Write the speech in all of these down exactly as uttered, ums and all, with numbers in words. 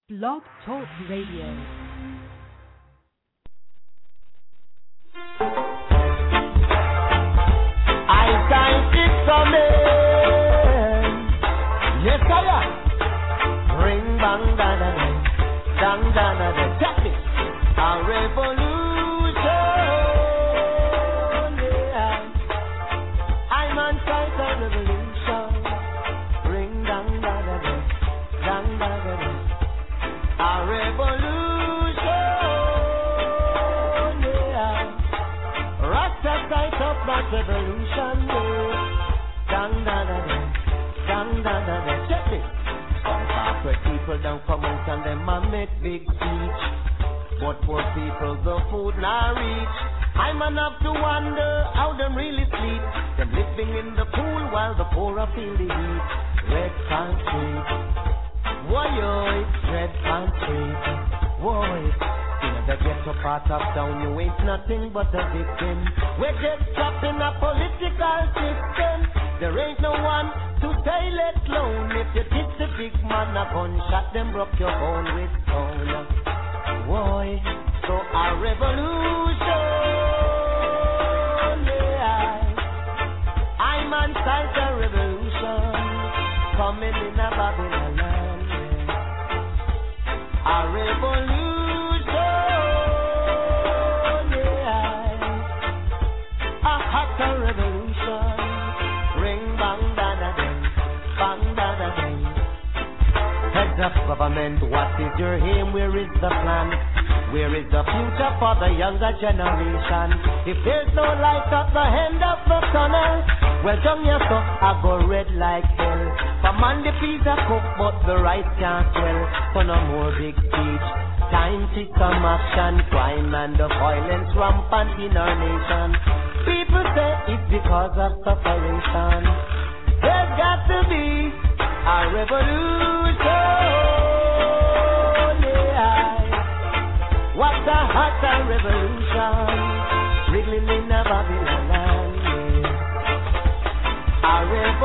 Blog Talk Radio. I can't it coming. Yes, I am. Ring bang da da da, dang da da da. Check it. A revolution. Yeah. I'm on site of revolution. Ring dang da da da, dang da da da. A revolution. Yeah. Rasta site of that revolution. Yeah. Dang da da da. Dang da da da, check it. Some corporate people don't come out and them a make big speech, but poor people the food not reach. I'm enough to wonder how them really sleep. Them living in the pool while the poor are feel the heat. Red country, why yo, it's red country, why? In the ghetto part of town, you ain't nothing but a victim. We're just trapped in a political system. There ain't no one to say let alone. If you hit the big man a gunshot, them broke your bone with stone. Why? So a revolution, yeah. I'm on side a revolution coming in a Babylon land, yeah. A revolution, yeah. A hot revolution. Heads of government, what is your aim? Where is the plan? Where is the future for the younger generation? If there's no light at the end of the tunnel, well done your so I go red like hell. For man the peas are cooked but the rice can't swell. For no more big speech, time to some action. Crime and the violence rampant in our nation. People say it's because of separation. There's got to be a revolution, yeah. What's a hot revolution? Wriggling in a Babylon land, yeah. A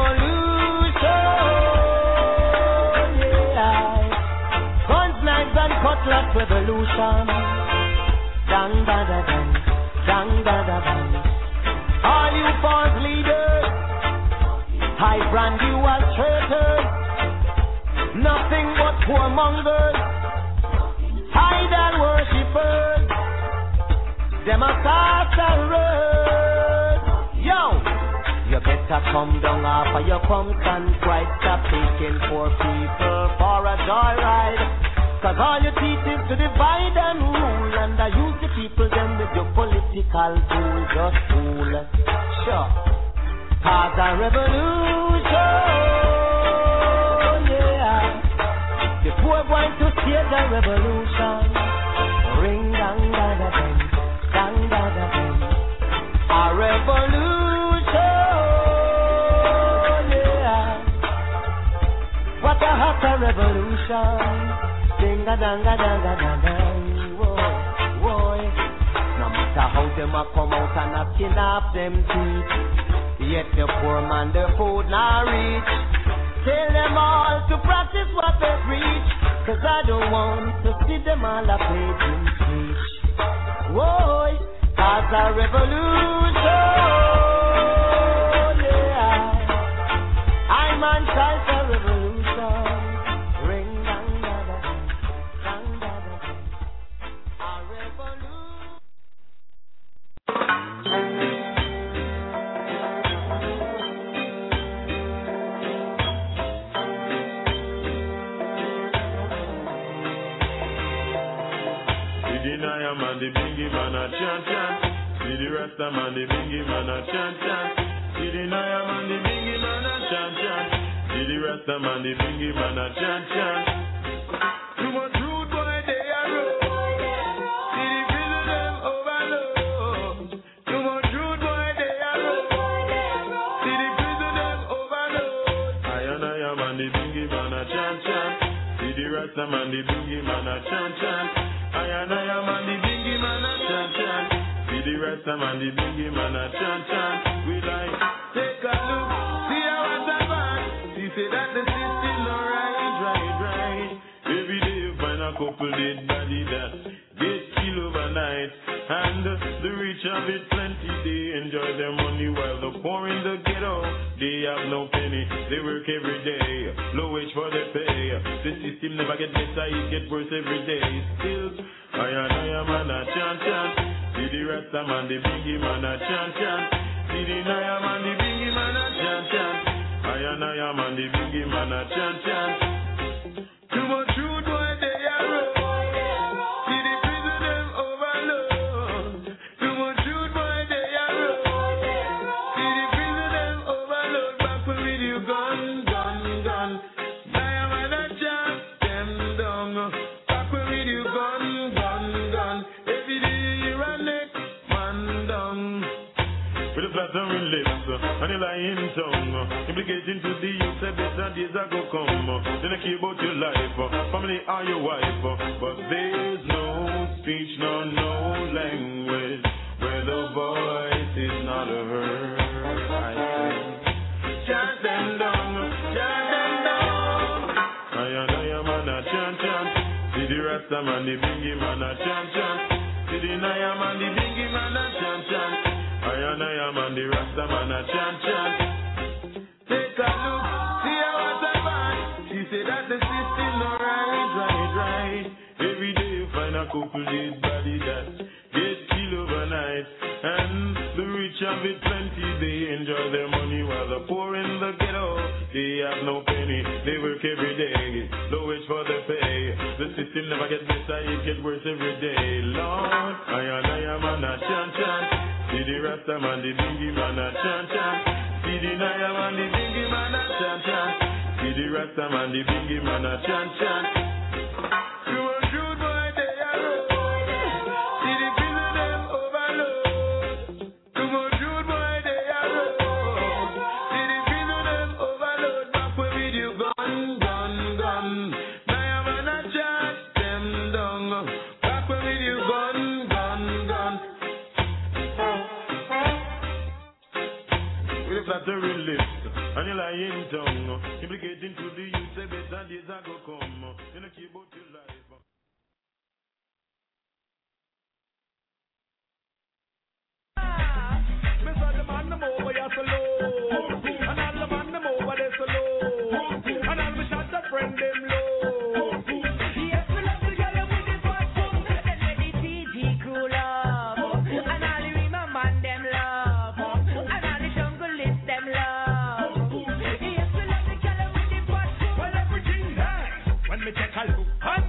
revolution, yeah. Guns, knives and cutlass revolution. Dang da da dang, dang da da dang. All you false leaders, I brand you as traitors, nothing but whoremongers, idol worshippers, them a sorcerers. Yo, you better come down off of your pumps and pride. Stop taking poor people for a joyride. Cause all you teach is to divide and rule, and I use the people them with your political tools, just fool. Sure. Cause a revolution, yeah. The poor going to stage a revolution. Ring dang da da dang, dang da da dang. A revolution, yeah. What a hot a revolution. Ding a dang a dang a dang dang. Whoa, whoa. No matter how them a come out and a kidnap them teeth, yet the poor man the food not reach. Tell them all to practice what they preach, cause I don't want to see them all a page in speech. Whoa, cause a revolution, yeah. I'm on side a revolution. Ring dang da da dang, dang da da dang. A revolution. I am and the bingy man a chant chant. See the rest of man the bingy man a chant chant. See the I am and the bingy man a chant chant. See the rest of man the bingy man a chant chant. Too much rude boy they are road. See the prison them overload. Too much rude boy they are road. See the prison them overload. I and I am and the bingy man a chant chant. See the rest of man the bingy man a chant chant. I and I am and the bingy man a chant chant. See the rest of man the bingy man a chant chant. We like take a look, see how it's a man. He say that the system no right, right, right. Every day you find a couple dead body that get killed overnight. And the rich have it plenty, they enjoy their money while the poor in the ghetto, they have no penny. They work every day, low wage for their pay. The system never get better, it get worse every day. Still, I and I am man a chant chant. See the Rasta man, the biggie man a chant chant. See the Naya man, the biggie man a chant chant. I and I am man, the biggie man a chant chant. Too much rude boy they are road. See the prison them overload. Too much rude boy they are road. See the prison them overload. Back with you gun, gun, gun. Naya man a chant them down. Back with you gun, gun, gun. Every day you run next man down. With a flattering lips and a lying tongue, implicating to the youth that better days are go come. Then I care about your life, family or your wife, but there's no speech nor no language where the voice is not heard. I say, chant them down, chant them down. I and I am man a chant chant. See the Rasta man, the bingy man a chant chant. See the Naya man, the bingy man a chant chant. I and I am man, the Rasta man a chant chant. Take a look, see how what I find. She said that the system no right, right, right. Every day you find a couple dead body that get killed overnight. And the rich have it plenty, they enjoy their money while the poor in the ghetto, they have no penny. They work every day, low wage for their pay. The system never gets better, it gets worse every day. Lord, I and I am man a chant chant. See the Rasta man, the bingy man a chant chant. See the Naya man, the bingy man a chant chant. See the Rasta man, the bingy man a chant chant. You a rude boy, they are road. See the prison them overload. Too much rude boy, they are road. See the prison them overload. Back with you gun, gun, gun. Naya man a chant them down. Back with you gun, gun, gun. With a flattering lips and a lying tongue, implicating to the youth, say better days are go come. You know, keep out your life. Me saw the man them over here so low, and all the man them over there so low, and all me shot the friend them low. Yes, we love the girl with the fat boom, then let the T G crew love, and all the women man them love, and all the jungle list them love. Yes, we love the girl with the fat boom. Well, everything nice when me take a look.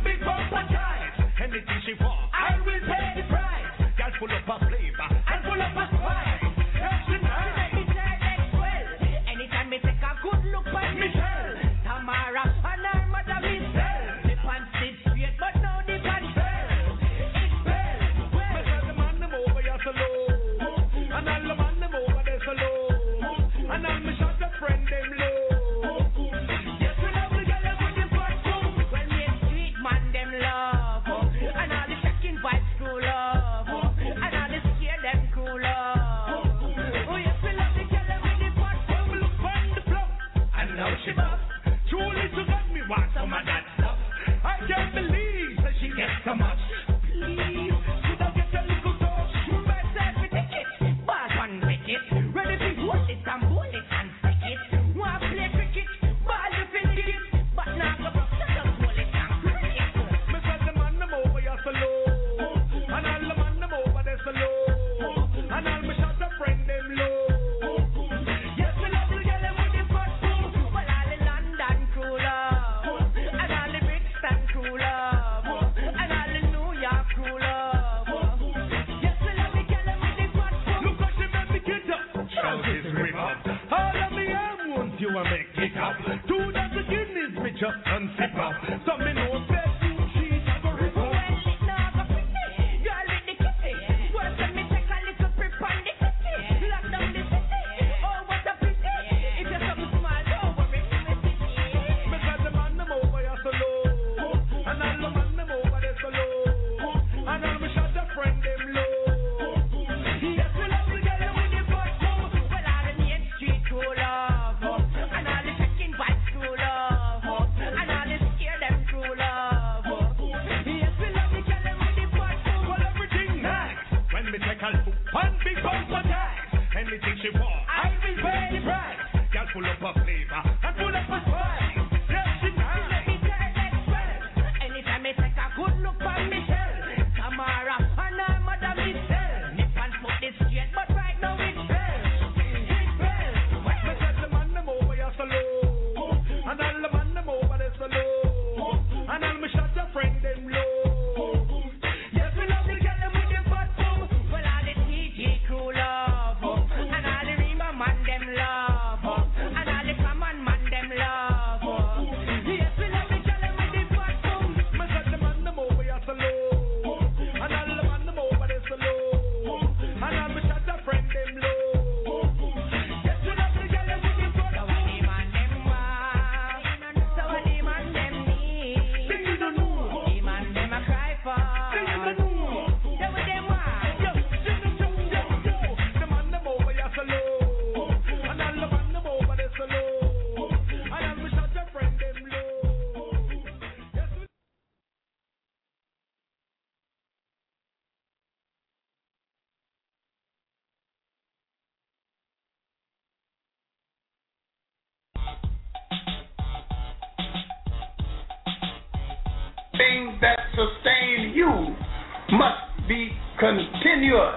things that sustain you must be continuous.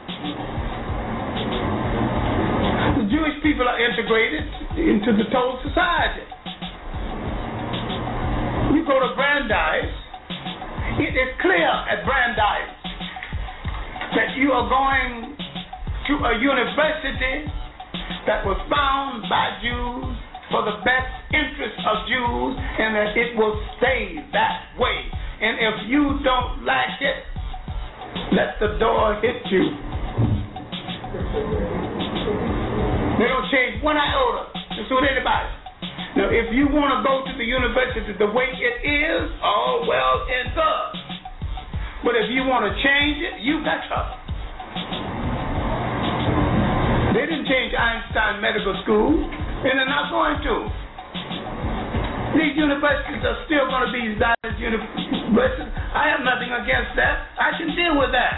The Jewish people are integrated into the total society. You go to Brandeis, it is clear at Brandeis that you are going to a university that was founded by Jews for the best interest of Jews, and that it will stay that way. And if you don't like it, let the door hit you. They don't change one iota to suit anybody. Now, if you want to go to the university the way it is, all well and good. But if you want to change it, you got trouble. They didn't change Einstein Medical School, and they're not going to. These universities are still going to be Zionist universities. I have nothing against that. I can deal with that.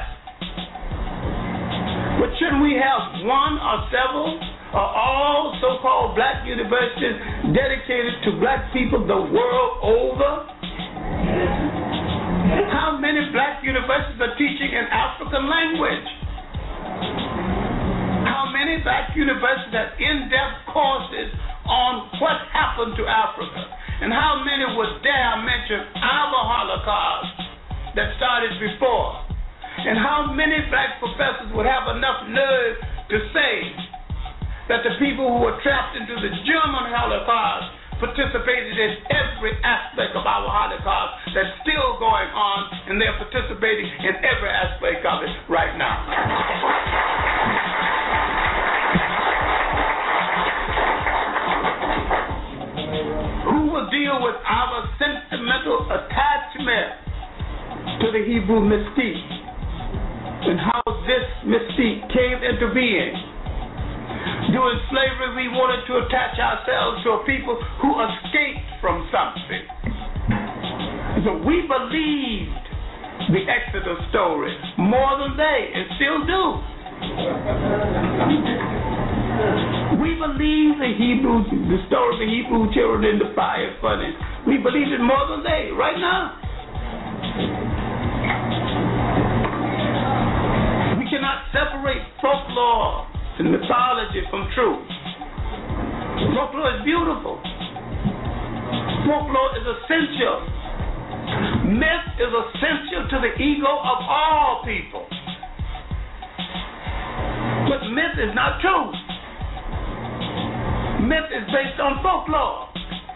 But shouldn't we have one or several or all so-called black universities dedicated to black people the world over? How many black universities are teaching an African language? How many black universities have in-depth courses on what happened to Africa? And how many would dare mention our Holocaust that started before? And how many black professors would have enough nerve to say that the people who were trapped into the German Holocaust participated in every aspect of our Holocaust that's still going on, and they're participating in every aspect of it right now? Who will deal with our sentimental attachment to the Hebrew mystique and how this mystique came into being? During slavery, we wanted to attach ourselves to a people who escaped from something. So we believed the Exodus story more than they, and still do. We believe the Hebrew, the story of the Hebrew children in the fire furnace. We believe it more than they, right now. We cannot separate folklore and mythology from truth. Folklore is beautiful. Folklore is essential. Myth is essential to the ego of all people. But myth is not true. Myth is based on folklore.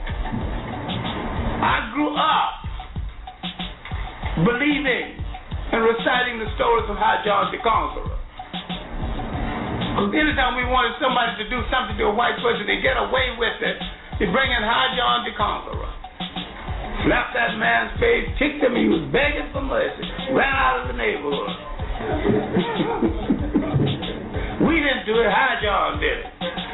I grew up believing and reciting the stories of High John the Conqueror. Because anytime we wanted somebody to do something to a white person and get away with it, they bring in High John the Conqueror. Slapped that man's face, kicked him, he was begging for mercy, ran out of the neighborhood. We didn't do it, High John did it.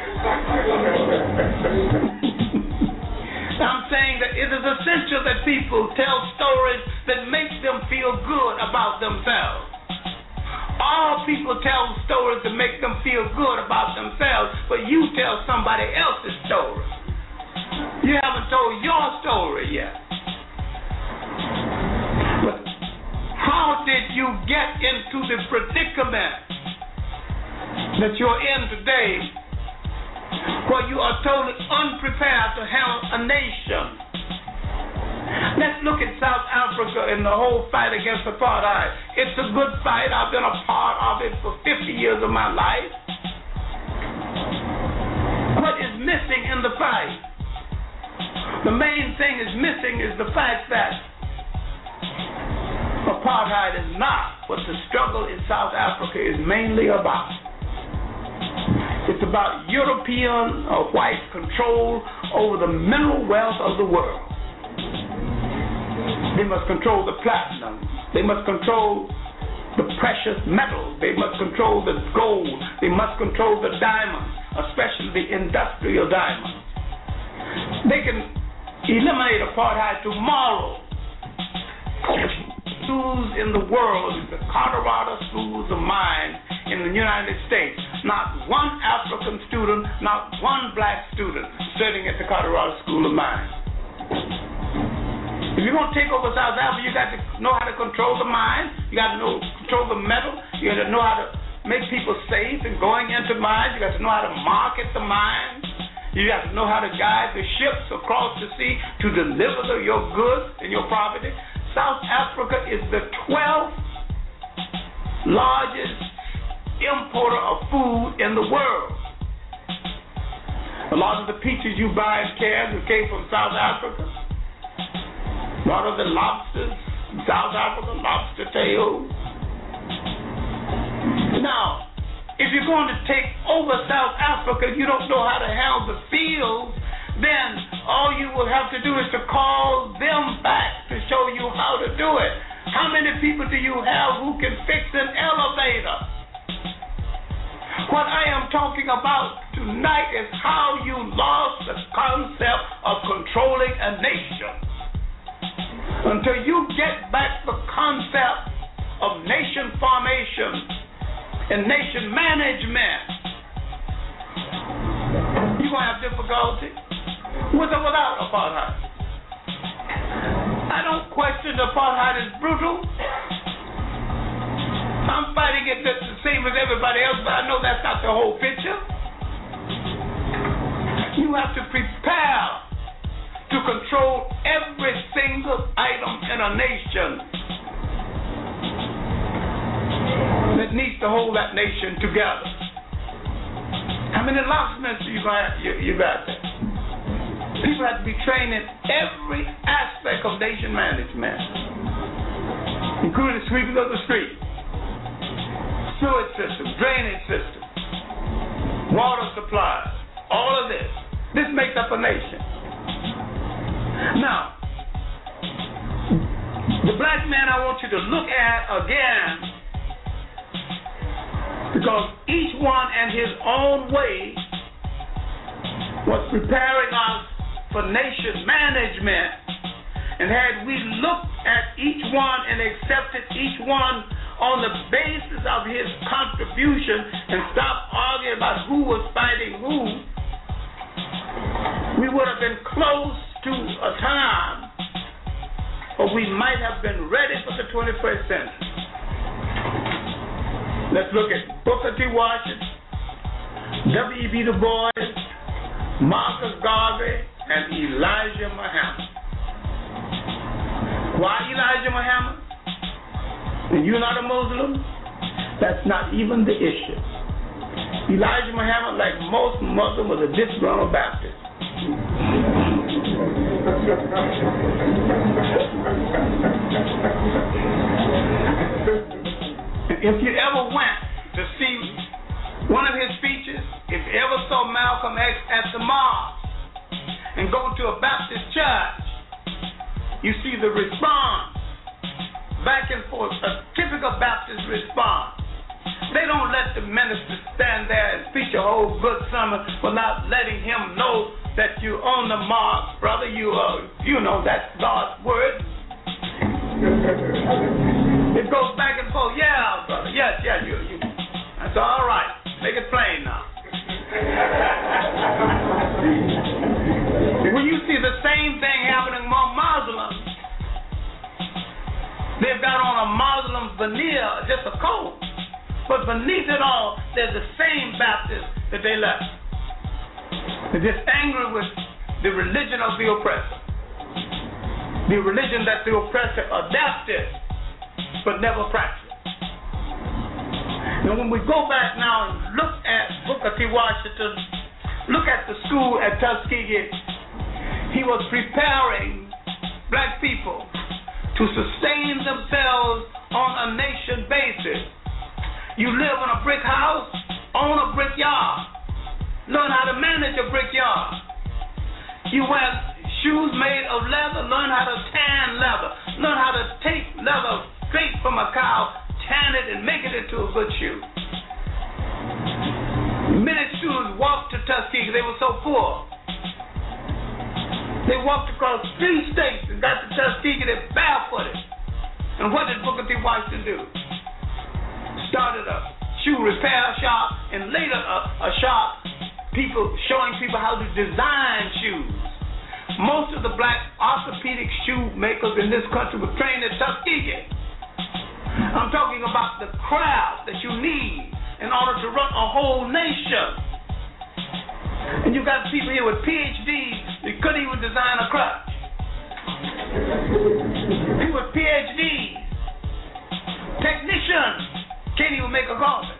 I'm saying that it is essential that people tell stories that make them feel good about themselves. All people tell stories that make them feel good about themselves, but you tell somebody else's story. You haven't told your story yet. But how did you get into the predicament that you're in today, where you are totally unprepared to handle a nation? Let's look at South Africa and the whole fight against apartheid. It's a good fight. I've been a part of it for fifty years of my life. What is missing in the fight? The main thing is missing is the fact that apartheid is not what the struggle in South Africa is mainly about. It's about European or white control over the mineral wealth of the world. They must control the platinum. They must control the precious metals. They must control the gold. They must control the diamonds, especially the industrial diamonds. They can eliminate apartheid tomorrow. Schools in the world, the Colorado schools of mine in the United States, not one African student, not one black student studying at the Colorado School of Mine. If If you're going to take over South Africa, you got to know how to control the mine. You got to know control the metal. You got to know how to make people safe in going into mines. You got to know how to market the mines. You got to know how to guide the ships across the sea to deliver the, your goods and your property. South Africa is the twelfth largest importer of food in the world. A lot of the peaches you buy in cans came from South Africa. A lot of the lobsters in South Africa, lobster tails. Now, if you're going to take over South Africa, you don't know how to handle the fields, then all you will have to do is to call them back to show you how to do it. How many people do you have who can fix an elevator? What I am talking about tonight is how you lost the concept of controlling a nation. Until you get back the concept of nation formation and nation management, you're going to have difficulty with or without apartheid. I don't question apartheid is brutal. I'm fighting it the same as everybody else, but I know that's not the whole picture. You have to prepare to control every single item in a nation that needs to hold that nation together. How many locksmiths you got, you, you got there? People have to be trained in every aspect of nation management, including the sweeping of the street, sewage system, drainage system, water supply, all of this. This makes up a nation. Now, the black man I want you to look at again, because each one in his own way was preparing us for nation management. And had we looked at each one and accepted each one on the basis of his contribution and stopped arguing about who was fighting who, we would have been close to a time or we might have been ready for the twenty-first century. Let's look at Booker T. Washington, W E B Du Bois, Marcus Garvey, and Elijah Muhammad. Why Elijah Muhammad? And you're not a Muslim? That's not even the issue. Elijah Muhammad, like most Muslims, was a disgruntled Baptist. If you ever went to see one of his speeches, if you ever saw Malcolm X at the mosque and go to a Baptist church, you see the response, back and forth, a typical Baptist response. They don't let the minister stand there and preach a whole good sermon without letting him know that you're on the mark, brother. You uh, you know that's God's word. It goes back and forth. Yeah, brother. Yes, yeah, you, you. That's all right. Make it plain now. When you see the same thing happening among Muslims, they've got on a Muslim veneer, just a coat. But beneath it all, they're the same Baptists that they left. They're just angry with the religion of the oppressor. The religion that the oppressor adapted, but never practiced. And when we go back now and look at Booker T. Washington, look at the school at Tuskegee, he was preparing black people to sustain themselves on a nation basis. You live in a brick house, own a brick yard. Learn how to manage a brick yard. You wear shoes made of leather, learn how to tan leather. Learn how to take leather straight from a cow, tan it and make it into a good shoe. Many students walked to Tuskegee, they were so poor. They walked across three states and got to Tuskegee, they're barefooted. And what did Booker T. Washington do? Started a shoe repair shop and later a, a shop people showing people how to design shoes. Most of the black orthopedic shoe makers in this country were trained at Tuskegee. I'm talking about the craft that you need in order to run a whole nation. And you got people here with P H Ds that couldn't even design a crutch. People with P H Ds, technicians, can't even make a coffin.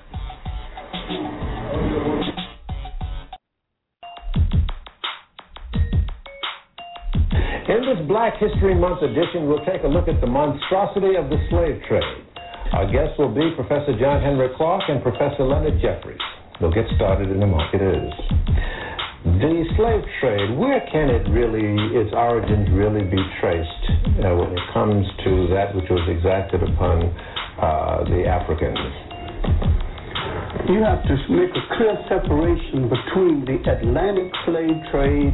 In this Black History Month edition, we'll take a look at the monstrosity of the slave trade. Our guests will be Professor John Henrik Clarke and Professor Leonard Jeffries. We'll get started in a moment. It is. The slave trade, where can it really, its origins really be traced uh, when it comes to that which was exacted upon uh, the Africans? You have to make a clear separation between the Atlantic slave trade,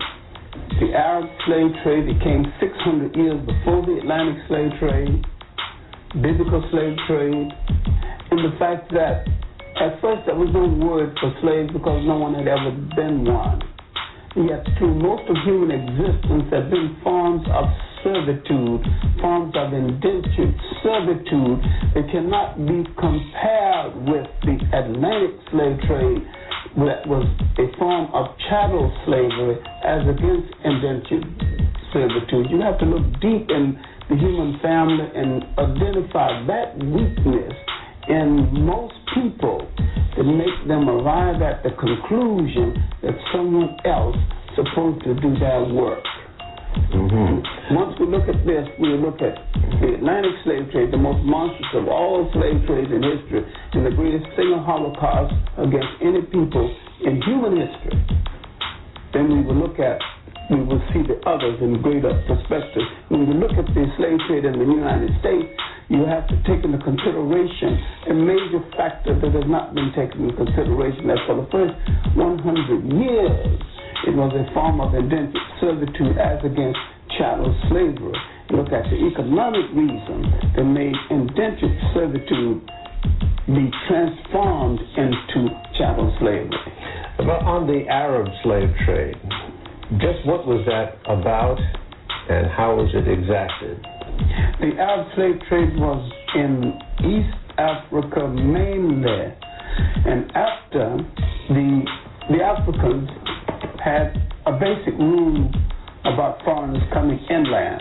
the Arab slave trade that came six hundred years before the Atlantic slave trade, biblical slave trade, and the fact that at first there was no word for slaves because no one had ever been one. Yet through most of human existence have been forms of servitude, forms of indentured servitude that cannot be compared with the Atlantic slave trade that was a form of chattel slavery as against indentured servitude. You have to look deep in the human family and identify that weakness in most people that make them arrive at the conclusion that someone else is supposed to do their work. Mm-hmm. Once we look at this, we look at the Atlantic slave trade, the most monstrous of all slave trades in history, and the greatest single holocaust against any people in human history. Then we will look at, we will see the others in greater perspective. When we look at the slave trade in the United States, you have to take into consideration a major factor that has not been taken into consideration, that for the first one hundred years, it was a form of indentured servitude as against chattel slavery. Look at the economic reason that made indentured servitude be transformed into chattel slavery. But on the Arab slave trade, just what was that about and how was it exacted? The Arab slave trade was in East Africa mainly, and after the the Africans had a basic rule about foreigners coming inland,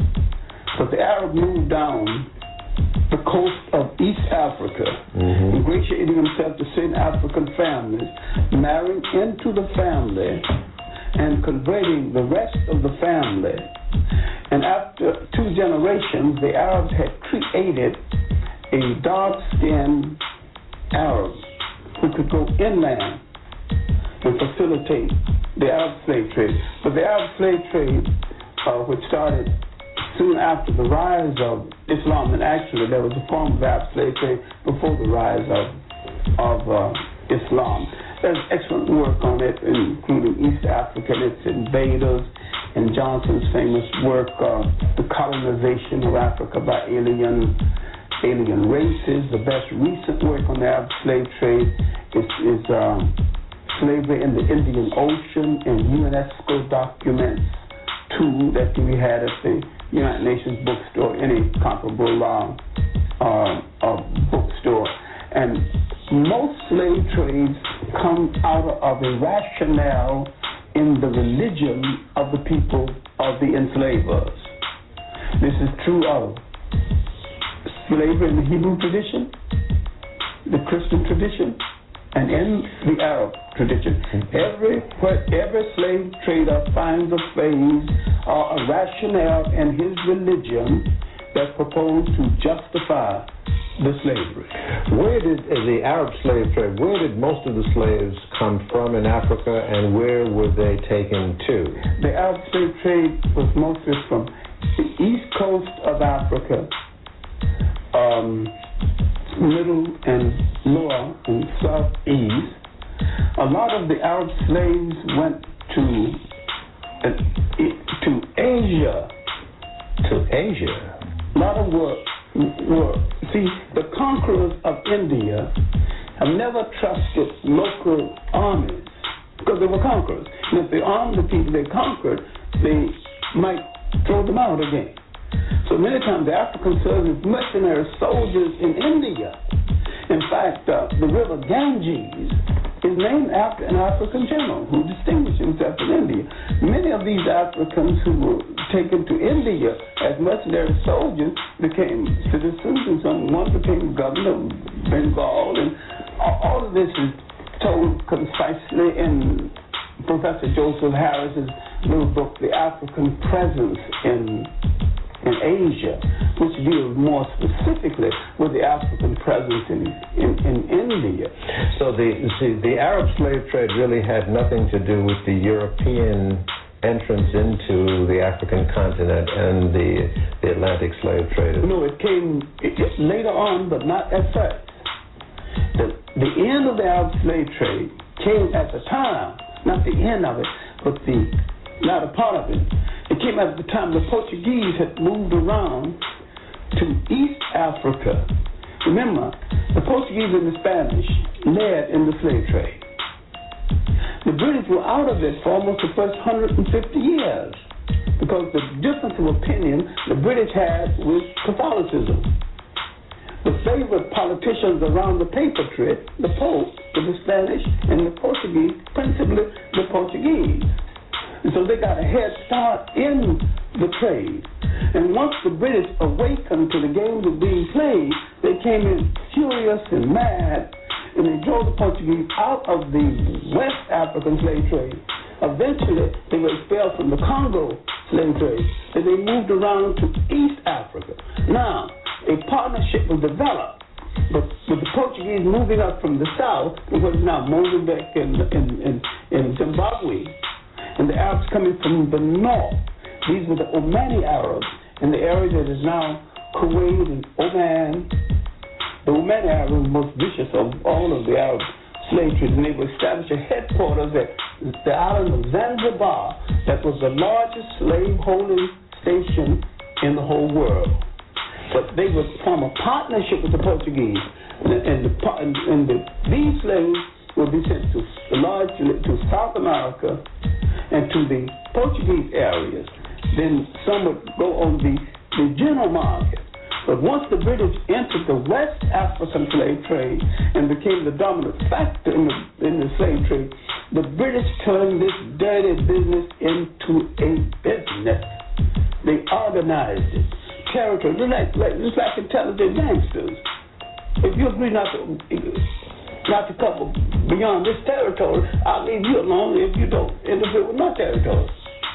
but the Arab moved down the coast of East Africa, mm-hmm. ingratiating himself to certain African families, marrying into the family, and converting the rest of the family. And after two generations, the Arabs had created a dark-skinned Arab who could go inland and facilitate the Arab slave trade. But the Arab slave trade, uh, which started soon after the rise of Islam, and actually there was a form of Arab slave trade before the rise of, of uh, Islam. There's excellent work on it, including East Africa and its invaders, and Johnson's famous work, uh, The Colonization of Africa by Alien alien races. The best recent work on the Arab slave trade is, is um, Slavery in the Indian Ocean, and UNESCO documents two that we had at the United Nations bookstore, any comparable uh, uh, uh, bookstore. And most slave trades come out of a rationale in the religion of the people of the enslavers. This is true of slavery in the Hebrew tradition, the Christian tradition, and in the Arab tradition. Every every slave trader finds a phase or a rationale in his religion that proposed to justify the slavery. Where did uh, the Arab slave trade, where did most of the slaves come from in Africa, and where were they taken to? The Arab slave trade was mostly from the east coast of Africa, um, middle and lower and southeast. A lot of the Arab slaves went to uh, to Asia. To Asia? A lot of work. Were, see, the conquerors of India have never trusted local armies because they were conquerors. And if they armed the people they conquered, they might throw them out again. So many times the Africans served as mercenary soldiers in India. In fact, uh, the river Ganges is named after an African general who distinguished himself in India. Many of these Africans who were taken to India as mercenary soldiers became citizens, and someone became governor of Bengal, and all of this is told concisely in Professor Joseph Harris's little book, The African Presence in in Asia, which deals more specifically with the African presence in, in, in India. So the see, the Arab slave trade really had nothing to do with the European entrance into the African continent and the, the Atlantic slave trade. No, it came it, it, later on, but not at first. The, the end of the Arab slave trade came at the time, not the end of it, but the latter part of it. It came at the time the Portuguese had moved around to East Africa. Remember, the Portuguese and the Spanish led in the slave trade. The British were out of it for almost the first one hundred fifty years because the difference of opinion the British had with Catholicism. The favorite politicians around the paper trip, the Pope, the Spanish, and the Portuguese, principally the Portuguese. And so they got a head start in the trade. And once the British awakened to the game of being played, they came in furious and mad, and they drove the Portuguese out of the West African slave trade. Eventually, they were expelled from the Congo slave trade, and they moved around to East Africa. Now, a partnership was developed, but with the Portuguese moving up from the south, to what is now Mozambique and, and, and, and Zimbabwe, and the Arabs coming from the north. These were the Omani Arabs in the area that is now Kuwait and Oman. The Omani Arabs were the most vicious of all of the Arab slave trades, and they would establish a headquarters at the island of Zanzibar that was the largest slave-holding station in the whole world. But they would form a partnership with the Portuguese, and, and, the, and, and the, these slaves would be sent to largely to South America and to the Portuguese areas. Then some would go on the, the general market. But once the British entered the West African slave trade and became the dominant factor in the, in the slave trade, the British turned this dirty business into a business. They organized it. Territory, just like, like, just like intelligent gangsters. If you agree not to not to come beyond this territory, I'll leave you alone if you don't interfere with my territory.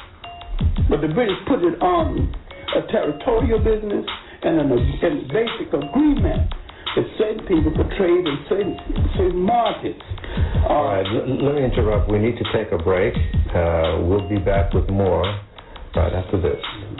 But the British put it on a territorial business and an, an basic agreement that certain people could trade in certain, certain markets. All right, l- let me interrupt. We need to take a break. Uh, we'll be back with more right after this.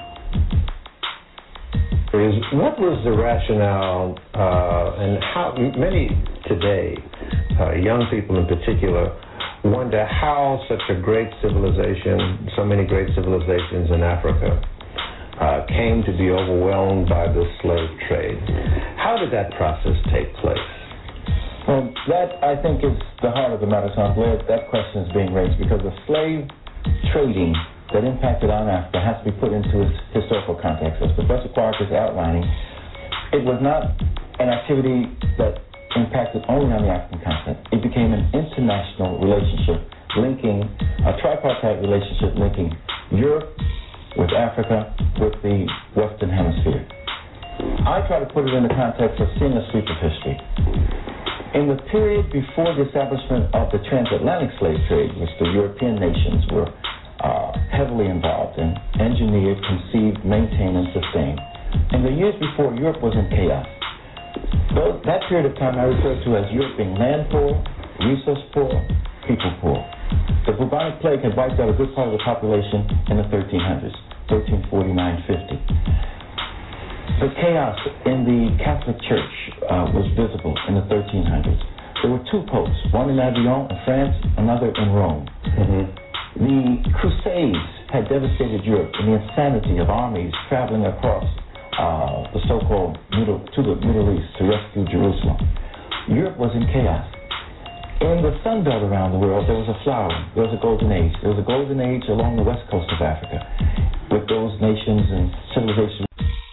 Is what was the rationale, uh, and how many today, uh, young people in particular, wonder how such a great civilization, so many great civilizations in Africa, uh, came to be overwhelmed by the slave trade. How did that process take place? Well, that, I think, is the heart of the matter, so I'm glad that question is being raised, because the slave trading that impacted on Africa has to be put into its historical context. As Professor Clark is outlining, it was not an activity that impacted only on the African continent. It became an international relationship linking, a tripartite relationship linking Europe with Africa with the Western Hemisphere. I try to put it in the context of seeing a sweep of history. In the period before the establishment of the transatlantic slave trade, which the European nations were Uh, heavily involved in, engineered, conceived, maintained, and sustained. In the years before, Europe was in chaos. Those, that period of time I refer to as Europe being land poor, resource poor, people poor. The bubonic plague had wiped out a good part of the population in the thirteen hundreds, thirteen forty-nine fifty. The chaos in the Catholic Church uh, was visible in the thirteen hundreds. There were two popes, one in Avignon in France, another in Rome. Mm-hmm. The Crusades had devastated Europe in the insanity of armies traveling across uh, the so-called middle, to the Middle East to rescue Jerusalem. Europe was in chaos. In the Sun Belt around the world, there was a flowering. There was a golden age. There was a golden age along the west coast of Africa with those nations and civilizations.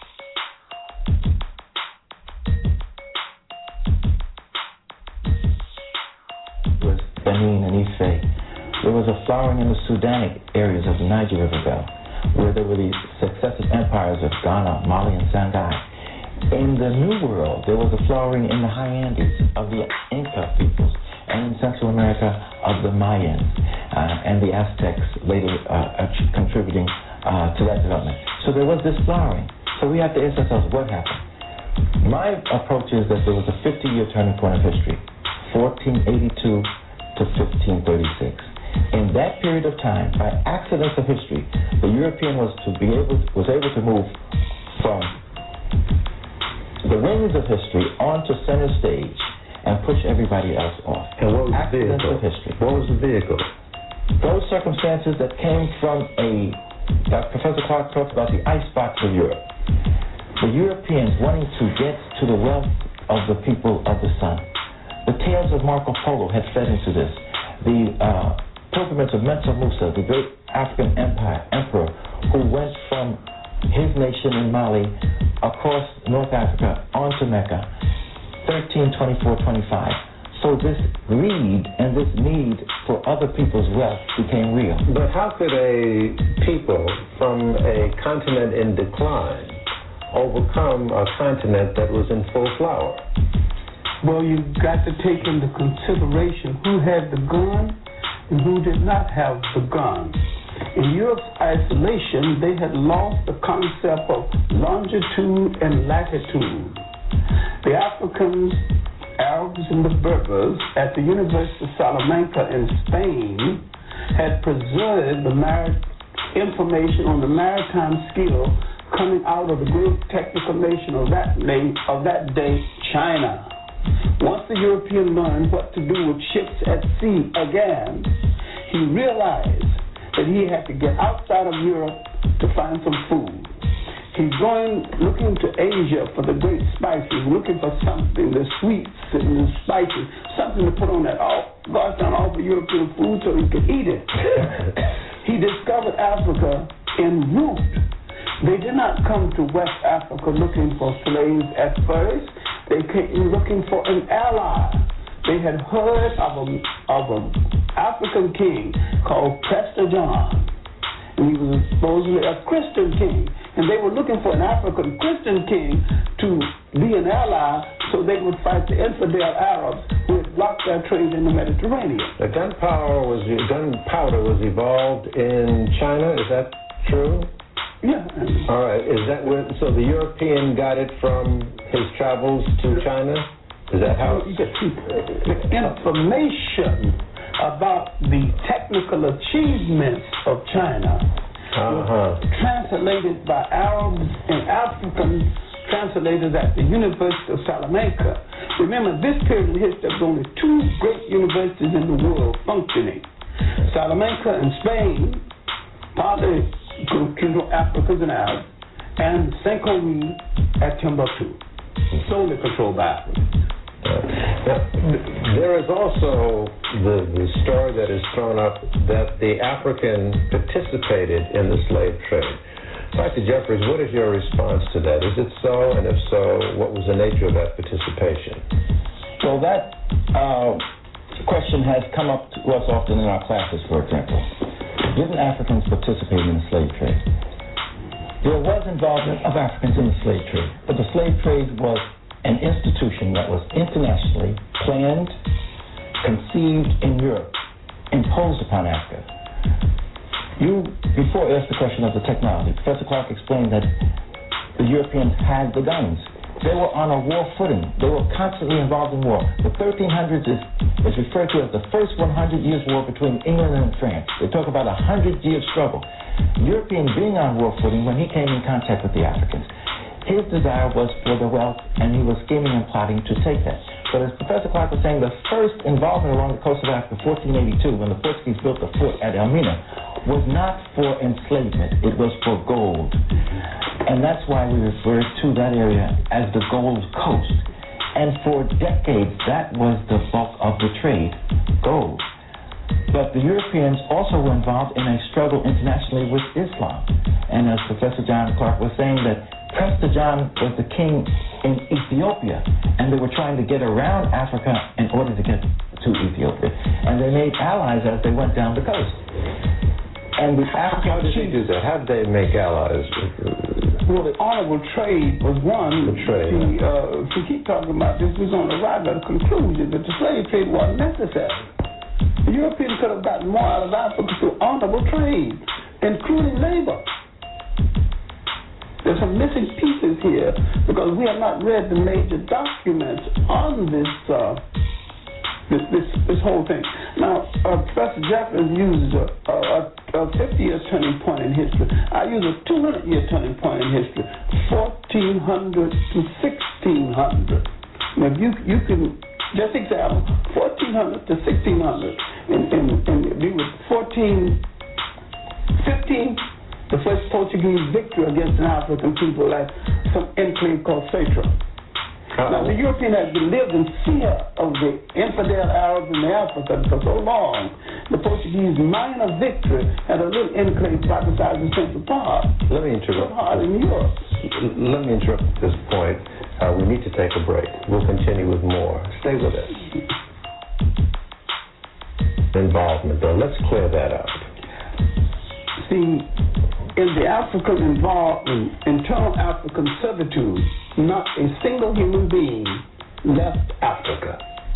Was Benin and Ife. There was a flowering in the Sudanic areas of the Niger River Belt, where there were these successive empires of Ghana, Mali, and Songhai. In the New World, there was a flowering in the high Andes of the Inca peoples, and in Central America of the Mayans uh, and the Aztecs later uh, uh, contributing uh, to that development. So there was this flowering. So we have to ask ourselves, what happened? My approach is that there was a fifty-year turning point of history, fourteen eighty-two to fifteen thirty-six. In that period of time, by accidents of history, the European was to be able was able to move from the wings of history onto center stage and push everybody else off. And what was accidents the vehicle? of history. What was the vehicle? Those circumstances that came from a, uh, Professor Clark talked about the icebox of Europe. The Europeans wanting to get to the wealth of the people of the sun. The tales of Marco Polo had fed into this. The uh, pilgrimage of Mensa Musa, the great African empire emperor, who went from his nation in Mali across North Africa onto Mecca, thirteen twenty-four twenty-five. So this greed and this need for other people's wealth became real. But how could a people from a continent in decline overcome a continent that was in full flower? Well, you've got to take into consideration who had the gun and who did not have the gun. In Europe's isolation, they had lost the concept of longitude and latitude. The Africans, Arabs, and the Berbers at the University of Salamanca in Spain had preserved the mar- information on the maritime skill coming out of the great technical nation of that, na- of that day, China. Once the European learned what to do with ships at sea again, he realized that he had to get outside of Europe to find some food. He's going, looking to Asia for the great spices, looking for something, the sweets and the spices, something to put on that all, gosh darn awful European food so he could eat it. He discovered Africa en route. They did not come to West Africa looking for slaves at first. They came looking for an ally. They had heard of an of a African king called Prester John, and he was supposedly a Christian king, and they were looking for an African Christian king to be an ally so they would fight the infidel Arabs who had blocked their trade in the Mediterranean. The gunpowder was gunpowder was evolved in China. Is that true? Yeah. All right. Is that where? So the European got it from his travels to China. Is that how? You get the information about the technical achievements of China uh-huh. translated by Arabs and Africans, translated at the University of Salamanca. Remember, this period in history, there were only two great universities in the world functioning: Salamanca in Spain, partly Africans and Arabs, and Saint-Cory at Timbuktu, solely controlled by Africans. Uh, now, there is also the, the story that is thrown up that the African participated in the slave trade. Doctor Jeffries, what is your response to that? Is it so? And if so, what was the nature of that participation? Well, that uh, question has come up to us often in our classes, for example. Didn't Africans participate in the slave trade? There was involvement of Africans in the slave trade, but the slave trade was an institution that was internationally planned, conceived in Europe, imposed upon Africa. You, before, asked the question of the technology. Professor Clark explained that the Europeans had the guns. They were on a war footing. They were constantly involved in war. The thirteen hundreds is, is referred to as the first hundred years war between England and France. They talk about a hundred-year struggle. European being on war footing when he came in contact with the Africans. His desire was for the wealth, and he was scheming and plotting to take that. But as Professor Clark was saying, the first involvement along the coast of Africa, fourteen eighty-two, when the Portuguese built the fort at Elmina, was not for enslavement. It was for gold. And that's why we refer to that area as the Gold Coast. And for decades, that was the bulk of the trade, gold. But the Europeans also were involved in a struggle internationally with Islam. And as Professor John Clark was saying, that Prester John was the king in Ethiopia, and they were trying to get around Africa in order to get to Ethiopia. And they made allies as they went down the coast. And the African How did they do that? How did they make allies? Well, the honorable trade was one. The trade. See, uh, if we keep talking about this, we're going to arrive at a conclusion that the slave trade wasn't necessary. The Europeans could have gotten more out of Africa through honorable trade, including labor. There's some missing pieces here because we have not read the major documents on this uh, this, this this whole thing. Now, uh, Professor Jeffries uses a, a, a fifty-year turning point in history. I use a two hundred year turning point in history, fourteen hundred to sixteen hundred. Now, if you you can just examine fourteen hundred to sixteen hundred, and, and, and be with fourteen fifteen, the first Portuguese victory against an African people like some enclave called Cetra. Now, the European had been lived in fear of the infidel Arabs in Africa for so long. The Portuguese minor victory had a little enclave about the size of Central Park. Let me interrupt. Hard in Europe. Let me interrupt at this point. Uh, we need to take a break. We'll continue with more. Stay with us. Involvement, though. Let's clear that up. See, in the African involvement, internal African servitude, not a single human being left Africa.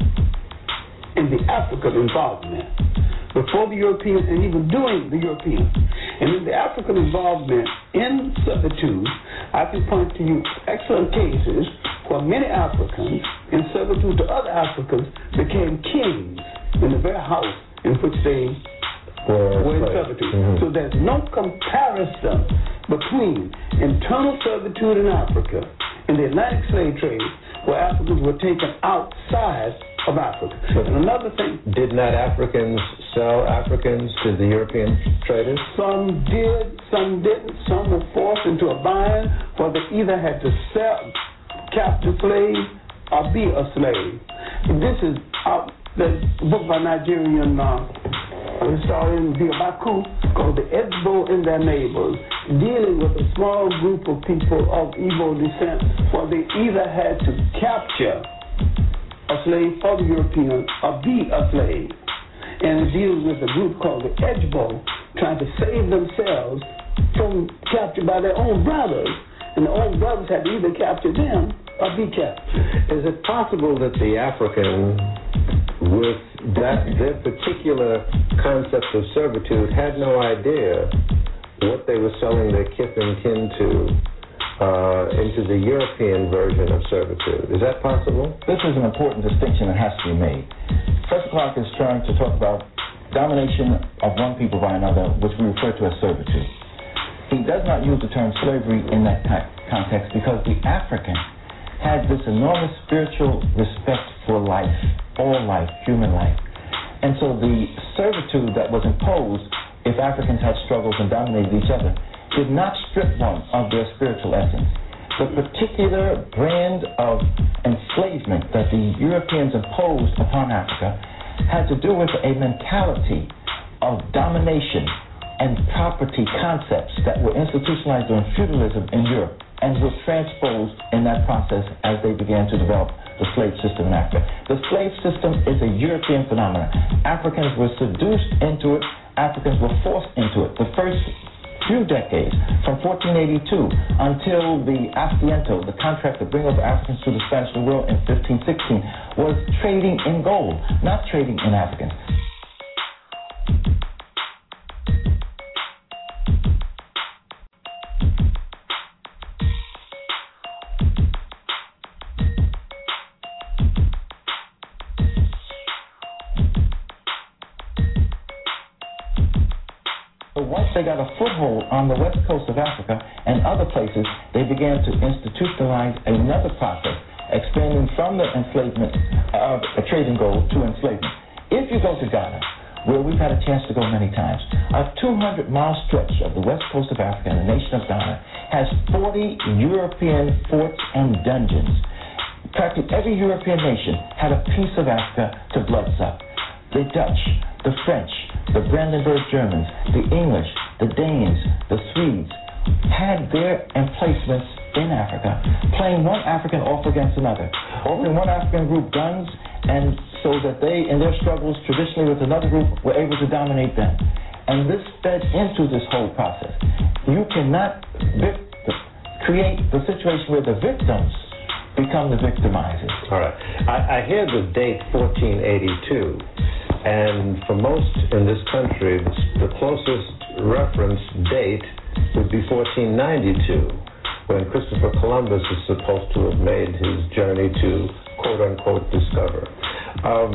In the African involvement, before the Europeans and even during the Europeans, and in the African involvement in servitude, I can point to you excellent cases where many Africans in servitude to other Africans became kings in the very house in which they were in servitude. Mm-hmm. So there's no comparison between internal servitude in Africa and the Atlantic slave trade, where Africans were taken outside of Africa. But and another thing, did not Africans sell Africans to the European traders? Some did, some didn't. Some were forced into a bind where they either had to sell, capture slaves, or be a slave. This is uh, the book by Nigerian uh, historian Diabaku called The Edbo and Their Neighbors, dealing with a small group of people of Igbo descent where they either had to capture a slave for the Europeans or be a slave. And it deals with a group called the Edbo trying to save themselves from capture by their own brothers. And the own brothers had to either capture them or be captured. Is it possible that the African, with that their particular concept of servitude, had no idea what they were selling their kith and kin to uh, into the European version of servitude? Is that possible? This is an important distinction that has to be made. Professor Clark is trying to talk about domination of one people by another, which we refer to as servitude. He does not use the term slavery in that context because the African had this enormous spiritual respect for life, all life, human life. And so the servitude that was imposed if Africans had struggles and dominated each other did not strip one of their spiritual essence. The particular brand of enslavement that the Europeans imposed upon Africa had to do with a mentality of domination and property concepts that were institutionalized during feudalism in Europe and were transposed in that process as they began to develop the slave system in Africa. The slave system is a European phenomenon. Africans were seduced into it. Africans were forced into it. The first few decades, from fourteen eighty-two until the Asiento, the contract to bring over Africans to the Spanish New World in fifteen sixteen, was trading in gold, not trading in Africans. Once they got a foothold on the west coast of Africa and other places, they began to institutionalize another process, expanding from the enslavement of uh, trading gold to enslavement. If you go to Ghana, where we've had a chance to go many times, a two hundred mile stretch of the west coast of Africa and the nation of Ghana has forty European forts and dungeons. practically every European nation had a piece of Africa to bloodsuck. The Dutch, the French, the Brandenburg Germans, the English, the Danes, the Swedes had their emplacements in Africa, playing one African off against another, offering one African group guns, and so that they, in their struggles traditionally with another group, were able to dominate them. And this fed into this whole process. You cannot vict- create the situation where the victims become the victimizers. All right. I, I hear the date fourteen eighty-two, and for most in this country, the, the closest reference date would be fourteen ninety-two, when Christopher Columbus is supposed to have made his journey to quote-unquote discover. Um,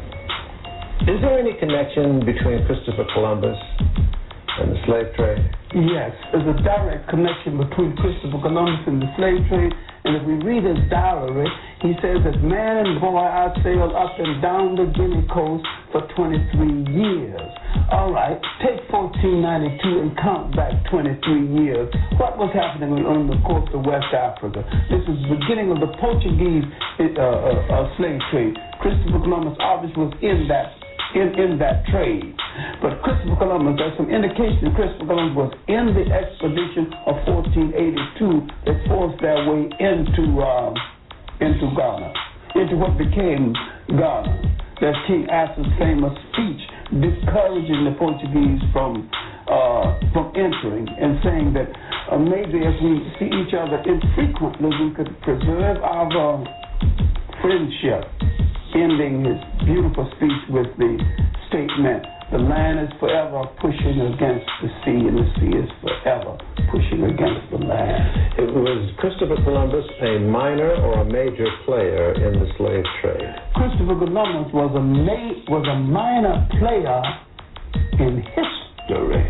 is there any connection between Christopher Columbus and the slave trade? Yes, there's a direct connection between Christopher Columbus and the slave trade. And if we read his diary, he says that man and boy, I sailed up and down the Guinea coast for twenty-three years. All right, take fourteen ninety-two and count back twenty-three years. What was happening on the coast of West Africa? This is the beginning of the Portuguese uh, uh, uh, slave trade. Christopher Columbus obviously was in that in, in that trade. But Christopher Columbus, there's some indication that Christopher Columbus was in the expedition of fourteen eighty-two that forced their way into um, into Ghana, into what became Ghana. That's King Astor's famous speech discouraging the Portuguese from uh, from entering and saying that uh, maybe if we see each other infrequently, we could preserve our uh, friendship. Ending his beautiful speech with the statement, the land is forever pushing against the sea, and the sea is forever pushing against the land. It was Christopher Columbus a minor or a major player in the slave trade? Christopher Columbus was a ma- was a minor player in history,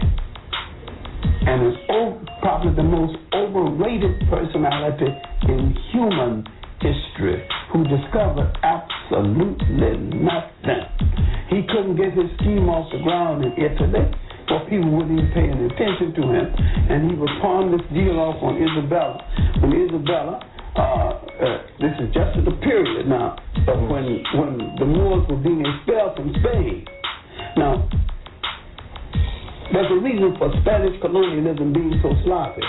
and is o- probably the most overrated personality in human history, who discovered absolutely nothing. He couldn't get his scheme off the ground in Italy, or people wouldn't even pay any attention to him, and he would pawn this deal off on Isabella. When Isabella, uh, uh, this is just at the period now, but when, when the Moors were being expelled from Spain. Now, there's a reason for Spanish colonialism being so sloppy.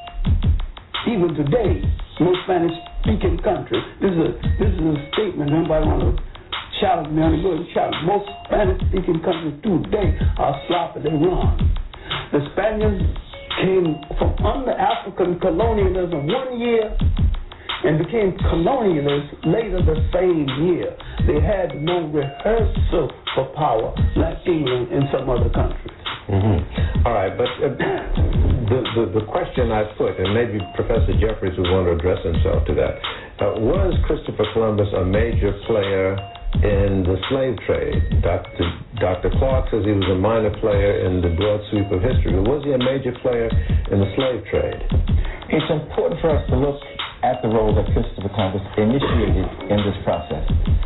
Even today, most Spanish-speaking countries, this is a this is a statement. Anybody want to challenge me on the good? Challenge. Most Spanish-speaking countries today are sloppily run. The Spaniards came from under African colonialism one year and became colonialists later the same year. They had no rehearsal for power like England and some other countries. Mm-hmm. All right, but uh, the, the the question I put, and maybe Professor Jeffries would want to address himself to that, uh, was Christopher Columbus a major player in the slave trade? Doctor Doctor Clark says he was a minor player in the broad sweep of history, but was he a major player in the slave trade? It's important for us to look at the role that Christopher Columbus initiated in this process.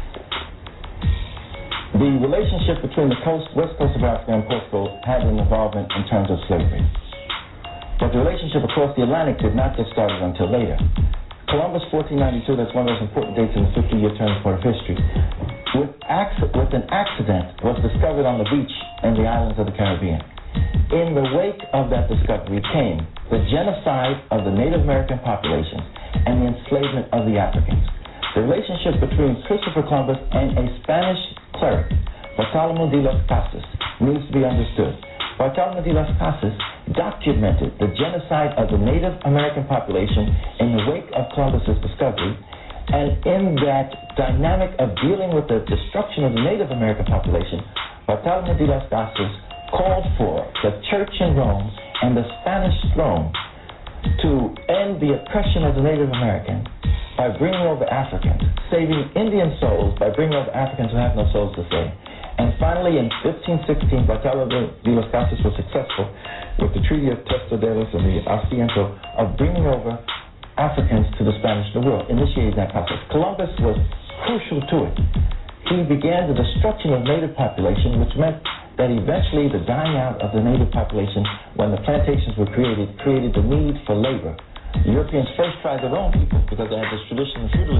The relationship between the coast, west coast of Africa and Portugal had an involvement in terms of slavery. But the relationship across the Atlantic did not get started until later. Columbus, fourteen ninety-two, that's one of those important dates in the fifty-year turning point of history, with, acc- with an accident was discovered on the beach in the islands of the Caribbean. In the wake of that discovery came the genocide of the Native American populations and the enslavement of the Africans. The relationship between Christopher Columbus and a Spanish cleric, Bartolomé de las Casas, needs to be understood. Bartolomé de las Casas documented the genocide of the Native American population in the wake of Columbus's discovery, and in that dynamic of dealing with the destruction of the Native American population, Bartolomé de las Casas called for the church in Rome and the Spanish throne to end the oppression of the Native American by bringing over Africans, saving Indian souls by bringing over Africans who have no souls to save. And finally, in fifteen sixteen, Bartolomé de las Casas was successful with the Treaty of Tordesillas and the Asiento of bringing over Africans to the Spanish New World, initiating that process. Columbus was crucial to it. He began the destruction of native population, which meant that eventually the dying out of the native population, when the plantations were created, created the need for labor. The Europeans first tried their own people because they had this tradition of feudalism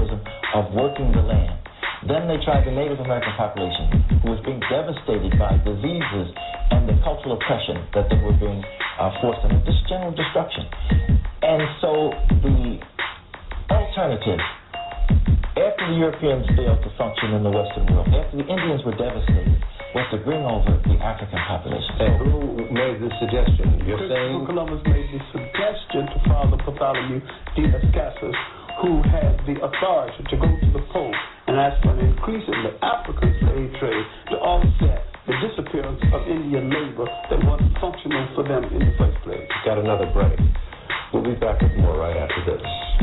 of working the land. Then they tried the Native American population, who was being devastated by diseases and the cultural oppression that they were being uh, forced under, just general destruction. And so the alternative, after the Europeans failed to function in the Western world, after the Indians were devastated, was to bring over the African population. And who made this suggestion? You're Christopher saying Columbus made the suggestion to Father Bartholomew de las Casas, who had the authority to go to the Pope and ask for an increase in the African slave trade to offset the disappearance of Indian labor that wasn't functional for them in the first place. got another break. We'll be back with more right after this.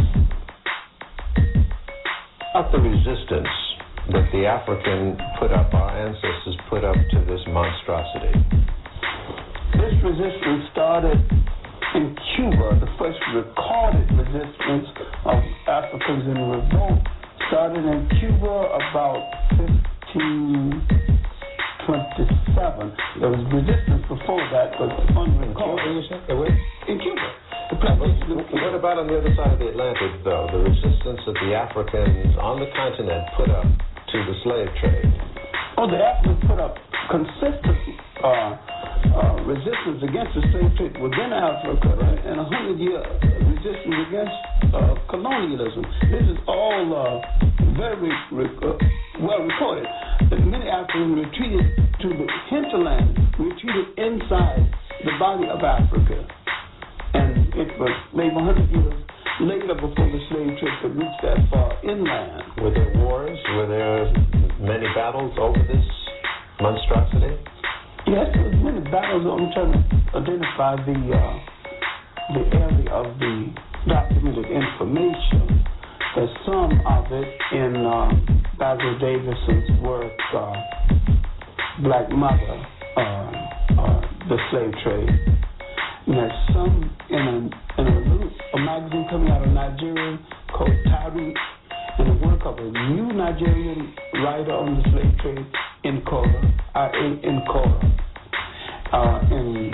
About the resistance that the African put up, our ancestors put up to this monstrosity. This resistance started in Cuba. The first recorded resistance of Africans in revolt started in Cuba about fifteen twenty-seven. There was resistance before that, but unrecorded. In Cuba. The what about on the other side of the Atlantic, though? The resistance that the Africans on the continent put up to the slave trade? Oh, the Africans put up consistent uh, uh, resistance against the slave trade within Africa, right? And a hundred-year resistance against uh, colonialism. This is all uh, very re- uh, well recorded. That many Africans retreated to the hinterland, retreated inside the body of Africa. And it was maybe one hundred years later before the slave trade could reach that far inland. Were there wars? Were there many battles over this monstrosity? Yes, there was many battles. I'm trying to identify the uh, the area of the documented information. There's some of it in uh, Basil Davison's work, uh, Black Mother, uh, uh, The Slave Trade. And there's some in a, in a, little, a magazine coming out of Nigeria called Tariq, and the work of a new Nigerian writer on the slave trade, Nkora, I A Nkora. Uh, and,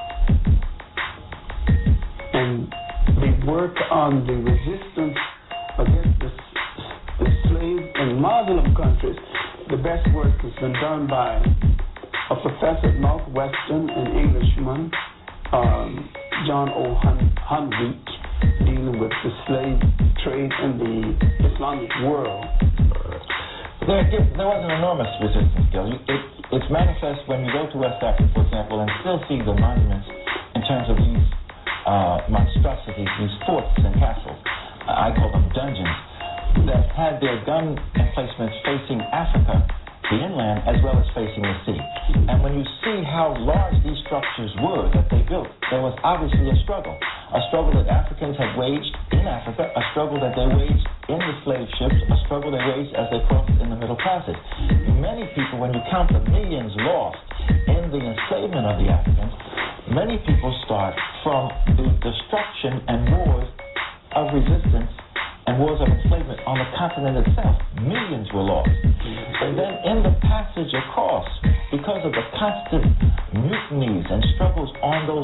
and the work on the resistance against the, the slave in Muslim countries, the best work has been done by a professor at Northwestern, an Englishman, Um, John O. Hunwit, dealing with the slave trade in the Islamic world. There, there was an enormous resistance, Gil. It, it's manifest when you go to West Africa, for example, and still see the monuments in terms of these uh, monstrosities, these forts and castles. Uh, I call them dungeons, that had their gun emplacements facing Africa, the inland, as well as facing the sea. And when you see how large these structures were that they built, there was obviously a struggle. A struggle that Africans had waged in Africa, a struggle that they waged in the slave ships, a struggle they waged as they crossed in the Middle Passage. Many people, when you count the millions lost in the enslavement of the Africans, many people start from the destruction and wars of resistance and wars of enslavement on the continent itself. Millions were lost. And then in the passage across, because of the constant mutinies and struggles on those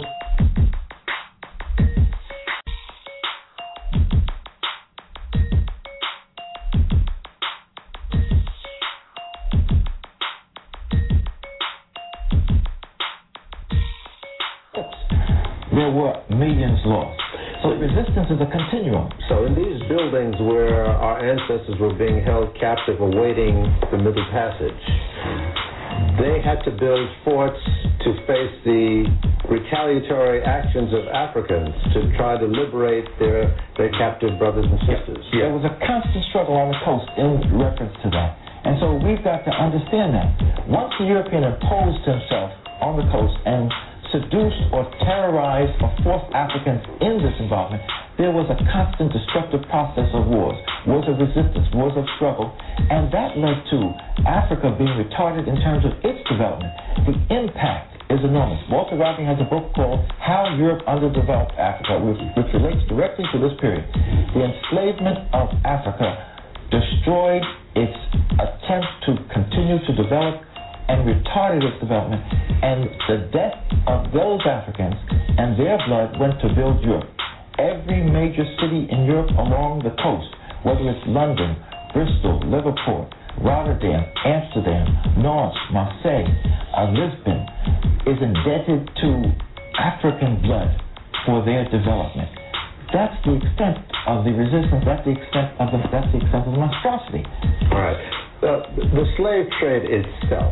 there were millions lost. So resistance is a continuum. So in these buildings where our ancestors were being held captive awaiting the Middle Passage, they had to build forts to face the retaliatory actions of Africans to try to liberate their, their captive brothers and sisters. Yeah. There was a constant struggle on the coast in reference to that. And so we've got to understand that. Once the European imposed himself on the coast and seduced or terrorized or forced Africans in this involvement, there was a constant destructive process of wars, wars of resistance, wars of struggle, and that led to Africa being retarded in terms of its development. The impact is enormous. Walter Rodney has a book called How Europe Underdeveloped Africa, which, which relates directly to this period. The enslavement of Africa destroyed its attempt to continue to develop and retarded its development, and the death of those Africans and their blood went to build Europe. Every major city in Europe along the coast, whether it's London, Bristol, Liverpool, Rotterdam, Amsterdam, Nantes, Marseille, uh, Lisbon is indebted to African blood for their development. That's the extent of the resistance. That's the extent of the. That's the extent of the monstrosity. All right. Uh, the slave trade itself.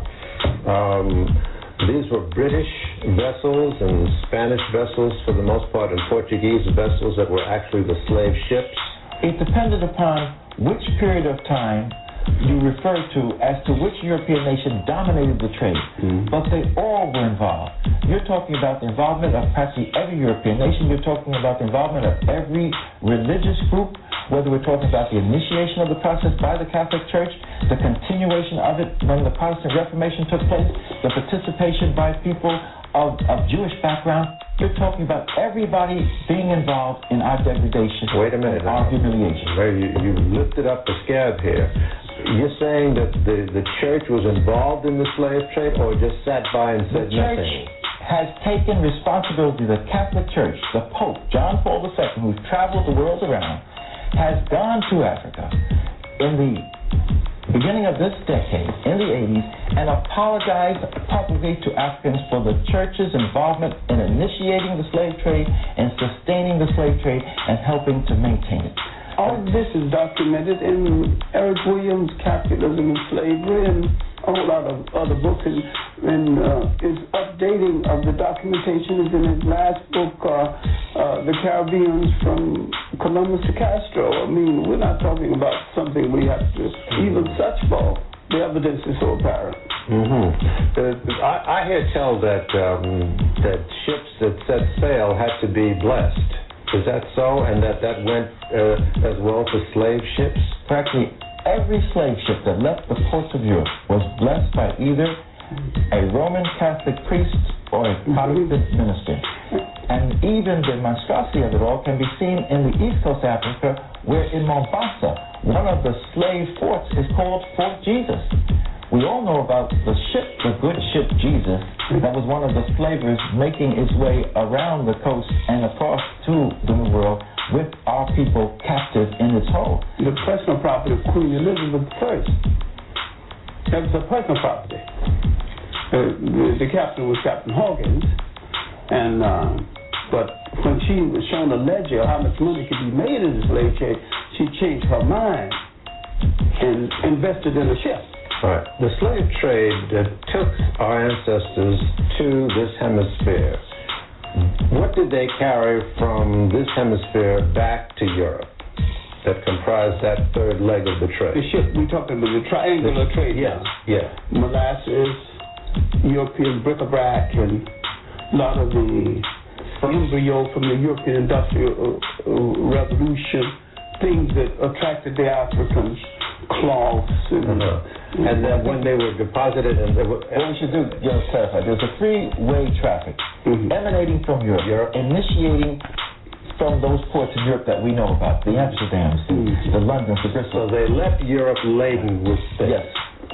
Um, these were British vessels and Spanish vessels for the most part, and Portuguese vessels that were actually the slave ships. It depended upon which period of time you refer to as to which European nation dominated the trade, mm-hmm. but they all were involved. You're talking about the involvement of practically every European nation. You're talking about the involvement of every religious group, whether we're talking about the initiation of the process by the Catholic Church, the continuation of it when the Protestant Reformation took place, the participation by people of, of Jewish background. You're talking about everybody being involved in our degradation. Wait a minute. Our humiliation. Well, you, you lifted up the scab here. You're saying that the, the church was involved in the slave trade or just sat by and said the church nothing? Has taken responsibility. The Catholic Church, the Pope, John Paul the Second, who's traveled the world around, has gone to Africa in the beginning of this decade, in the eighties, and apologized publicly to Africans for the church's involvement in initiating the slave trade and sustaining the slave trade and helping to maintain it. All this is documented in Eric Williams' Capitalism and Slavery and a whole lot of other books, and, and uh, his updating of the documentation is in his last book, uh, uh, The Caribbeans from Columbus to Castro. I mean, we're not talking about something we have to even search for. The evidence is so apparent. Mm-hmm. Uh, I, I hear tell that um, that ships that set sail had to be blessed. Is that so? And that that went uh, as well for slave ships? Practically every slave ship that left the ports of Europe was blessed by either a Roman Catholic priest or a Protestant minister. And even the monstrosity of it all can be seen in the East Coast of Africa, where in Mombasa, one of the slave forts is called Fort Jesus. We all know about the ship, the good ship Jesus, that was one of the slavers making its way around the coast and across to the New World with our people captive in its hold. The personal property of Queen Elizabeth the First. That was her personal property. Uh, the, the captain was Captain Hawkins, and uh, but when she was shown a ledger of how much money could be made in the slave trade, she changed her mind and invested in a ship. All right. The slave trade uh, took our ancestors to this hemisphere. What did they carry from this hemisphere back to Europe that comprised that third leg of the trade? The ship, we're talking about the triangular the, trade. Yes, yeah. Molasses, European bric-a-brac, and a lot of the embryo from the European Industrial uh, uh, Revolution, things that attracted the Africans. Cloths and, uh-huh. and then when they were deposited and they were, what we should do, just clarify, there's a three-way traffic mm-hmm. emanating from Europe, Europe, initiating from those ports in Europe that we know about, the Amsterdams, mm-hmm. the Londons, the Bristol. So they left Europe laden with things. Yes.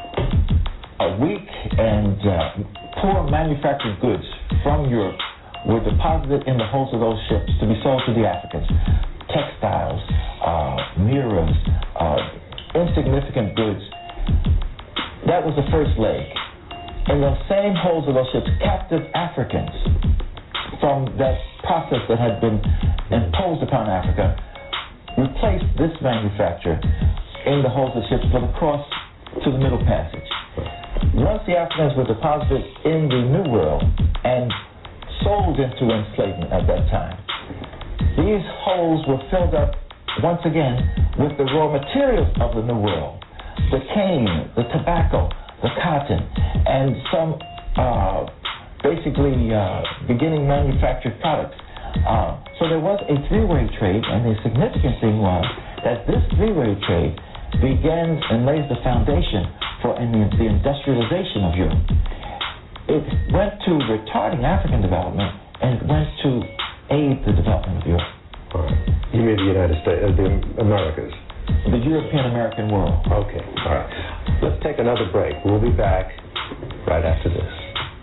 A weak and uh, poor manufactured goods from Europe were deposited in the holds of those ships to be sold to the Africans. Textiles, uh, mirrors, uh, insignificant goods. That was the first leg. In those same holds of those ships, captive Africans from that process that had been imposed upon Africa replaced this manufacture in the holds of ships for the cross to the Middle Passage. Once the Africans were deposited in the New World and sold into enslavement at that time, these holds were filled up once again with the raw materials of the New World, the cane, the tobacco, the cotton, and some uh, basically uh, beginning manufactured products. Uh, so there was a three-way trade, and the significant thing was that this three-way trade begins and lays the foundation for in the, the industrialization of Europe. It went to retarding African development, and it went to aid the development of Europe. All right. You mean the United States, uh, the Americas? The European-American world. Okay, all right. Let's take another break. We'll be back right after this.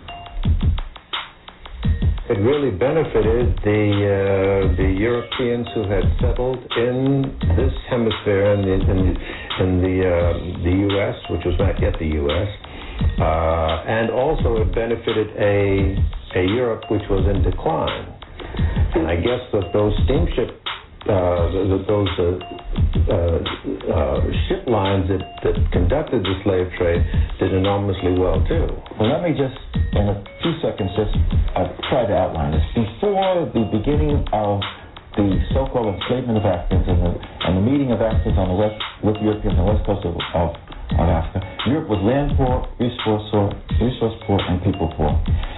It really benefited the uh, the Europeans who had settled in this hemisphere, in the, in the, in the uh, the U S, which was not yet the U S, uh, and also it benefited a a Europe which was in decline. And I guess that those steamship, uh, th- those uh, uh, uh, ship lines that, that conducted the slave trade did enormously well too. Well, let me just, in a few seconds, just uh, try to outline this. Before the beginning of the so-called enslavement of Africans and the, and the meeting of Africans on the west with Europeans on the west coast of, of, of Africa, Europe was land poor, resource poor, resource poor, and people poor.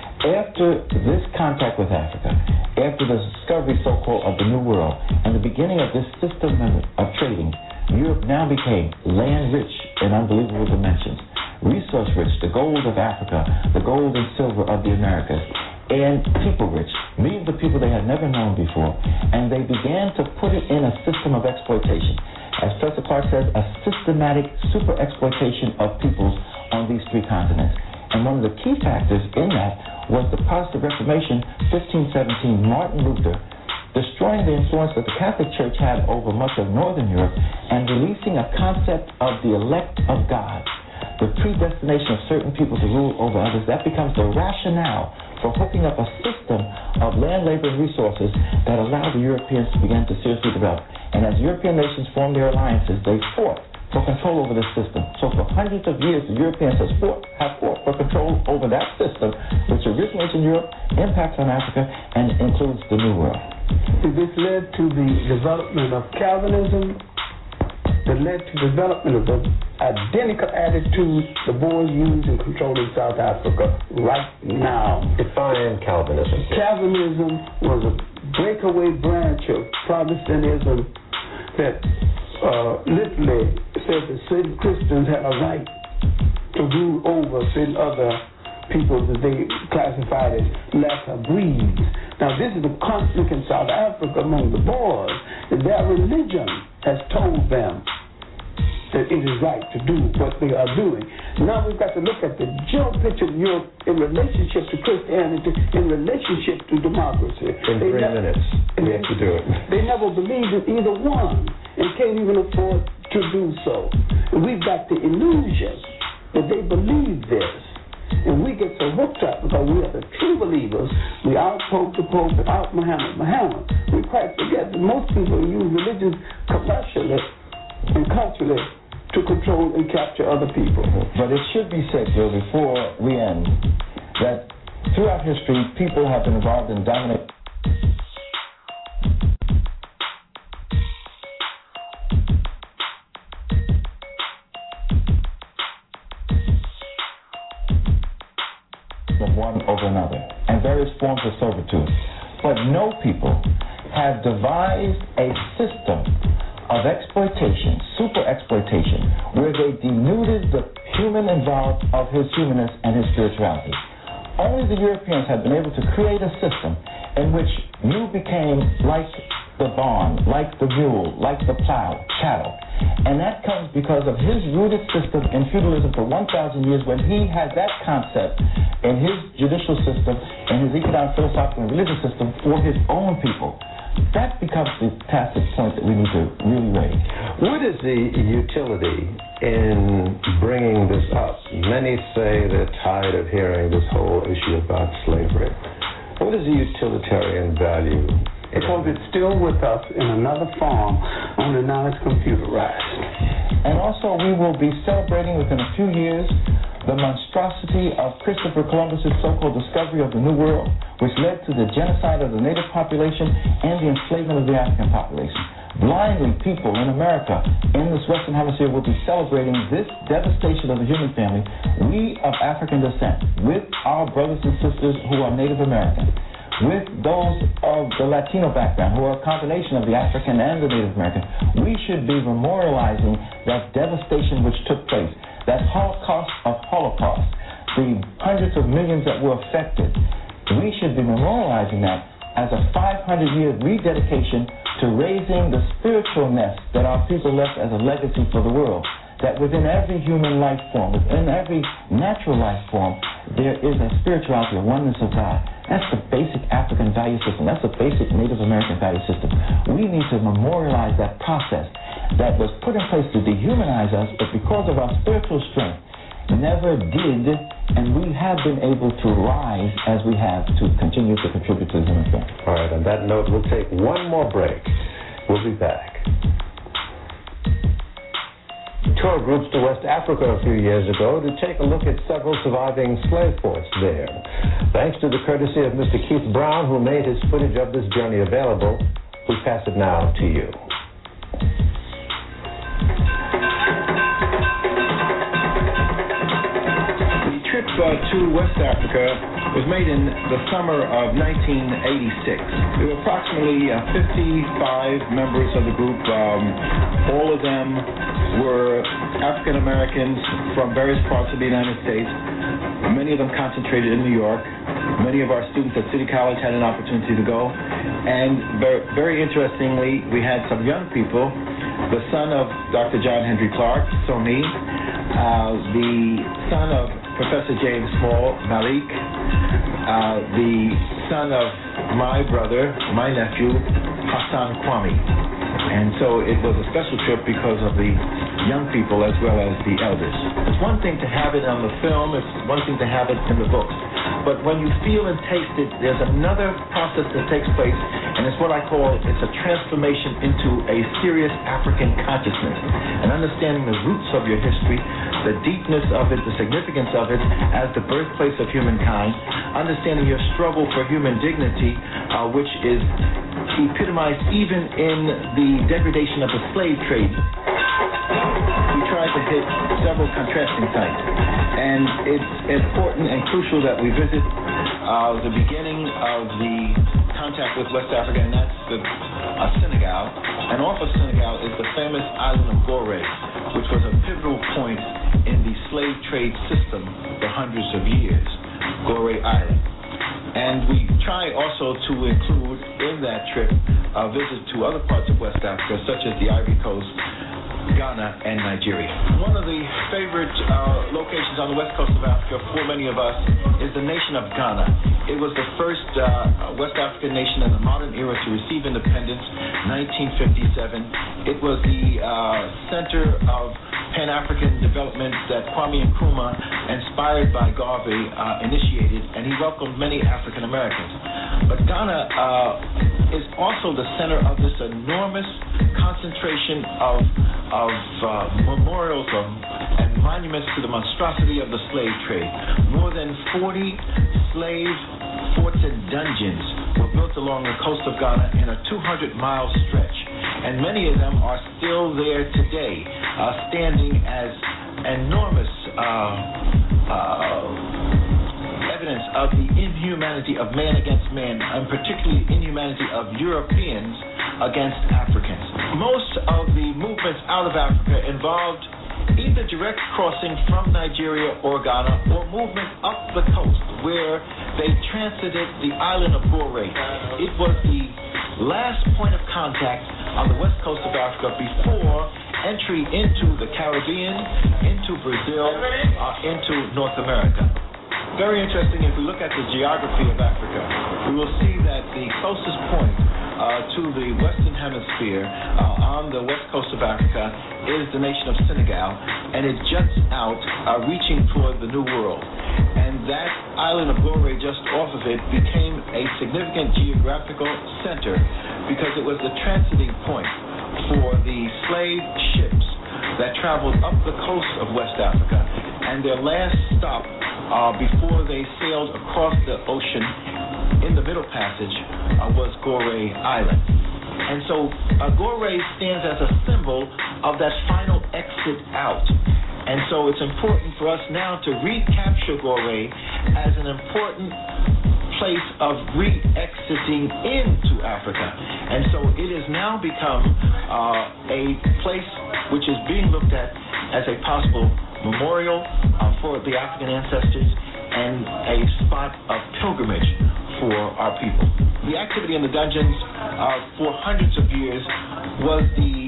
After this contact with Africa, after the discovery, so-called, of the New World, and the beginning of this system of trading, Europe now became land-rich in unbelievable dimensions, resource-rich, the gold of Africa, the gold and silver of the Americas, and people-rich, millions of people they had never known before, and they began to put it in a system of exploitation. As Professor Clark says, a systematic super-exploitation of peoples on these three continents. And one of the key factors in that was the Protestant Reformation, fifteen seventeen, Martin Luther, destroying the influence that the Catholic Church had over much of Northern Europe and releasing a concept of the elect of God, the predestination of certain people to rule over others. That becomes the rationale for hooking up a system of land, labor, and resources that allowed the Europeans to begin to seriously develop. And as European nations formed their alliances, they fought for control over this system. So for hundreds of years, the Europeans have fought, have fought for control over that system, which originates in Europe, impacts on Africa, and includes the New World. This led to the development of Calvinism, that led to the development of the identical attitudes the Boers use in controlling South Africa right now. Define Calvinism. Calvinism was a breakaway branch of Protestantism that uh, literally said that certain Christians had a right to rule over certain other people that they classified as lesser breeds. Now, this is the conflict in South Africa among the Boers, and their religion has told them that it is right to do what they are doing. Now we've got to look at the general picture of Europe in relationship to Christianity, in relationship to democracy. In they three ne- minutes, we have to do it. They never believed in either one and can't even afford to do so. And we've got the illusion that they believe this. And we get so hooked up because we are the true believers. We out Pope to Pope, out Muhammad, Muhammad. We quite forget that most people use religion commercially and culturally to control and capture other people. But it should be said, Bill, before we end, that throughout history, people have been involved in dominating. of one over another, and various forms of servitude. But no people have devised a system of exploitation, super exploitation, where they denuded the human involved of his humanness and his spirituality. Only the Europeans have been able to create a system in which you became like the barn, like the mule, like the plow, cattle. And that comes because of his rooted system in feudalism for one thousand years, when he had that concept in his judicial system and his economic, philosophical, and religious system for his own people. That becomes the tacit point that we need to really raise. What is the utility in bringing this up? Many say they're tired of hearing this whole issue about slavery. What is the utilitarian value? Because it's still with us in another form, only now it's computerized. And also we will be celebrating within a few years the monstrosity of Christopher Columbus's so-called discovery of the New World, which led to the genocide of the native population and the enslavement of the African population. Blindly, people in America, in this Western Hemisphere, will be celebrating this devastation of the human family, we of African descent, with our brothers and sisters who are Native American, with those of the Latino background, who are a combination of the African and the Native American. We should be memorializing that devastation which took place, that Holocaust of Holocaust, the hundreds of millions that were affected. We should be memorializing that as a five hundred year rededication to raising the spiritual nest that our people left as a legacy for the world. that within every human life form, within every natural life form, there is a spirituality, a oneness of God. That's the basic African value system. That's the basic Native American value system. We need to memorialize that process that was put in place to dehumanize us, but because of our spiritual strength, never did, and we have been able to rise as we have to continue to contribute to the human family. All right, on that note, we'll take one more break. We'll be back. Tour groups to West Africa a few years ago to take a look at several surviving slave ports there. Thanks to the courtesy of Mister Keith Brown, who made his footage of this journey available, we pass it now to you. The trip uh, to West Africa was made in the summer of nineteen eighty-six. There were approximately uh, fifty-five members of the group. Um, all of them were African Americans from various parts of the United States. Many of them concentrated in New York. Many of our students at City College had an opportunity to go. And very, very interestingly, we had some young people. The son of Doctor John Henry Clark, Soni, uh, the son of Professor James Small, Malik, uh, the son of my brother, my nephew, Hassan Kwame. And so it was a special trip because of the young people as well as the elders. It's one thing to have it on the film, it's one thing to have it in the books. But when you feel and taste it, there's another process that takes place, and it's what I call, it's a transformation into a serious African consciousness. And understanding the roots of your history, the deepness of it, the significance of it as the birthplace of humankind, understanding your struggle for human dignity, uh, which is epitomized even in the degradation of the slave trade. We tried to hit several contrasting sites, and it's important and crucial that we visit uh, the beginning of the contact with West Africa, and that's the uh, Senegal. And off of Senegal is the famous island of Gorée, which was a pivotal point in the slave trade system for hundreds of years, Gorée Island. And we try also to include in that trip uh, visits to other parts of West Africa, such as the Ivory Coast, Ghana, and Nigeria. One of the favorite uh, locations on the west coast of Africa for many of us is the nation of Ghana. It was the first uh, West African nation in the modern era to receive independence, nineteen fifty-seven. It was the uh, center of Pan-African development that Kwame Nkrumah, inspired by Garvey, uh, initiated, and he welcomed many African Americans. But Ghana uh, is also the center of this enormous concentration of, of uh, memorials of, and monuments to the monstrosity of the slave trade. More than forty slave forts and dungeons were built along the coast of Ghana in a two hundred mile stretch. And many of them are still there today, uh, standing as enormous uh, uh, evidence of the inhumanity of man against man, and particularly inhumanity of Europeans against Africans. Most of the movements out of Africa involved either direct crossing from Nigeria or Ghana, or movement up the coast where they transited the island of Gorée. It was the last point of contact on the west coast of Africa before entry into the Caribbean, into Brazil, uh, into North America. Very interesting, if we look at the geography of Africa, we will see that the closest point uh, to the Western Hemisphere uh, on the west coast of Africa is the nation of Senegal, and it juts out, uh, reaching toward the New World. And that island of Gorée, just off of it, became a significant geographical center because it was the transiting point for the slave ships that traveled up the coast of West Africa, and their last stop uh, before they sailed across the ocean in the Middle Passage uh, was Gorée Island. And so uh, Gorée stands as a symbol of that final exit out. And so it's important for us now to recapture Gorée as an important place of re-exiting into Africa. And so it has now become uh, a place which is being looked at as a possible memorial uh, for the African ancestors and a spot of pilgrimage for our people. The activity in the dungeons uh, for hundreds of years was the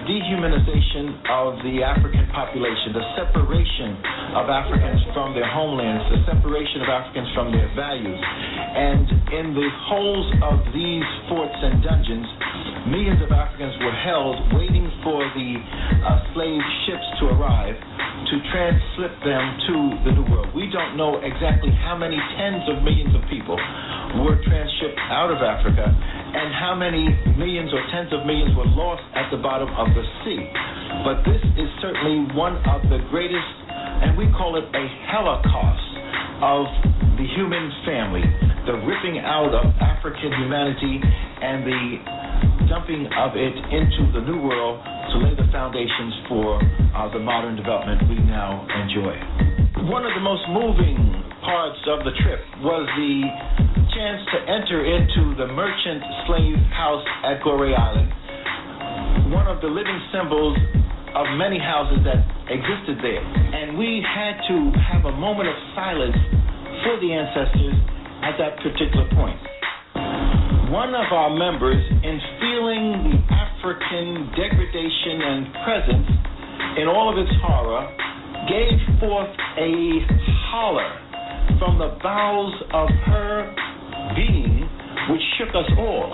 dehumanization of the African population, the separation of Africans from their homelands, the separation of Africans from their values. And in the holes of these forts and dungeons, millions of Africans were held waiting for the uh, slave ships to arrive to transship them to the New World. We don't know exactly how many tens of millions of people were transshipped out of Africa and how many millions or tens of millions were lost at the bottom of the sea. But this is certainly one of the greatest, and we call it a Holocaust of the human family, the ripping out of African humanity and the dumping of it into the New World to lay the foundations for uh, the modern development we now enjoy. One of the most moving parts of the trip was the chance to enter into the merchant slave house at Gorée Island, one of the living symbols of many houses that existed there. And we had to have a moment of silence for the ancestors at that particular point. One of our members, in feeling the African degradation and presence in all of its horror, gave forth a holler from the bowels of her being, which shook us all.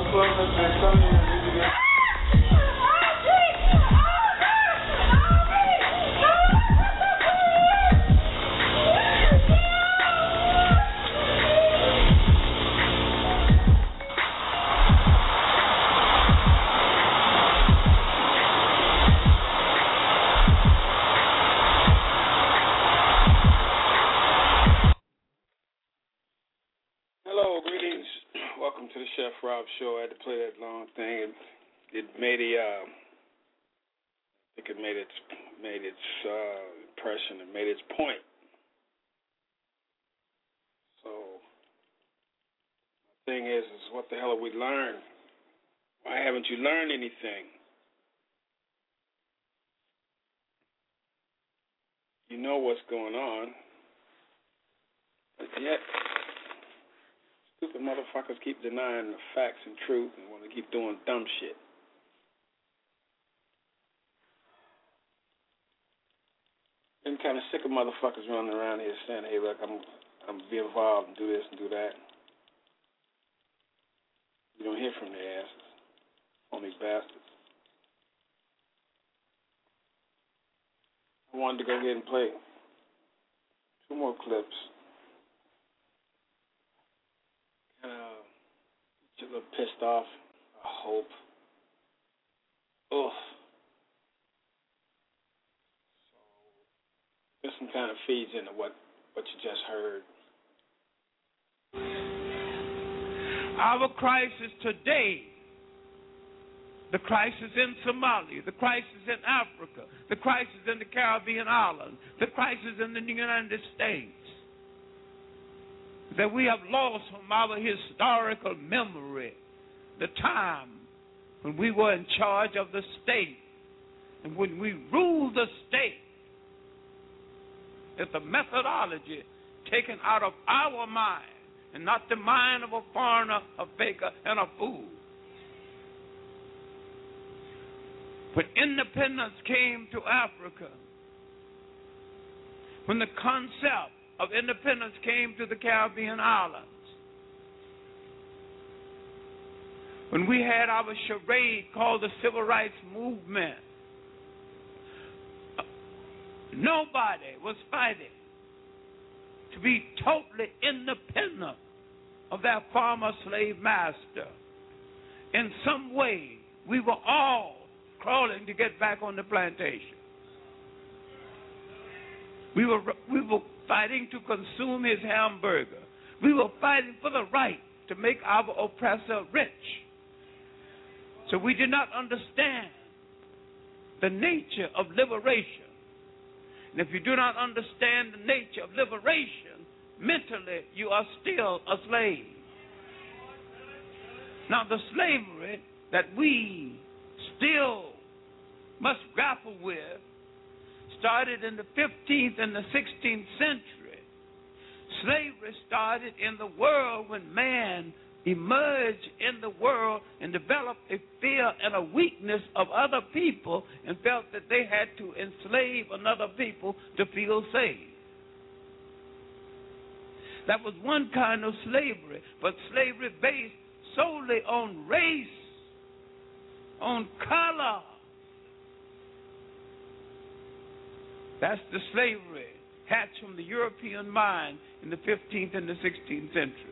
To the Chef Rob Show. I had to play that long thing. It, it made a, uh, I think it made its made its uh, impression. It made its point. So the thing is, is what the hell have we learned? Why haven't you learned anything? You know what's going on, but yet stupid motherfuckers keep denying the facts and truth and want to keep doing dumb shit. Been kind of sick of motherfuckers running around here saying, "Hey, look, I'm, I'm be involved and do this and do that." You don't hear from their asses, phony bastards. I wanted to go ahead and play two more clips. Uh, just a little pissed off, I hope. Ugh. So, this one kind of feeds into what, what you just heard. Our crisis today, the crisis in Somalia, the crisis in Africa, the crisis in the Caribbean islands, the crisis in the United States, that we have lost from our historical memory the time when we were in charge of the state and when we ruled the state, that the methodology taken out of our mind and not the mind of a foreigner, a faker, and a fool. When independence came to Africa, when the concept of independence came to the Caribbean islands, when we had our charade called the Civil Rights Movement, nobody was fighting to be totally independent of that former slave master. In some way, we were all crawling to get back on the plantation. We were we were fighting to consume his hamburger. We were fighting for the right to make our oppressor rich. So we did not understand the nature of liberation. And if you do not understand the nature of liberation, mentally you are still a slave. Now the slavery that we still must grapple with started in the fifteenth and the sixteenth century. Slavery started in the world when man emerge in the world and developed a fear and a weakness of other people and felt that they had to enslave another people to feel safe. That was one kind of slavery, but slavery based solely on race, on color. That's the slavery hatched from the European mind in the fifteenth and the sixteenth century.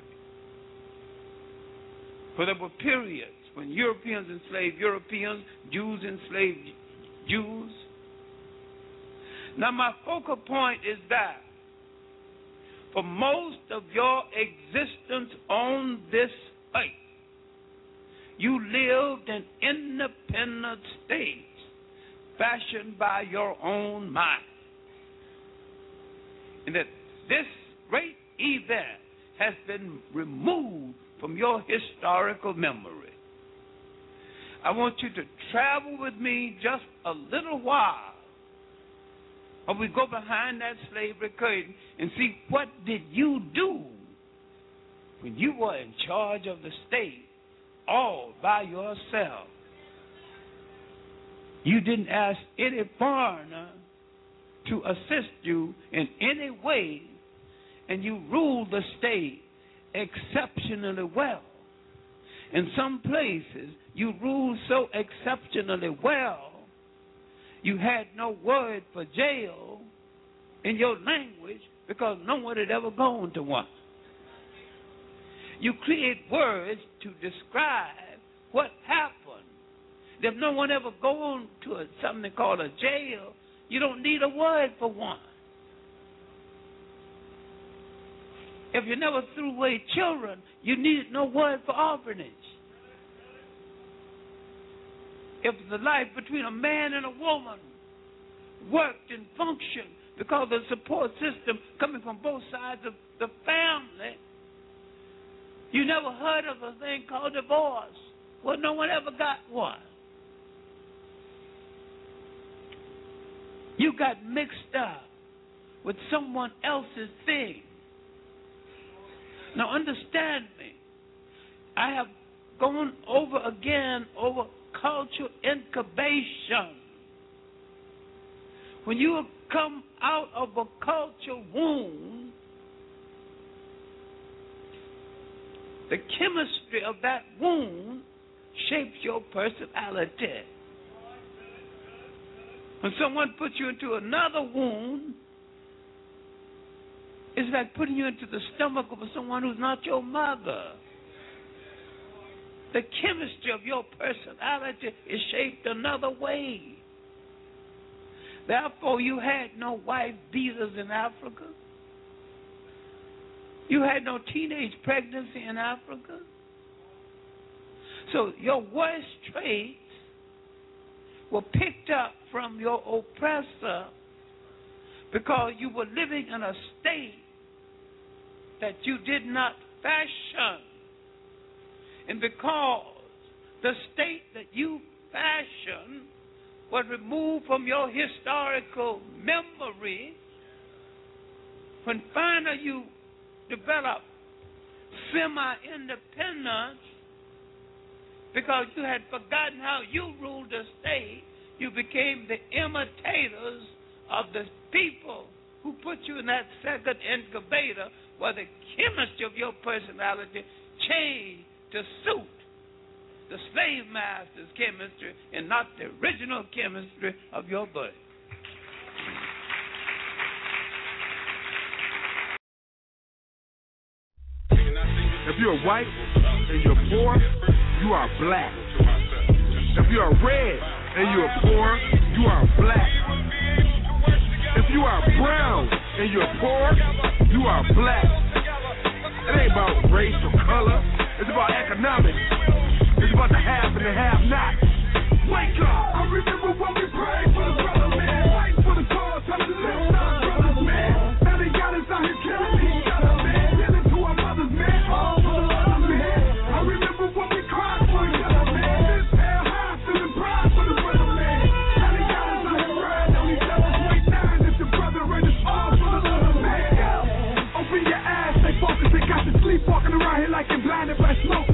For there were periods when Europeans enslaved Europeans, Jews enslaved Jews. Now my focal point is that for most of your existence on this earth, you lived in independent states fashioned by your own mind. And that this great event has been removed from your historical memory. I want you to travel with me just a little while, or we go behind that slavery curtain and see what did you do when you were in charge of the state all by yourself. You didn't ask any foreigner to assist you in any way, and you ruled the state exceptionally well. In some places, you ruled so exceptionally well, you had no word for jail in your language because no one had ever gone to one. You create words to describe what happened. If no one ever gone to a, something called a jail, you don't need a word for one. If you never threw away children, you needed no word for orphanage. If the life between a man and a woman worked and functioned because of the support system coming from both sides of the family, you never heard of a thing called divorce. Well, no one ever got one. You got mixed up with someone else's thing. Now understand me. I have gone over again over cultural incubation. When you come out of a cultural womb, the chemistry of that womb shapes your personality. When someone puts you into another womb, it's like putting you into the stomach of someone who's not your mother. The chemistry of your personality is shaped another way. Therefore, you had no wife beaters in Africa. You had no teenage pregnancy in Africa. So your worst traits were picked up from your oppressor because you were living in a state that you did not fashion. And because the state that you fashioned was removed from your historical memory, when finally you developed semi-independence, because you had forgotten how you ruled the state, you became the imitators of the people who put you in that second incubator where the chemistry of your personality changed to suit the slave master's chemistry and not the original chemistry of your birth. If you're white and you're poor, you are black. If you are red and you're poor, you are black. If you are brown and you're poor, you are black. It ain't about race or color. It's about economics. It's about the have and the have-not. Wake up! I remember when we prayed for the brother, man. Fight for the cause, tell us to lift our brothers, man. Now they got us out here killing each other, man. Killing to our mothers, man. All for the love, man. I remember when we cried for each other, man. This hell high, feeling pride for the brother, man. Now they got us out here riding on each other's weight nine. If the brother and it's all for the love, man. Open your eyes, stay focused. They got to sleep walking around here like you're blinded by smoke.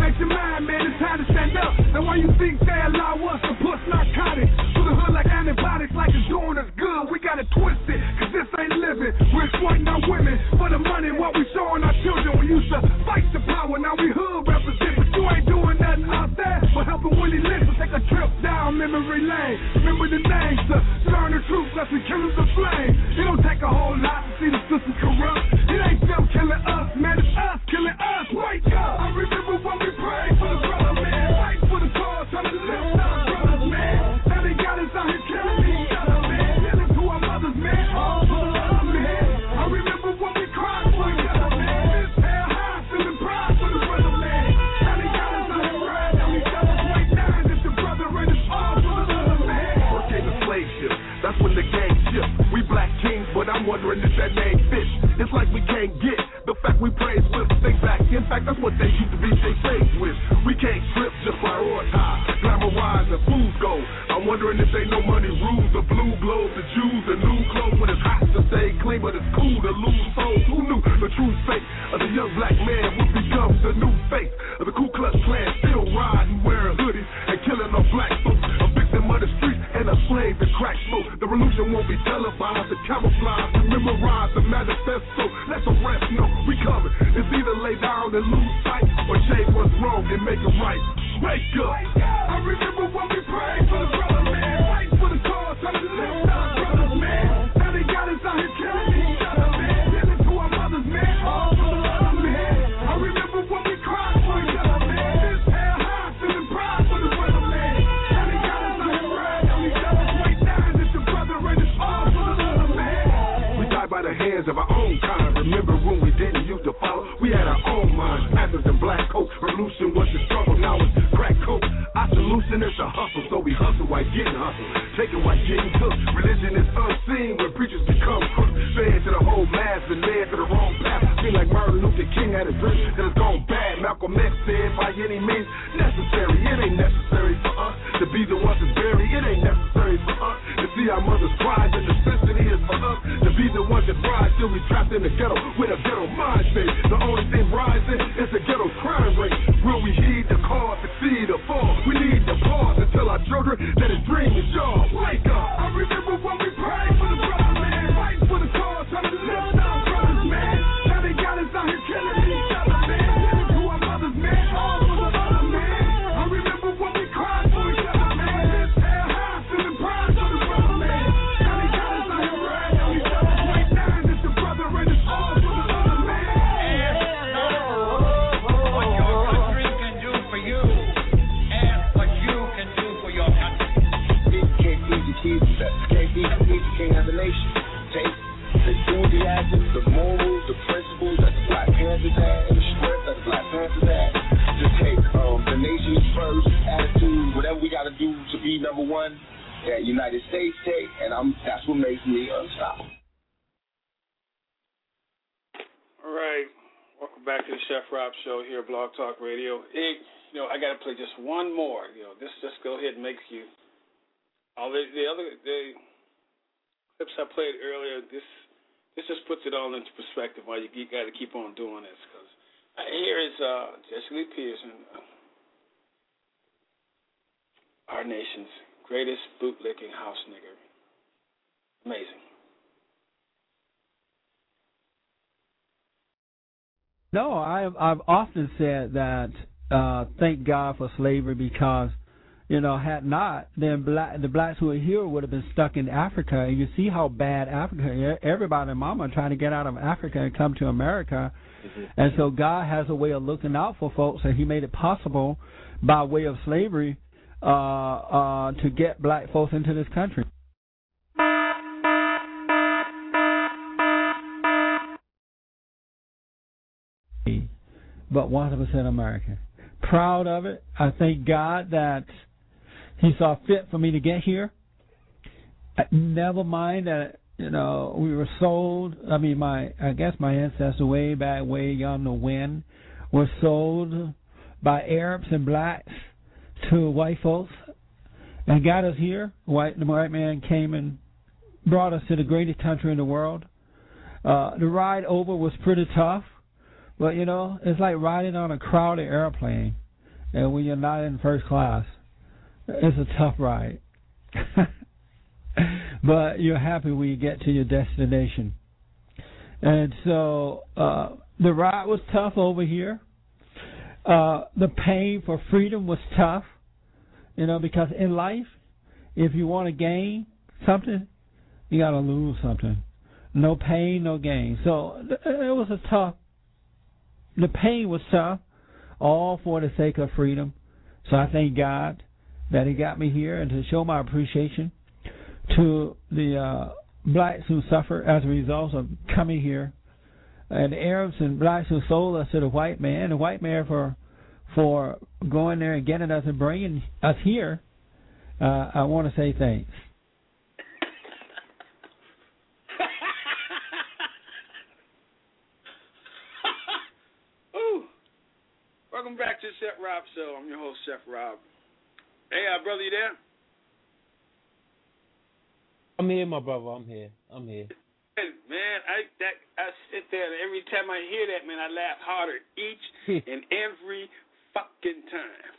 change your mind, man. It's time to stand up. Now why you think they allow us to push narcotics to the hood like antibiotics, like it's doing us good? We gotta twist it, cause this ain't living. We're exploiting our women for the money. What we showing our children. We used to fight the power, now we hood represent. But you ain't doing nothing out there but helping Willie Lynch. Take a trip down memory lane. Remember the names to learn the truth, let's be killing the flame. It don't take a whole lot to see the system corrupt. It ain't them killing us, man, it's us killing us. Wake up! I remember when we prayed for the brother, man. Fight for the cause, trying to lift our brothers, man. Now they got us out here killing each other, man. Killing to our mothers, man. All for the love, man. I remember when we cried for each other, man. This hell high, feeling pride for the brother, man. Now they got us out here riding on each other's white nines. It's the brother and it's all for the love, man. Work ain't a slave ship, that's when the gang shift. We black kings, but I'm wondering if that name fits. It's like we can't get the fact we praise with. Think back, in fact, that's what they used to be they saved with. We can't trip, just prioritize, glamorize, and fools go. I'm wondering if they know money rules, the blue globe, the Jews, the new clothes. When it's hot to stay clean, but it's cool to lose souls. Who knew the true fate of the young black man would become the new face of the Ku Klux Klan? Still riding, wearing hoodies, and killing our black folks. A victim of the streets and a slave to crack smoke. The revolution won't be televised, the camouflage, to memorize the manifesto. Let the rest know we coming. It's either lay down and lose sight, or change what's wrong and make it right. Wake up! I remember when we prayed for the brother, man. Fight for the cause, trying to lift our brothers, man. Now they got us out here killing each other, man. Killing to our mothers, man. All for the love, man. I remember when we cried for each other, man. This hell high, feeling pride for the brother, man. Now they got us out here riding on each other's white nines. It's the brother and it's all for the love, man. We died by the hands of our own kind. Remember when we didn't used to follow? We had our own minds, Panthers and black coats. Revolution was the struggle, now it's crack coke. Our solution is to hustle, so we hustle while getting hustled. Taking while getting cooked. Religion is unseen when preachers become crooks. Fed to the whole mass and led to the wrong path. Seem like Martin Luther King had a dream that has gone bad. Malcolm X said by any means necessary. It ain't necessary for us to be the ones that's buried. It ain't necessary for us to see our mothers cry. The necessity is for us to be the ones that rise till we trapped in the ghetto with a ghetto mindset. The only thing rising is the ghetto crime rate. Will we heed the call, succeed or fall? We need to pause and tell our children that a dream is yours. Wake up! I remember when we prayed for the brother, man. Fight for the cause, trying to lift our brothers, man. Now they got us out here killing each other, man. Killing to our mothers, man. All for the love, man. I remember when we cried for each other, man. This hell high, feeling pride for the brother, man. Now they got us out here riding on each other's white nines. It's the brother and it's all for the love, man. What your country can do for you, and what you can do for your country. It can't easy keep that. Can't easy keep. Can't have a nation. Take the enthusiasm, the morals, the principles that the Black Panthers had, and the strength that the Black Panthers had. Just take um, the nation's first attitude, whatever we got to do to be number one. That United States take, and I'm. That's what makes me unstoppable. All right. Welcome back to the Chef Rob Show here, Blog Talk Radio. It, you know, I got to play just one more. You know, this just go ahead and makes you. All the, the other the clips I played earlier, this this just puts it all into perspective. Why you, you got to keep on doing this? Because uh, here is uh, Jesse Lee Peterson, uh, our nation's greatest bootlicking house nigger. Amazing. No, I've I've often said that uh, thank God for slavery because, you know, had not, then black, the blacks who are here would have been stuck in Africa. And you see how bad Africa, everybody and mama trying to get out of Africa and come to America. Mm-hmm. And so God has a way of looking out for folks, and he made it possible by way of slavery uh, uh, to get black folks into this country. But one hundred percent American. Proud of it. I thank God that he saw fit for me to get here. Never mind that, you know, we were sold. I mean, my I guess my ancestors way back, way yonder when, were sold by Arabs and blacks to white folks and got us here. White, the white man came and brought us to the greatest country in the world. Uh, the ride over was pretty tough. But, you know, it's like riding on a crowded airplane. and when you're not in first class, it's a tough ride. But you're happy when you get to your destination. And so uh, the ride was tough over here. Uh, the pain for freedom was tough, you know, because in life, if you want to gain something, you got to lose something. No pain, no gain. So it was a tough, the pain was tough, all for the sake of freedom. So I thank God that He got me here, and to show my appreciation to the uh, blacks who suffer as a result of coming here, and the Arabs and blacks who sold us to the white man, the white man for for going there and getting us and bringing us here. Uh, I want to say thanks. Ooh. Welcome back to the Chef Rob Show. I'm your host, Chef Rob. Hey, uh, brother, you there? I'm here, my brother. I'm here. I'm here. Hey, man, I that I sit there and every time I hear that, man, I laugh harder each and every fucking time.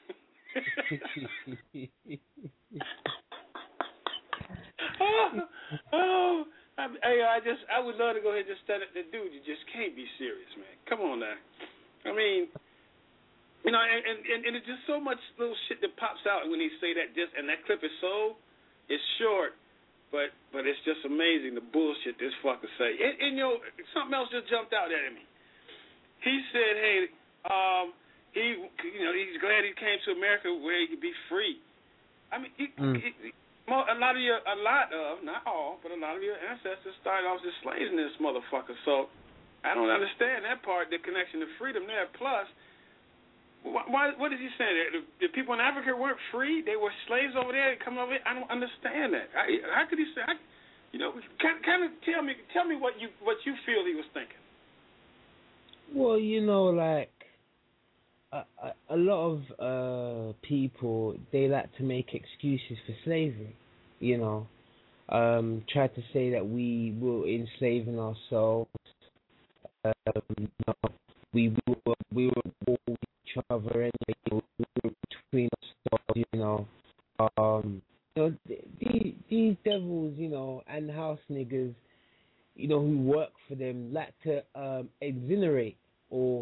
oh, oh I, I, I just I would love to go ahead and just stand up. The dude, you just can't be serious, man. Come on now. I mean, you know, and, and, and it's just so much little shit that pops out when they say that. Just and that clip is so, it's short. But but it's just amazing the bullshit this fucker say. And, and you know, something else just jumped out at me. He said, hey, um, he you know he's glad he came to America where he could be free. I mean, he, mm. he, a lot of your, a lot of, not all, but a lot of your ancestors started off as slaves in this motherfucker. So I don't understand that part, the connection to freedom there. Plus, why, what is he saying? The, the people in Africa weren't free; they were slaves over there. They come over here. I don't understand that. I, how could he say? I, you know, kind, kind of tell me, tell me what you what you feel he was thinking. Well, you know, like a, a, a lot of uh, people, they like to make excuses for slavery. You know, um, try to say that we were enslaving ourselves. Um, you know, we were we were. Each other and we were between ourselves, you know. Um, you know, these, these devils, you know, and house niggas, you know, who work for them, like to um, exonerate or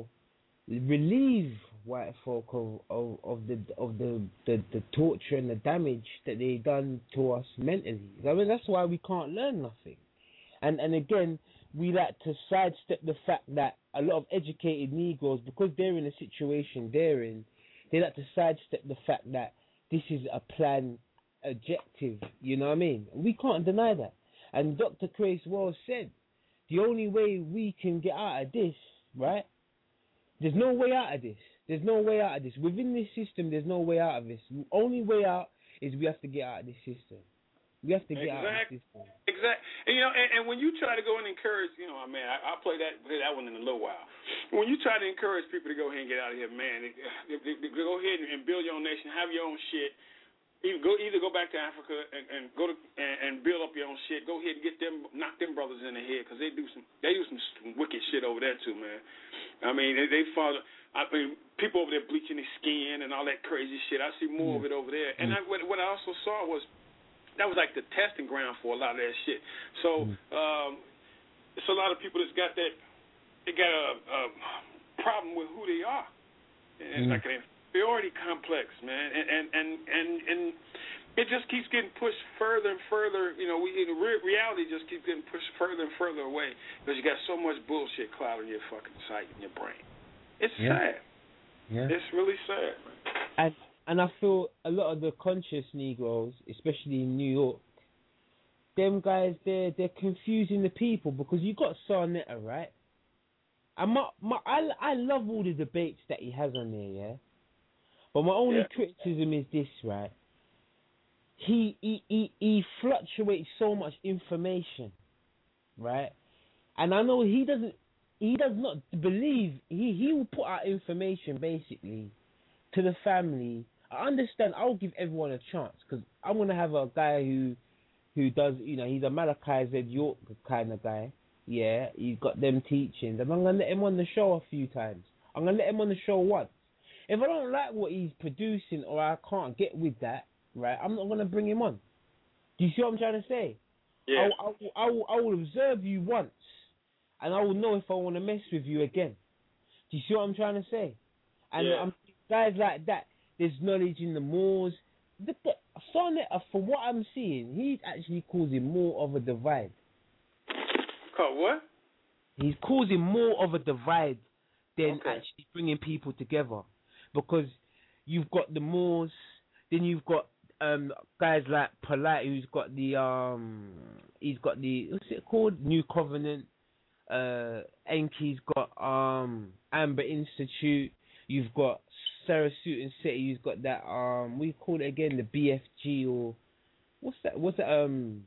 relieve white folk of, of, of the of the, the, the torture and the damage that they done to us mentally. I mean, that's why we can't learn nothing. And and again, we like to sidestep the fact that a lot of educated Negroes, because they're in a situation they're in, they like to sidestep the fact that this is a planned objective, you know what I mean? We can't deny that. And Doctor Crace well said, the only way we can get out of this, right? There's no way out of this. There's no way out of this. Within this system, there's no way out of this. The only way out is we have to get out of this system. We have to get exactly. out of this system. Exactly. And, you know, and, and when you try to go and encourage, you know, man, I, I'll play that play that one in a little while. When you try to encourage people to go ahead and get out of here, man, it, it, it, it, go ahead and build your own nation, have your own shit. Either go either go back to Africa and, and go to and, and build up your own shit. Go ahead and get them, knock them brothers in the head, because they do some they do some wicked shit over there too, man. I mean, they, they follow. I mean, people over there bleaching their skin and all that crazy shit. I see more mm. of it over there. And I, what, what I also saw was that was like the testing ground for a lot of that shit. So mm. um, it's a lot of people that's got that. They got a, a problem with who they are. And it's mm. like an inferiority complex, man, and and, and and and it just keeps getting pushed further and further. You know, we in re- reality just keeps getting pushed further and further away because you got so much bullshit clouding your fucking sight and your brain. It's yeah. sad. Yeah. It's really sad, man. And and I feel a lot of the conscious Negroes, especially in New York, them guys, they're they're confusing the people because you got Sarnetta, right? And my, my I I love all the debates that he has on there, yeah. But my only yeah. criticism is this, right? He, he he he fluctuates so much information, right? And I know he doesn't, he does not believe, he, he will put out information basically to the family. I understand, I'll give everyone a chance because I'm going to have a guy who who does, you know, he's a Malachi Z. York kind of guy. Yeah, he's got them teachings. And I'm going to let him on the show a few times. I'm going to let him on the show once. If I don't like what he's producing or I can't get with that, right, I'm not gonna bring him on. Do you see what I'm trying to say? Yeah. I, will- I, will- I, will, I will observe you once, and I will know if I want to mess with you again. Do you see what I'm trying to say? And Yeah. um, guys like that, there's knowledge in the Moors. The, the, Sonnet, uh, for what I'm seeing, he's actually causing more of a divide. Called what? He's causing more of a divide than Okay. actually bringing people together, because you've got the Moors, then you've got um guys like Polite, who's got the um he's got the what's it called, New Covenant. Uh, Enki's got um Amber Institute. You've got Sarah Suit City. Who's got that um what do you call it again, the B F G, or what's that? What's that um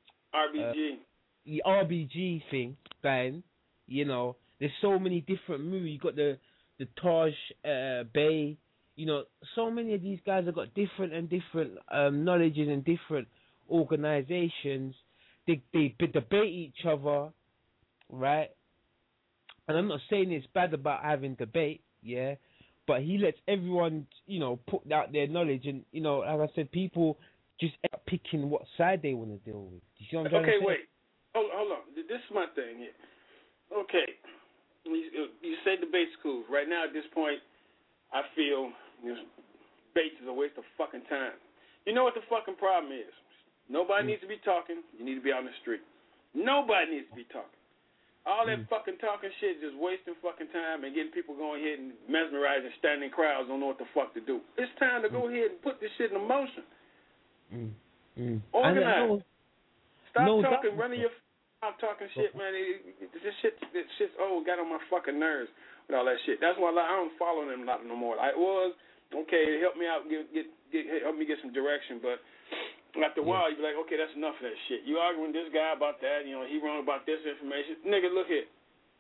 R B G. Uh, the R B G thing, going. You know, there's so many different movies. You got the the Taj uh, Bay. You know, so many of these guys have got different and different um, knowledges and different organizations. They they b- debate each other, right? And I'm not saying it's bad about having debate, yeah, but he lets everyone, you know, put out their knowledge, and you know, like I said, people just end up picking what side they want to deal with. Do you see what I'm trying Okay, to say? wait. Hold, hold on. This is my thing here. Okay. You, you say debate's cool. Right now, at this point, I feel you know, debate is a waste of fucking time. You know what the fucking problem is? Nobody Mm. needs to be talking. You need to be out in the street. Nobody needs to be talking. All that Mm. fucking talking shit is just wasting fucking time and getting people going ahead and mesmerizing standing crowds don't know what the fuck to do. It's time to go ahead and put this shit in motion. Mm. Mm. Organize. And, uh, Stop no talking, doubt. running your stop talking shit, man. It, it, this shit, this shit's oh, got on my fucking nerves with all that shit. That's why I don't follow them a lot no more. I was okay, it helped me out, get get, get help me get some direction, but after a while, you be like, okay, that's enough of that shit. You arguing with this guy about that, you know, he wrong about this information. Nigga, look here.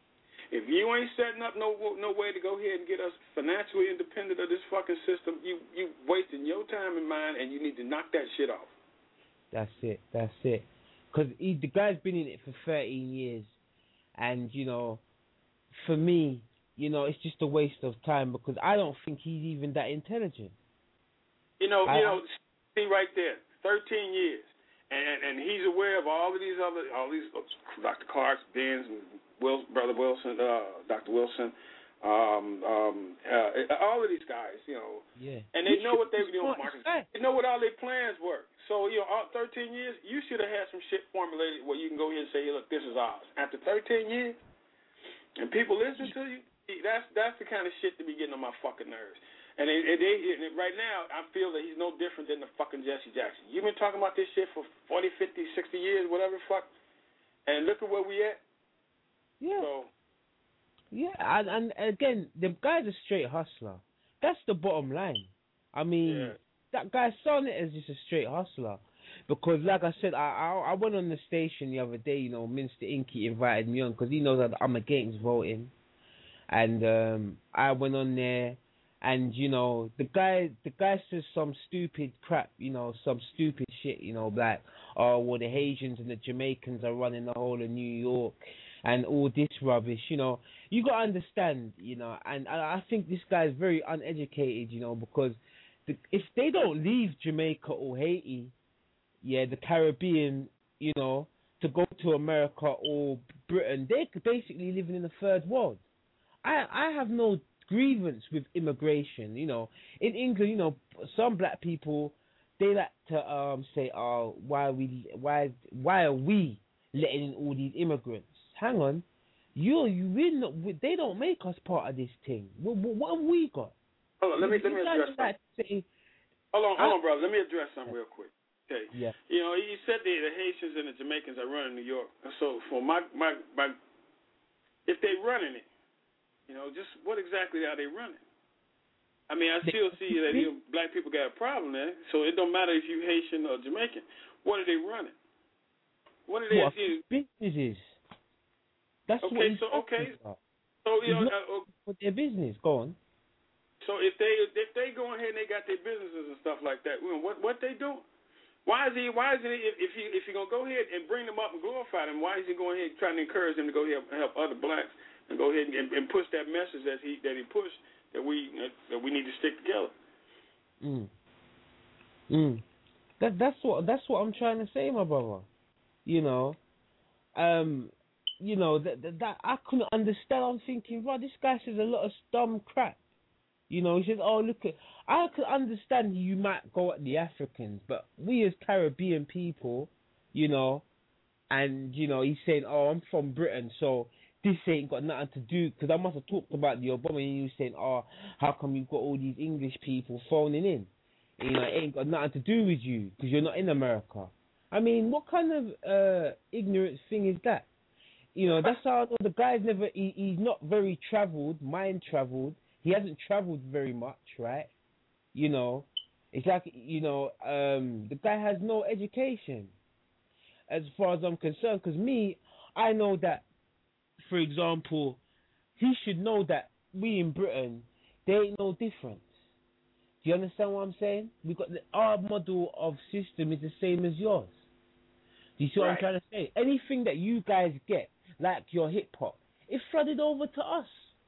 If you ain't setting up no no way to go ahead and get us financially independent of this fucking system, you you wasting your time and mine, and you need to knock that shit off. That's it. That's it. Because the guy's been in it for thirteen years, and you know, for me, you know, it's just a waste of time because I don't think he's even that intelligent. You know, I, you know, see right there, thirteen years, and and he's aware of all of these other, all these Doctor Clark's, Ben's, Will, Brother Wilson, uh, Doctor Wilson, um, um, uh, all of these guys, you know, yeah, and they He know what they should were doing, be Marcus. smart. They know what all their plans were. So, you know, all thirteen years, you should have had some shit formulated where you can go ahead and say, hey, look, this is ours. After thirteen years, and people listen to you, that's that's the kind of shit that be getting on my fucking nerves. And they, they, they, right now, I feel that he's no different than the fucking Jesse Jackson. You've been talking about this shit for forty, fifty, sixty years, whatever the fuck, and look at where we at. Yeah. So, yeah, and, and again, the guy's a straight hustler. That's the bottom line. I mean, yeah. that guy Sonnet is just a straight hustler. Because, like I said, I, I I went on the station the other day. You know, Mister Inky invited me on because he knows that I'm against voting, and um, I went on there, and you know, the guy the guy says some stupid crap. You know, some stupid shit. You know, like, oh, well, the Haitians and the Jamaicans are running the whole of New York, and all this rubbish. You know, you got to understand. You know, and I, I think this guy is very uneducated. You know, because the, if they don't leave Jamaica or Haiti, yeah, the Caribbean, you know, to go to America or Britain, they're basically living in the third world. I I have no grievance with immigration, you know. In England, you know, some black people, they like to um say, oh, why are we why why are we letting in all these immigrants? Hang on, you you really not, they don't make us part of this thing. What, what, what have we got? Hold on, let me You let me guys address like something. to say, Hold on, hold I- on, brother. Let me address something real quick. Okay. Yeah. You know, you said the, the Haitians and the Jamaicans are running New York. So for my, my my if they running it, you know, just what exactly are they running? I mean, I still see that you know, black people got a problem there. So it don't matter if you Haitian or Jamaican. What are they running? What are they? What, You, businesses? That's what okay, he's so okay, talking about. so you He's know, not uh, for their business. Go on. so if they if they go ahead and they got their businesses and stuff like that, you know, what what they doing? Why is he? Why is it? If, if he if he gonna go ahead and bring them up and glorify them, why is he going ahead trying to encourage them to go ahead and help other blacks and go ahead and, and push that message that he that he pushed that we that we need to stick together. Mm. Mm. That that's what that's what I'm trying to say, my brother. You know, um, you know that that, that I couldn't understand. I'm thinking, right, this guy says a lot of dumb crap. You know, he says, "Oh, look at." I could understand you might go at the Africans, but we as Caribbean people, you know, and you know, he's saying, "Oh, I'm from Britain, so this ain't got nothing to do." Because I must have talked about the Obama, and he was saying, "Oh, how come you've got all these English people phoning in? You know, it ain't got nothing to do with you because you're not in America." I mean, what kind of uh, ignorant thing is that? You know, that's how I know the guy's never. He, he's not very travelled, mind travelled. He hasn't travelled very much, right? You know, it's like, you know, um, the guy has no education as far as I'm concerned. Because me, I know that, for example, he should know that we in Britain, there ain't no difference. Do you understand what I'm saying? We got the, our model of system is the same as yours. Do you see what Right. I'm trying to say? Anything that you guys get, like your hip hop, it flooded over to us.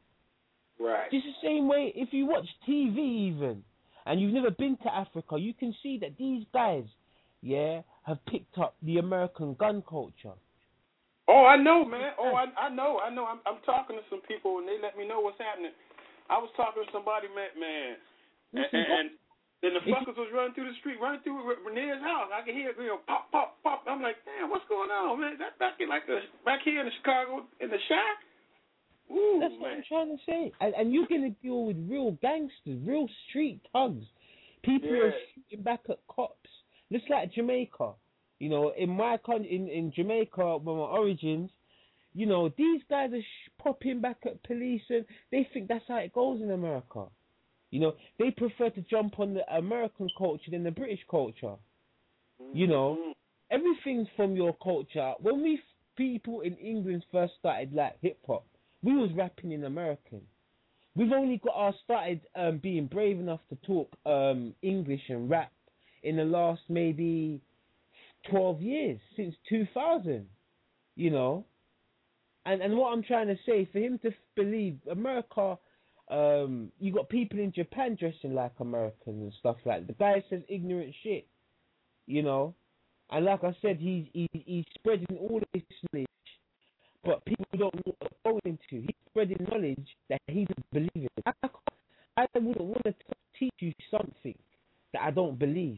Right. Just the same way, if you watch T V even, and you've never been to Africa, you can see that these guys, yeah, have picked up the American gun culture. Oh, I know, man. Oh, I I know, I know. I'm I'm talking to some people, and they let me know what's happening. I was talking to somebody, man, man, and, and, and then the fuckers was running through the street, running through Renee's house. I could hear it, you know, pop, pop, pop. I'm like, damn, what's going on, man? That back in like the back here in the Chicago in the shack. Ooh, That's man. what I'm trying to say. And, and you're going to deal with real gangsters, real street thugs. People Yeah. who are shooting back at cops. Just like Jamaica. You know, in my country, in, in Jamaica, where my origins, you know, these guys are sh- popping back at police and they think that's how it goes in America. You know, they prefer to jump on the American culture than the British culture. You know, everything's from your culture. When we people in England first started like hip hop, we was rapping in American. We've only got our started um, being brave enough to talk um, English and rap in the last maybe twelve years, since two thousand, you know. And and what I'm trying to say, for him to f- believe America, um, you got people in Japan dressing like Americans and stuff like that. The guy says ignorant shit, you know. And like I said, he's, he's, he's spreading all this knowledge. But people don't know what they're going into. He's spreading knowledge that he doesn't believe in. I, I wouldn't want to teach you something that I don't believe.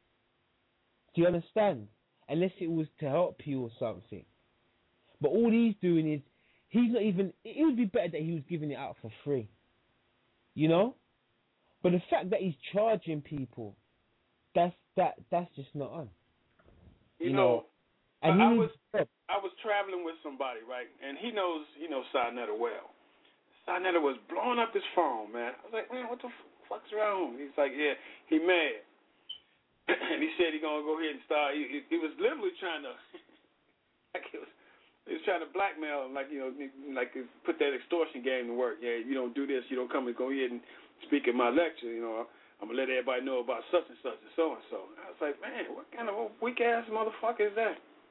Do you understand? Unless it was to help you or something. But all he's doing is, he's not even, it would be better that he was giving it out for free. You know? But the fact that he's charging people, that's that that's just not on. You, You know, know, and I, I he was I was traveling with somebody, right, and he knows he knows Sarnetta well. Sarnetta was blowing up his phone, man. I was like, man, what the fuck's wrong? He's like, yeah, he mad, and he said he gonna go ahead and start. He, he, he was literally trying to, like he was, he was trying to blackmail him, like you know, like put that extortion game to work. Yeah, you don't do this, you don't come and go ahead and speak at my lecture. You know, I'm gonna let everybody know about such and such and so and so. I was like, man, what kind of weak ass motherfucker is that?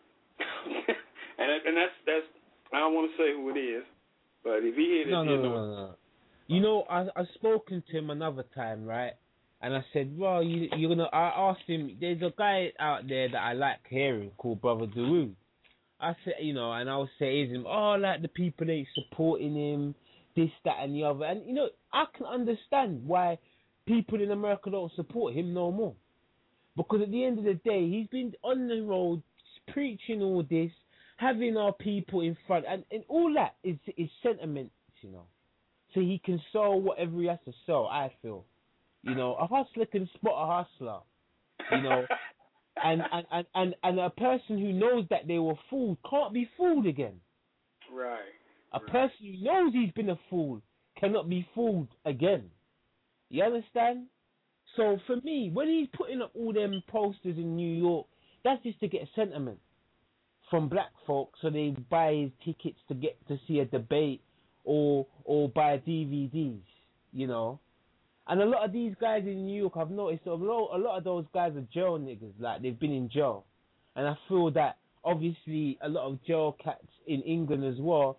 and and that's that's I don't want to say who it is, but if he hit it, no, no, you no, know. no, no. You know, I I've spoken to him another time, right? And I said, well, you you're gonna. I asked him. There's a guy out there that I like hearing called Brother Dawood. I said, you know, and I was saying to him, oh, like the people ain't supporting him, this, that, and the other. And you know, I can understand why people in America don't support him no more, because at the end of the day, he's been on the road preaching all this, having our people in front, and, and all that is is sentiments, you know. So he can sell whatever he has to sell, I feel. You know, a hustler can spot a hustler, you know. and, and, and, and, and a person who knows that they were fooled can't be fooled again. Right. A person who knows he's been a fool cannot be fooled again. You understand? So for me, when he's putting up all them posters in New York, that's just to get a sentiment from black folks, so they buy his tickets to get to see a debate or or buy D V Ds, you know. And a lot of these guys in New York, I've noticed a lot, a lot of those guys are jail niggas, like they've been in jail. And I feel that obviously a lot of jail cats in England as well,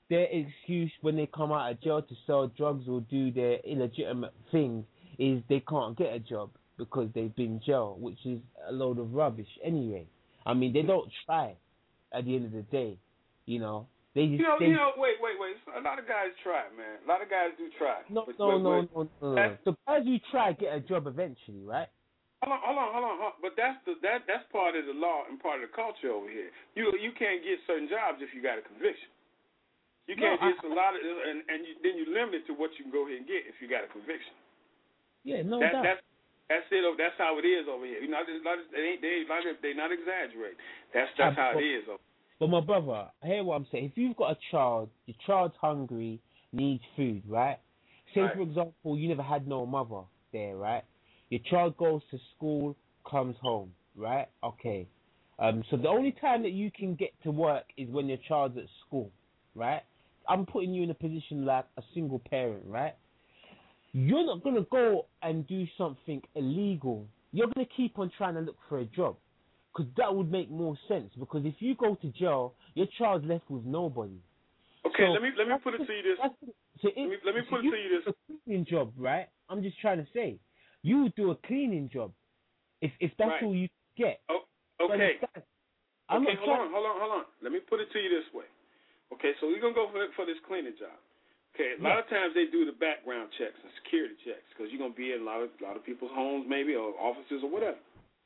their excuse when they come out of jail to sell drugs or do their illegitimate things is they can't get a job because they've been jail, which is a load of rubbish anyway. I mean, they don't try at the end of the day, you know. They just, you know, they, you know, wait, wait, wait. A lot of guys try, man. A lot of guys do try. No, but, no, but, no, but, no, no, no. The guys who try get a job eventually, right? Hold on, hold on, hold on, hold on. But that's the that that's part of the law and part of the culture over here. You you can't get certain jobs if you got a conviction. You can't no, get a lot of, and and you, then you limit it to what you can go ahead and get if you got a conviction. Yeah, no that, doubt. That's that's it. That's how it is over here. You know, they ain't they they not exaggerate. That's that's how it is. Over. But my brother, hear what I'm saying. If you've got a child, your child's hungry, needs food, right? Say right. for example, you never had no mother there, right? Your child goes to school, comes home, right? Okay. Um, so the only time that you can get to work is when your child's at school, right? I'm putting you in a position like a single parent, right? You're not going to go and do something illegal. You're going to keep on trying to look for a job. Because that would make more sense. Because if you go to jail, your child's left with nobody. Okay, so let me let me put it to you this. So it, let me, let me so put it you to you this. A cleaning job, right? I'm just trying to say, you would do a cleaning job if if that's right. all you get. Oh, okay. I'm okay, not hold on, hold on, hold on. Let me put it to you this way. Okay, so we're gonna go for for this cleaning job. Okay, a lot yeah. of times they do the background checks and security checks because you're gonna be in a lot of a lot of people's homes, maybe, or offices or whatever.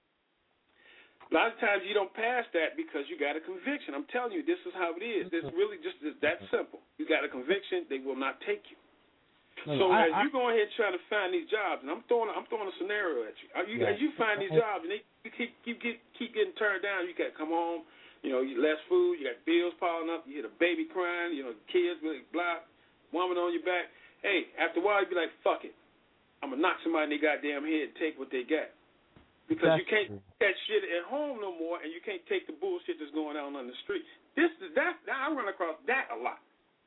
A lot of times you don't pass that because you got a conviction. I'm telling you, this is how it is. It's really just it's that simple. You got a conviction, they will not take you. No, so no, I, as I, you go ahead trying to find these jobs, and I'm throwing I'm throwing a scenario at you. you yeah. As you find these jobs and they you keep keep get, keep getting turned down, you got to come home. You know, you less food, you got bills piling up, you hear the baby crying, you know, kids really blah, woman on your back. Hey, after a while you be like, fuck it, I'm gonna knock somebody in their goddamn head and take what they got. Because that's you can't true. take that shit at home no more, and you can't take the bullshit that's going on on the street. This is that. I run across that a lot.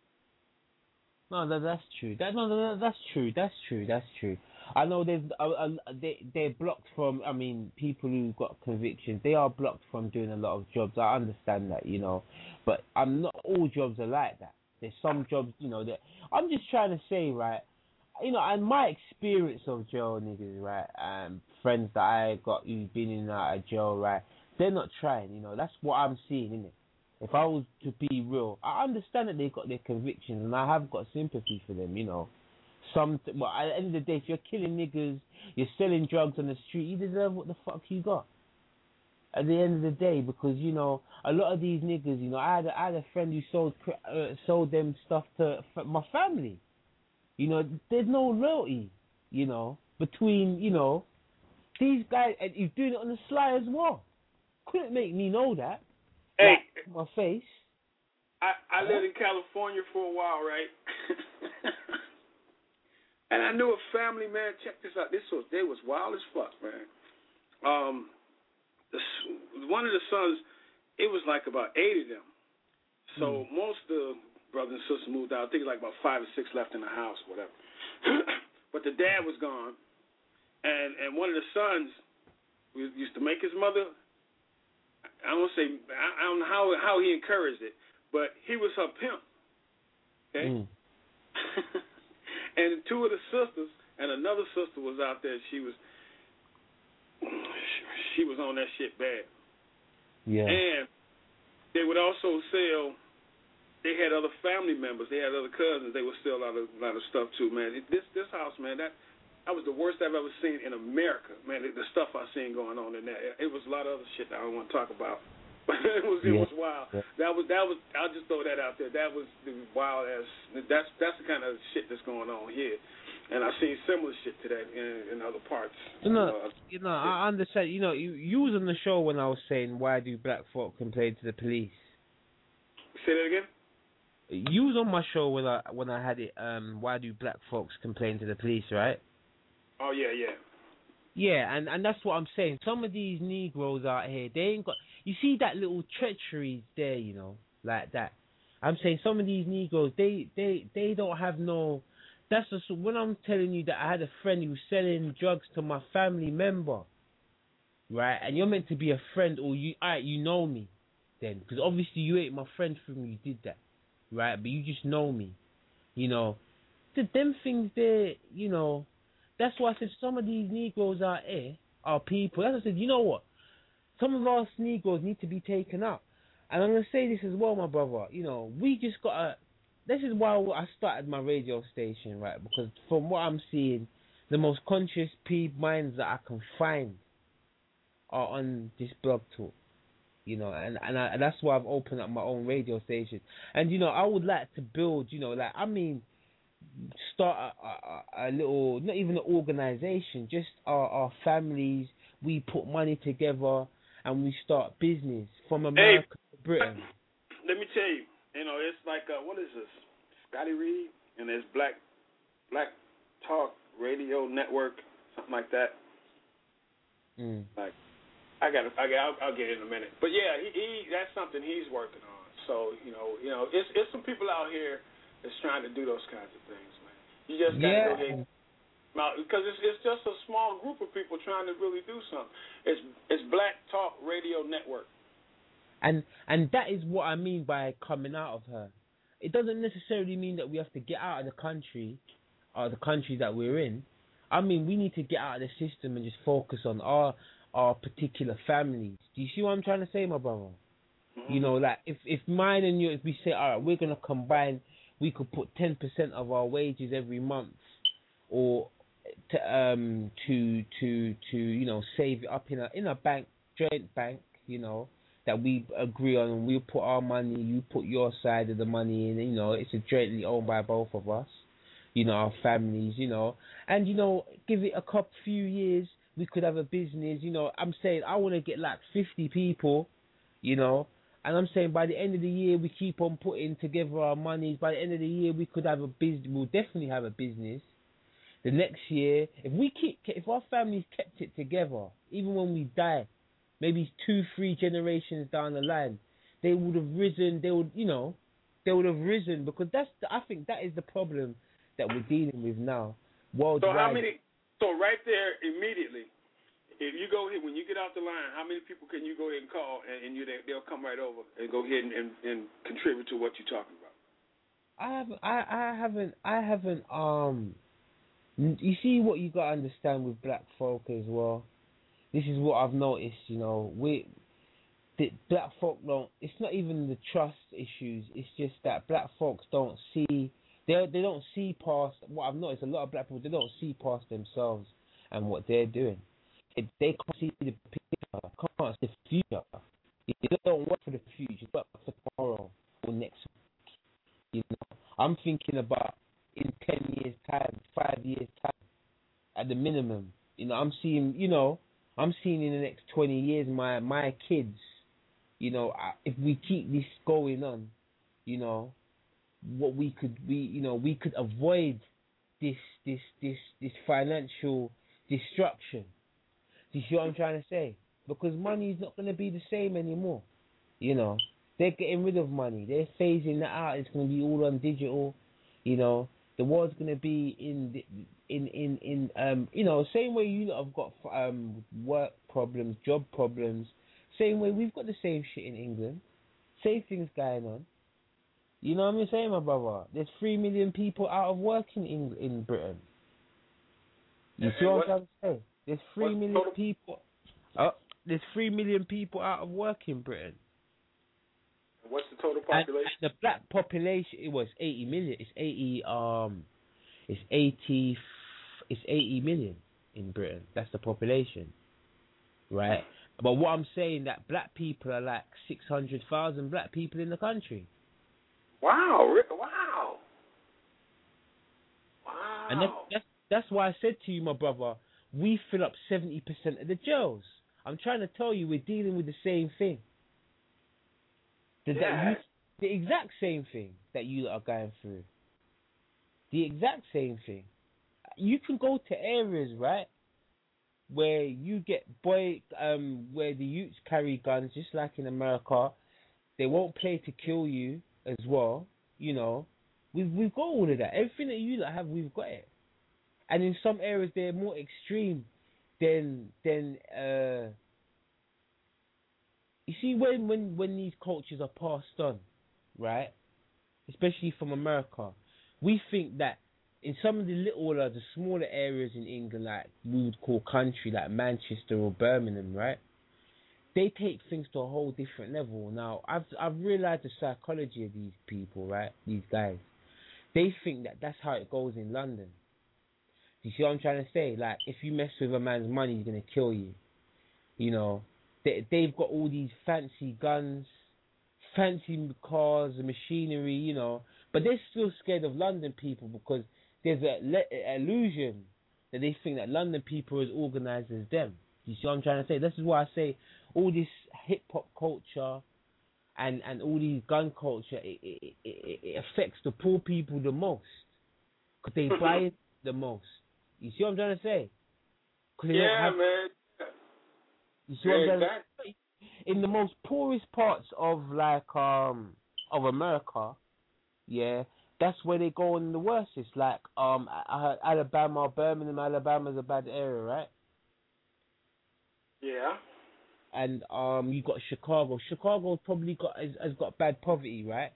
No, that, that's true. That no, no, that's true. That's true. That's true. I know there's uh, uh, they they're blocked from. I mean, people who got convictions, they are blocked from doing a lot of jobs. I understand that, you know, but I'm not all jobs are like that. There's some jobs, you know, that I'm just trying to say, right. You know, and my experience of jail niggas, right, um, friends that I got who've been in and out of jail, right, they're not trying, you know, that's what I'm seeing, innit? If I was to be real, I understand that they got their convictions, and I have got sympathy for them, you know. Some, but at the end of the day, if you're killing niggas, you're selling drugs on the street, you deserve what the fuck you got. At the end of the day, because, you know, a lot of these niggas, you know, I had a, I had a friend who sold uh, sold them stuff to my family. You know, there's no loyalty, you know, between, you know, these guys, and he's doing it on the sly as well. Couldn't make me know that. Hey. Like, my face. I, I lived in California for a while, right? And I knew a family, man, check this out. This was, they was wild as fuck, man. Um, the, one of the sons, it was like about eight of them. So mm. most of the brothers and sisters moved out. I think like about five or six left in the house, whatever. But the dad was gone, and and one of the sons used to make his mother. I don't say I don't know how how he encouraged it, but he was her pimp. Okay, mm. And two of the sisters and another sister was out there. She was she was on that shit bad. Yeah, and they would also sell. They had other family members. They had other cousins. They would sell a lot of, a lot of stuff, too, man. This this house, man, that that was the worst I've ever seen in America, man, the, the stuff I seen going on in there. It was a lot of other shit that I don't want to talk about. But it was it yeah. was wild. Yeah. That was, that was, I'll just throw that out there. That was the wild as, that's that's the kind of shit that's going on here. And I've seen similar shit to that in, in other parts. You know, uh, you know, I understand. You know, you, you was on the show when I was saying, why do black folk complain to the police? Say that again? You was on my show when I when I had it. Um, why do black folks complain to the police, right? Oh yeah, yeah. Yeah, and, and that's what I'm saying. Some of these Negroes out here, they ain't got. You see that little treachery there, you know, like that. I'm saying some of these Negroes, they they they don't have no. That's just when I'm telling you that I had a friend who was selling drugs to my family member, right? And you're meant to be a friend, or you, alright, you know me, then, because obviously you ain't my friend from you did that. right? But you just know me, you know. The them things there, you know. That's why I said some of these Negroes out here are people. That's why I said, you know what? Some of us Negroes need to be taken out. And I'm gonna say this as well, my brother. You know, we just gotta. This is why I started my radio station, right? Because from what I'm seeing, the most conscious people minds that I can find are on this blog talk, you know, and and, I, and that's why I've opened up my own radio station. And you know, I would like to build, you know, like I mean, start a, a, a little, not even an organization, just our, our families. We put money together and we start business from America hey, to Britain. Let me tell you, you know, it's like uh, what is this? Scotty Reed and there's Black Black Talk Radio Network, something like that. Mm. Like. I got. I got. I'll, I'll get it in a minute. But yeah, he, he. That's something he's working on. So you know, you know, it's it's some people out here that's trying to do those kinds of things, man. You just gotta yeah. go ahead, because it's it's just a small group of people trying to really do something. It's it's Black Talk Radio Network. And and that is what I mean by coming out of her. It doesn't necessarily mean that we have to get out of the country, or the country that we're in. I mean, we need to get out of the system and just focus on our. our particular families. Do you see what I'm trying to say, my brother? Mm-hmm. You know, like, if, if mine and you, if we say, all right, we're going to combine, we could put ten percent of our wages every month or to, um, to, to, to, you know, save it up in a, in a bank, joint bank, you know, that we agree on, and we'll put our money, you put your side of the money in, you know, it's a jointly owned by both of us, you know, our families, you know, and, you know, give it a couple, few years, we could have a business, you know. I'm saying I want to get like fifty people, you know, and I'm saying by the end of the year we keep on putting together our monies. By the end of the year we could have a business. We'll definitely have a business. The next year, if we keep, if our families kept it together, even when we die, maybe two, three generations down the line, they would have risen. They would, you know, they would have risen because that's. The, I think that is the problem that we're dealing with now. Worldwide. So how many? So right there, immediately, if you go ahead, when you get off the line, how many people can you go ahead and call, and, and you they'll come right over and go ahead and, and, and contribute to what you're talking about? I haven't, I, I haven't, I haven't. Um, you see what you gotta understand with black folk as well. This is what I've noticed. You know, we, the black folk don't. It's not even the trust issues. It's just that black folks don't see. They they don't see past what I've noticed. A lot of black people, they don't see past themselves and what they're doing. They, they can't see the picture, can't see the future. They don't work for the future, but for tomorrow or next week. You know, I'm thinking about in ten years' time, five years' time, at the minimum. You know, I'm seeing. You know, I'm seeing in the next twenty years my my kids. You know, if we keep this going on, you know. What we could we you know we could avoid this this this this financial destruction. Do you see what I'm trying to say? Because money is not going to be the same anymore. You know, they're getting rid of money. They're phasing that out. It's going to be all on digital. You know, the world's going to be in in in in um you know, same way you lot have got um work problems, job problems. Same way we've got the same shit in England. Same things going on. You know what I'm saying, my brother? There's three million people out of work in in, in Britain. You see what, what I'm trying to say? There's three million total? people. Uh, there's three million people out of work in Britain. What's the total population? And, and the black population, it was eighty million. It's eighty. Um, it's eighty. It's eighty million in Britain. That's the population, right? But what I'm saying that black people are like six hundred thousand black people in the country. Wow! Wow! Wow! And that's, that's that's why I said to you, my brother, we fill up seventy percent of the jails. I'm trying to tell you, we're dealing with the same thing. The, yeah. that you, the exact same thing that you are going through. The exact same thing. You can go to areas, right, where you get boy, um, where the youths carry guns, just like in America. They won't play to kill you as well. You know, we've we've got all of that. Everything that you have, we've got it. And in some areas, they're more extreme than than. Uh, you see, when when when these cultures are passed on, right? especially from America, we think that in some of the little, uh, the smaller areas in England, like we would call country, like Manchester or Birmingham, right? They take things to a whole different level. Now, I've I've realized the psychology of these people, right? These guys, they think that that's how it goes in London. You see what I'm trying to say? Like, if you mess with a man's money, he's gonna kill you. You know, they they've got all these fancy guns, fancy cars, machinery, you know, but they're still scared of London people because there's an illusion that they think that London people are as organised as them. You see what I'm trying to say? This is why I say all this hip hop culture and, and all these gun culture, it, it, it, it affects the poor people the most because they buy it the most. You see what I'm trying to say? Cause they yeah, don't have, man. You see what I'm trying to say? In the most poorest parts of like um of America, yeah, that's where they go in the worstest. Like um Alabama, Birmingham, Alabama's a bad area, right? Yeah. And um you got Chicago. Chicago's probably got has, has got bad poverty, right?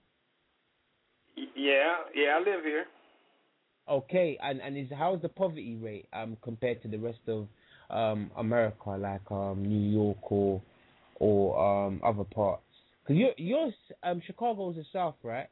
Yeah, yeah, I live here. Okay, and and is how's the poverty rate um compared to the rest of um America, like um New York or or um other parts? Because you're you're um Chicago's the south, right?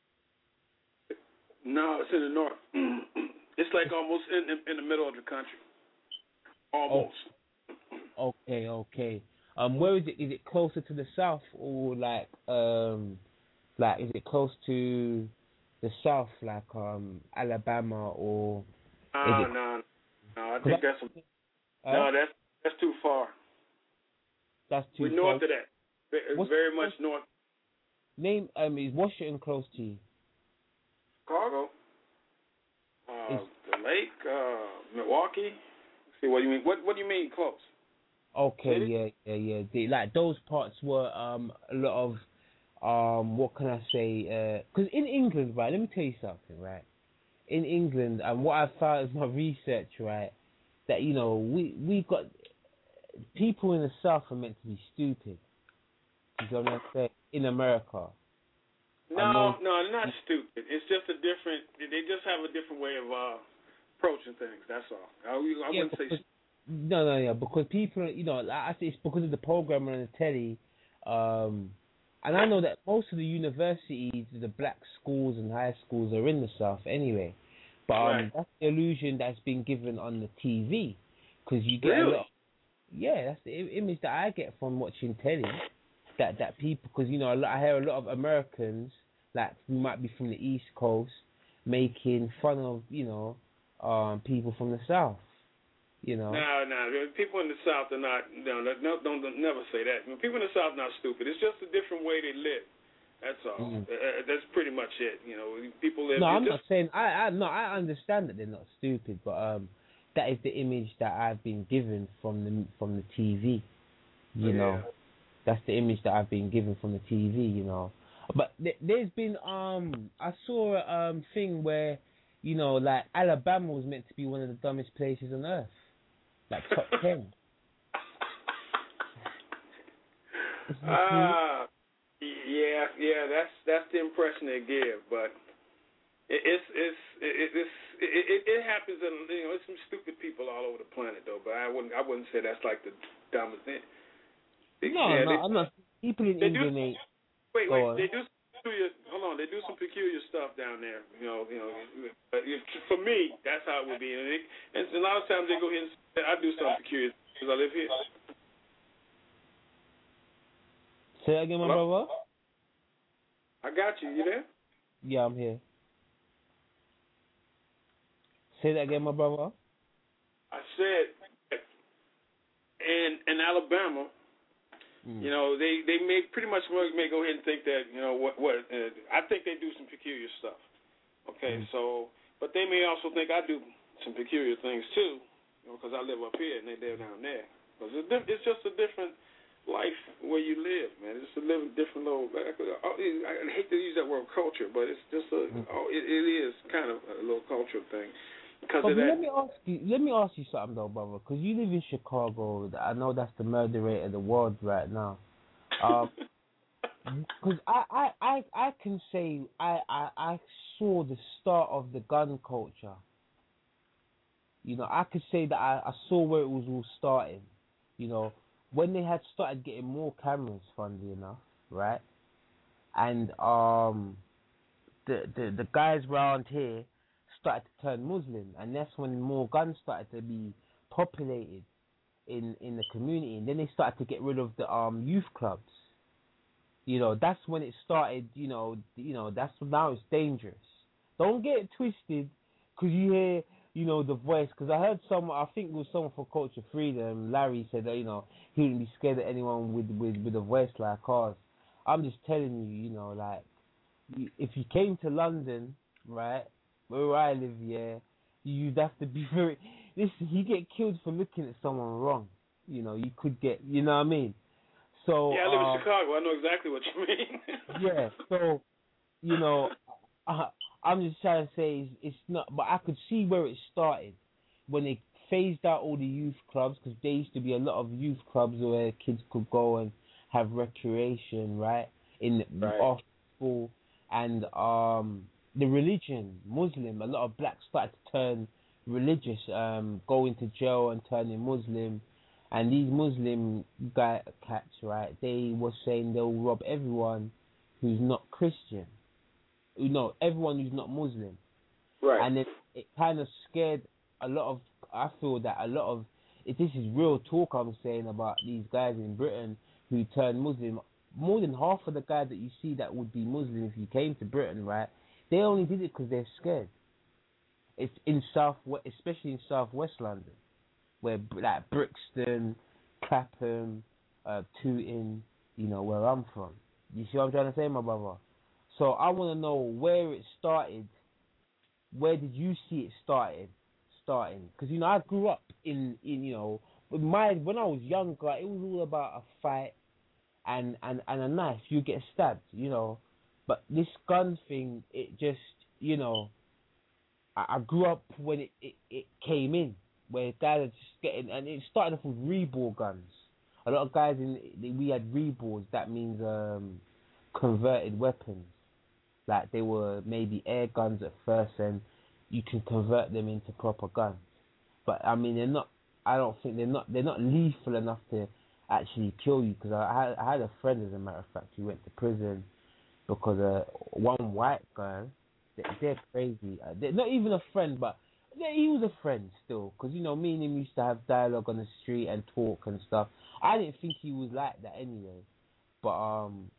No, it's in the north. It's like almost in, in in the middle of the country. Almost. Oh, okay, okay. Um, where is it? Is it closer to the south or like um, like is it close to the south, like um Alabama or? No, it... no, no. I think that's a, uh, no. That's that's too far. That's too We're far. north of that. It's What's, very much north. Name um is Washington close to you? Chicago, uh, the lake, uh, Milwaukee. Let's see, what do you mean? What What do you mean close? Okay, City? yeah, yeah, yeah. They, like those parts were um a lot of um what can I say? Because in England, right? Let me tell you something, right? In England, and what I found is my research, right? That you know we we got people in the south are meant to be stupid. You know what I'm saying? In America. No, no, they're not stupid. It's just a different. They just have a different way of uh, approaching things. That's all. I, I yeah, wouldn't because, say. No, no, yeah, because people, you know, like I say it's because of the program on the telly, um, and I know that most of the universities, the black schools and high schools are in the south anyway, but um, Right. that's the illusion that's been given on the T V, because you get Really? a lot. Yeah, that's the I- image that I get from watching telly. That that people, because you know, a lot, I hear a lot of Americans, like who might be from the East Coast, making fun of you know, um, people from the South. You know. No, no. People in the South are not. No, no, don't, don't never say that. People in the South are not stupid. It's just a different way they live. That's all. Mm. Uh, that's pretty much it. You know, people live. No, I'm just, not saying I. I no, I understand that they're not stupid, but um, that is the image that I've been given from the from the T V. You yeah. know, that's the image that I've been given from the T V. You know, but th- there's been um, I saw a um thing where, you know, like Alabama was meant to be one of the dumbest places on earth, like top ten. Ah, uh, yeah, yeah. That's that's the impression they give, but it, it's it's it, it's it, it, it happens, and you know, there's some stupid people all over the planet, though. But I wouldn't I wouldn't say that's like the dumbest thing. No, yeah, no, they, I'm not. People in England do, ain't. Wait, Go wait. on. They do some peculiar. Hold on. They do some peculiar stuff down there. You know, you know. But if, for me, that's how it would be. And, it, and a lot of times they go here and say, I do something peculiar because I live here. Say that again, my Hello? brother. I got you. You there? Yeah, I'm here. Say that again, my brother. I said, in in Alabama, Mm. you know, they they may pretty much may go ahead and think that, you know, what what uh, I think they do some peculiar stuff. Okay, Mm. so but they may also think I do some peculiar things too, you know, because I live up here and they live down there. Because it's, diff- it's just a different life where you live, man. It's a living different little. I hate to use that word culture, but it's just a. Mm. Oh, it, it is kind of a little cultural thing. Because But of that. let me ask you. Let me ask you something though, brother. Because you live in Chicago. I know that's the murder rate of the world right now. Um, because I, I, I, I can say I, I, I saw the start of the gun culture. You know, I could say that I, I saw where it was all starting. You know, when they had started getting more cameras, funnily enough, right? And um, the the the guys around here started to turn Muslim, and that's when more guns started to be populated in in the community. And then they started to get rid of the um youth clubs. You know, that's when it started. You know, you know that's now it's dangerous. Don't get it twisted, because you hear, you know, the voice. Because I heard some, I think it was someone for Culture Freedom, Larry said that, you know, he wouldn't be scared of anyone with with with a voice like ours. I'm just telling you, you know, like, if you came to London, right, where I live, yeah, you'd have to be very. Listen, you get killed for looking at someone wrong. You know, you could get, you know what I mean? So yeah, I live uh, in Chicago. I know exactly what you mean. yeah, so, you know, I, I'm just trying to say it's, it's not, but I could see where it started when they phased out all the youth clubs, because there used to be a lot of youth clubs where kids could go and have recreation, right, in right. off school, and um, the religion, Muslim, a lot of blacks started to turn religious, um, go into jail and turning Muslim. And these Muslim guy cats, right, they were saying they'll rob everyone who's not Christian. You know, everyone who's not Muslim. Right. And it, it kind of scared a lot of, I feel that a lot of, if this is real talk I'm saying about these guys in Britain who turned Muslim, more than half of the guys that you see that would be Muslim if you came to Britain, right, they only did it because they're scared. It's in South, especially in South West London, where like Brixton, Clapham, uh, Tooting, you know, where I'm from. You see what I'm trying to say, my brother? So I want to know where it started. Where did you see it started? Starting, because you know I grew up in, in you know, with my when I was younger, it was all about a fight and and and a knife. You get stabbed, you know. But this gun thing, it just, you know, I, I grew up when it, it it came in. Where guys are just getting, and it started off with rebore guns. A lot of guys in we had rebores. That means um, converted weapons. Like they were maybe air guns at first, and you can convert them into proper guns. But I mean, they're not. I don't think they're not. They're not lethal enough to actually kill you. Because I had, I had a friend, as a matter of fact, who went to prison because uh, one white guy. They, they're crazy. They're not even a friend, but. Yeah, he was a friend still, because, you know, me and him used to have dialogue on the street and talk and stuff. I didn't think he was like that anyway. But um,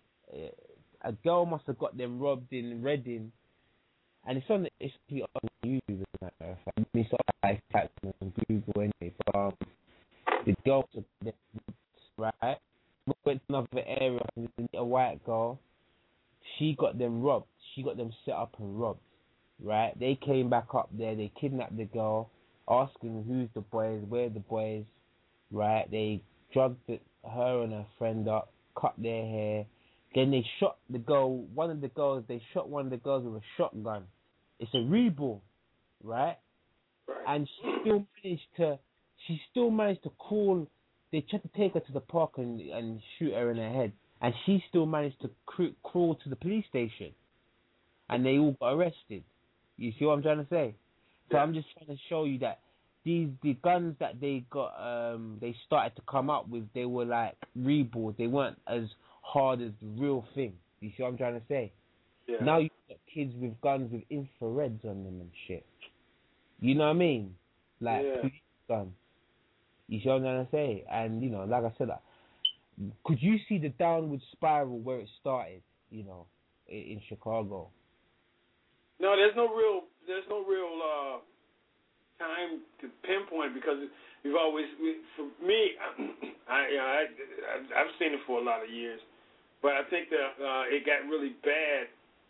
a girl must have got them robbed in Reading, and it's on the, it's on YouTube, as a matter of fact. I mean, so I typed it on Google anyway. But um, the girl was right, went to another area, a white girl. She got them robbed. She got them set up and robbed. Right, they came back up there. They kidnapped the girl, asking who's the boys, where the boys. Right, they drugged the, her and her friend up, cut their hair. Then they shot the girl. One of the girls, they shot one of the girls with a shotgun. It's a rebore, right? Right. And she still managed to. She still managed to call. They tried to take her to the park and and shoot her in her head, and she still managed to cr- crawl to the police station, and they all got arrested. You see what I'm trying to say? So yeah. I'm just trying to show you that these the guns that they got, um, they started to come up with, they were like rebores. They weren't as hard as the real thing. You see what I'm trying to say? Yeah. Now you got kids with guns with infrareds on them and shit. You know what I mean? Like yeah. police guns. You see what I'm trying to say? And you know, like I said, could you see the downward spiral where it started? You know, in, in Chicago. No, there's no real, there's no real uh, time to pinpoint, because we've always, we, for me, I, you know, I, I've seen it for a lot of years, but I think that uh, it got really bad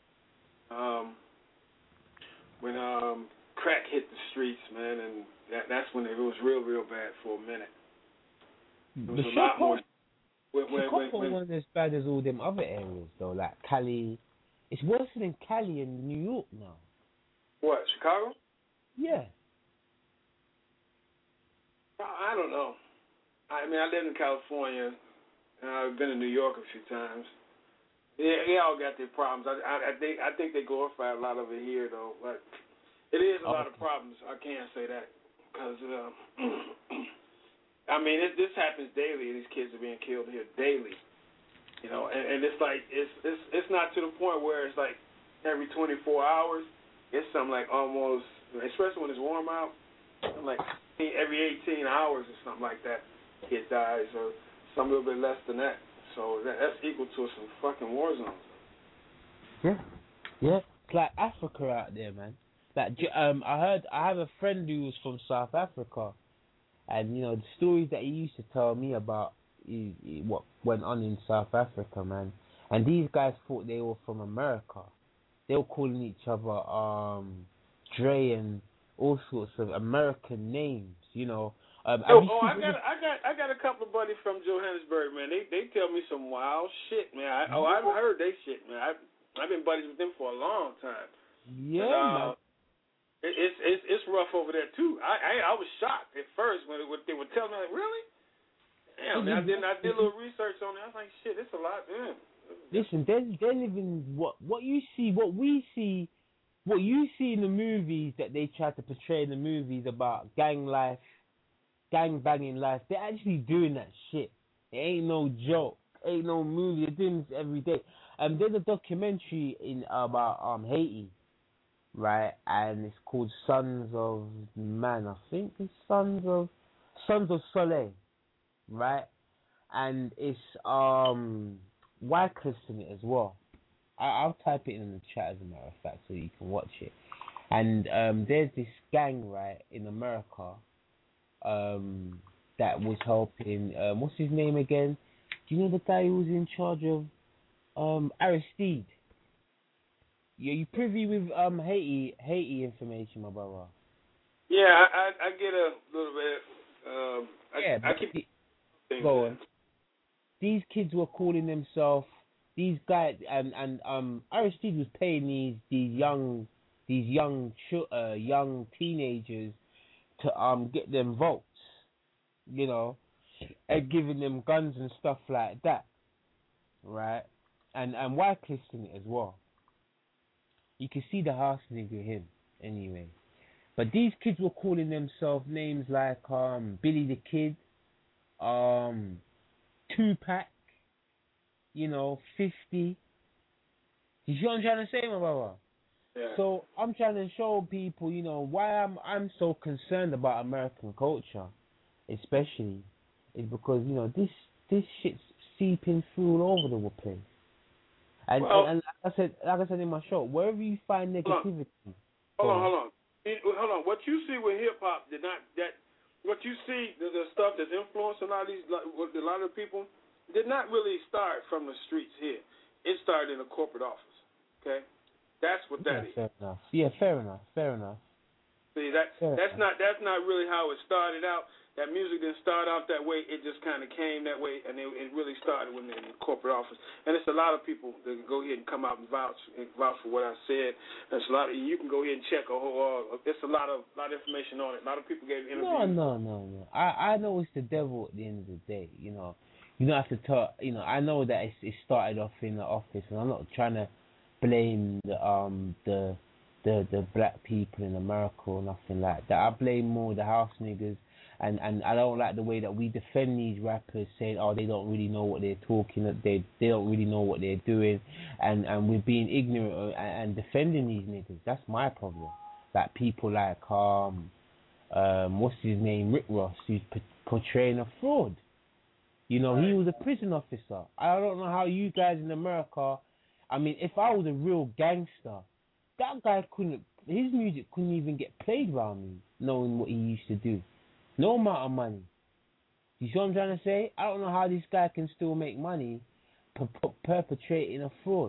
um, when um, crack hit the streets, man, and that, that's when it was real, real bad for a minute. It was the a lot more. When, when, Chicago when, when, wasn't as bad as all them other areas, though, like Cali. It's worse than Cali and New York now. What, Chicago? Yeah. I don't know. I mean, I live in California, and I've been in New York a few times. Yeah, they all got their problems. I, I, I think I think they glorify a lot of it here, though. But it is a okay. lot of problems. I can't say that because uh, I mean it, this happens daily. These kids are being killed here daily. You know, and, and it's like it's it's it's not to the point where it's like every twenty-four hours. It's something like almost, especially when it's warm out, like every eighteen hours or something like that. Kid dies, or some little bit less than that. So that, that's equal to some fucking war zones. Yeah, yeah. It's like Africa out there, man. Like, um, I heard I have a friend who was from South Africa, and you know the stories that he used to tell me about he, he, what went on in South Africa, man. And these guys thought they were from America. They were calling each other um, Dre and all sorts of American names, you know. Um, oh, oh I got, I got, I got a couple of buddies from Johannesburg, man. They, they tell me some wild shit, man. I, oh, I've heard they shit, man. I've, I've been buddies with them for a long time. Yeah, and, uh, man. It, it's, it's, it's rough over there too. I, I, I was shocked at first when, it, when they would tell me, like, really? Damn, man. I did, I did a little research on it. I was like, shit, it's a lot, man. Listen, they're, they're living what, what you see, what we see, what you see in the movies that they try to portray in the movies about gang life. Gang banging life, they're actually doing that shit. It ain't no joke. It ain't no movie. They're doing this every day. Um, there's a documentary in about um Haiti, right? And it's called Sons of Man. I think it's Sons of Sons of Soleil, right? And it's um Wyclif's in it as well. I, I'll type it in the chat as a matter of fact so you can watch it. And um, there's this gang, right, in America. Um, that was helping. Um, what's his name again? Do you know the guy who was in charge of um, Aristide? Yeah, you privy with um Haiti Haiti information, my brother? Yeah, I I, I get a little bit. Um, yeah, I, I keep. The, go on. These kids were calling themselves these guys, and and um Aristide was paying these these young these young uh, young teenagers to um get them votes, you know, and giving them guns and stuff like that, right? And and Wyclif's in it as well. You can see the house nigga him anyway. But these kids were calling themselves names like um Billy the Kid, um Tupac, you know, fifty. You see what I'm trying to say, my brother? Yeah. So I'm trying to show people, you know, why I'm I'm so concerned about American culture, especially, is because you know this this shit's seeping through all over the place. And, well, and, and like I said, like I said in my show, wherever you find negativity, hold on, hold on, hold on. What you see with hip hop did not that what you see the, the stuff that's influenced a lot of these a lot of people did not really start from the streets here. It started in a corporate office. Okay. That's what that yeah, is. Fair enough. Yeah, fair enough. Fair enough. See, that fair that's enough. not that's not really how it started out. That music didn't start out that way. It just kind of came that way, and it, it really started when in the corporate office. And it's a lot of people that go ahead and come out and vouch and vouch for what I said. There's a lot of you can go ahead and check a whole. Uh, it's a lot of lot of information on it. A lot of people gave interviews. No, no, no, no. I I know it's the devil at the end of the day. You know, you don't have to talk. You know, I know that it's, it started off in the office, and I'm not trying to blame the um the the the black people in America or nothing like that. I blame more the house niggas, and, and I don't like the way that we defend these rappers, saying oh they don't really know what they're talking, they they don't really know what they're doing, and, and we're being ignorant and, and defending these niggas. That's my problem. Like people like um um what's his name, Rick Ross, who's p- portraying a fraud. You know, he was a prison officer. I don't know how you guys in America. I mean, if I was a real gangster, that guy couldn't, his music couldn't even get played around me, knowing what he used to do. No amount of money. You see what I'm trying to say? I don't know how this guy can still make money per- per- perpetrating a fraud.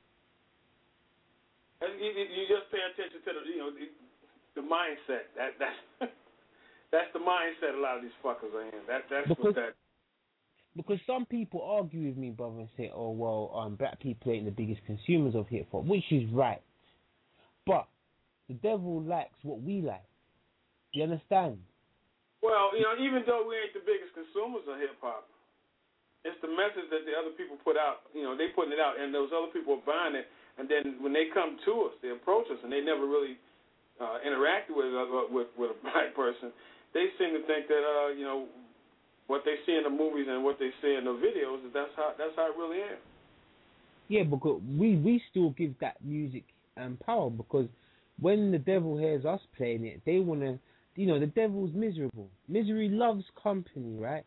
You, you just pay attention to the, you know, the, the mindset. That that's that's the mindset a lot of these fuckers are in. That that's because, what that. Because some people argue with me, brother, and say, "Oh well, um, black people ain't the biggest consumers of hip hop," which is right. But the devil likes what we like. Do you understand? Well, you know, even though we ain't the biggest consumers of hip hop, it's the message that the other people put out. You know, they putting it out, and those other people are buying it. And then when they come to us, they approach us, and they never really uh, interacted with, uh, with with a black person. They seem to think that uh, you know what they see in the movies and what they see in the videos, that that's how that's how it really is. Yeah, because we, we still give that music um, power, because when the devil hears us playing it, they want to, you know, the devil's miserable. Misery loves company, right?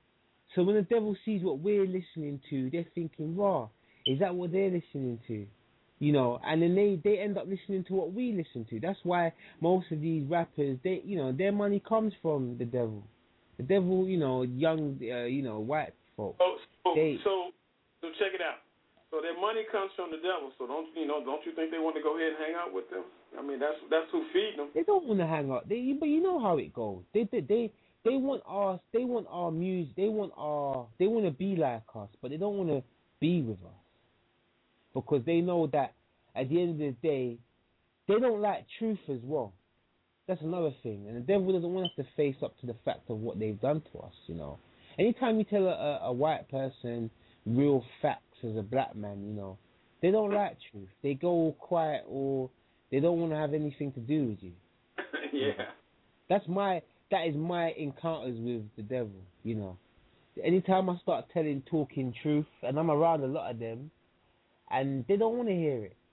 So when the devil sees what we're listening to, they're thinking, wow, is that what they're listening to? You know, and then they, they end up listening to what we listen to. That's why most of these rappers, they, you know, their money comes from the devil. The devil, you know, young, uh, you know, white folk. So, so, they, so, so check it out. So their money comes from the devil. So don't you know? Don't you think they want to go ahead and hang out with them? I mean, that's that's who feeding them. They don't want to hang out. They, but you know how it goes. They, they, they, they want us. They want our music. They want our. They want to be like us, but they don't want to be with us, because they know that at the end of the day, they don't like truth as well. That's another thing, and the devil doesn't want us to face up to the fact of what they've done to us. You know, anytime you tell a, a white person real facts as a black man, you know, they don't like truth. They go all quiet, or they don't want to have anything to do with you. Yeah. That's my, that is my encounters with the devil, you know. Anytime I start telling, talking truth, and I'm around a lot of them, and they don't want to hear it.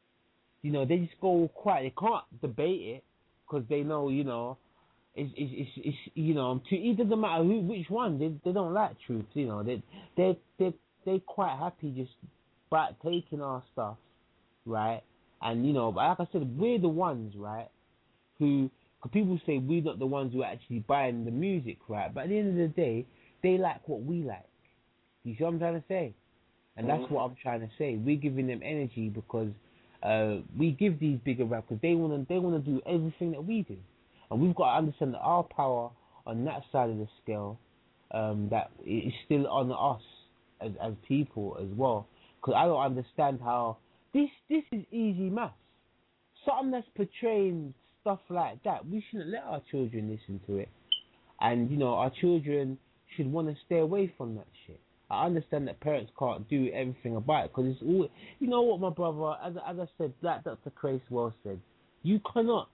You know, they just go all quiet. They can't debate it, because they know, you know, it's, it's, it's, it's you know, to, it doesn't matter who, which one, they they don't like truth, you know. They, they, they, they're quite happy just by taking our stuff, right? And, you know, like I said, we're the ones, right, who, cause people say we're not the ones who are actually buying the music, right? But at the end of the day, they like what we like. You see what I'm trying to say? And that's Mm-hmm. what I'm trying to say. We're giving them energy because uh, we give these bigger rappers, they want to they want to do everything that we do. And we've got to understand that our power on that side of the scale, um, that is still on us as as people as well. Because I don't understand how this this is easy maths. Something that's portraying stuff like that, we shouldn't let our children listen to it. And, you know, our children should want to stay away from that shit. I understand that parents can't do everything about it, because it's all, you know what, my brother, as, as I said, like Doctor Cracewell said, you cannot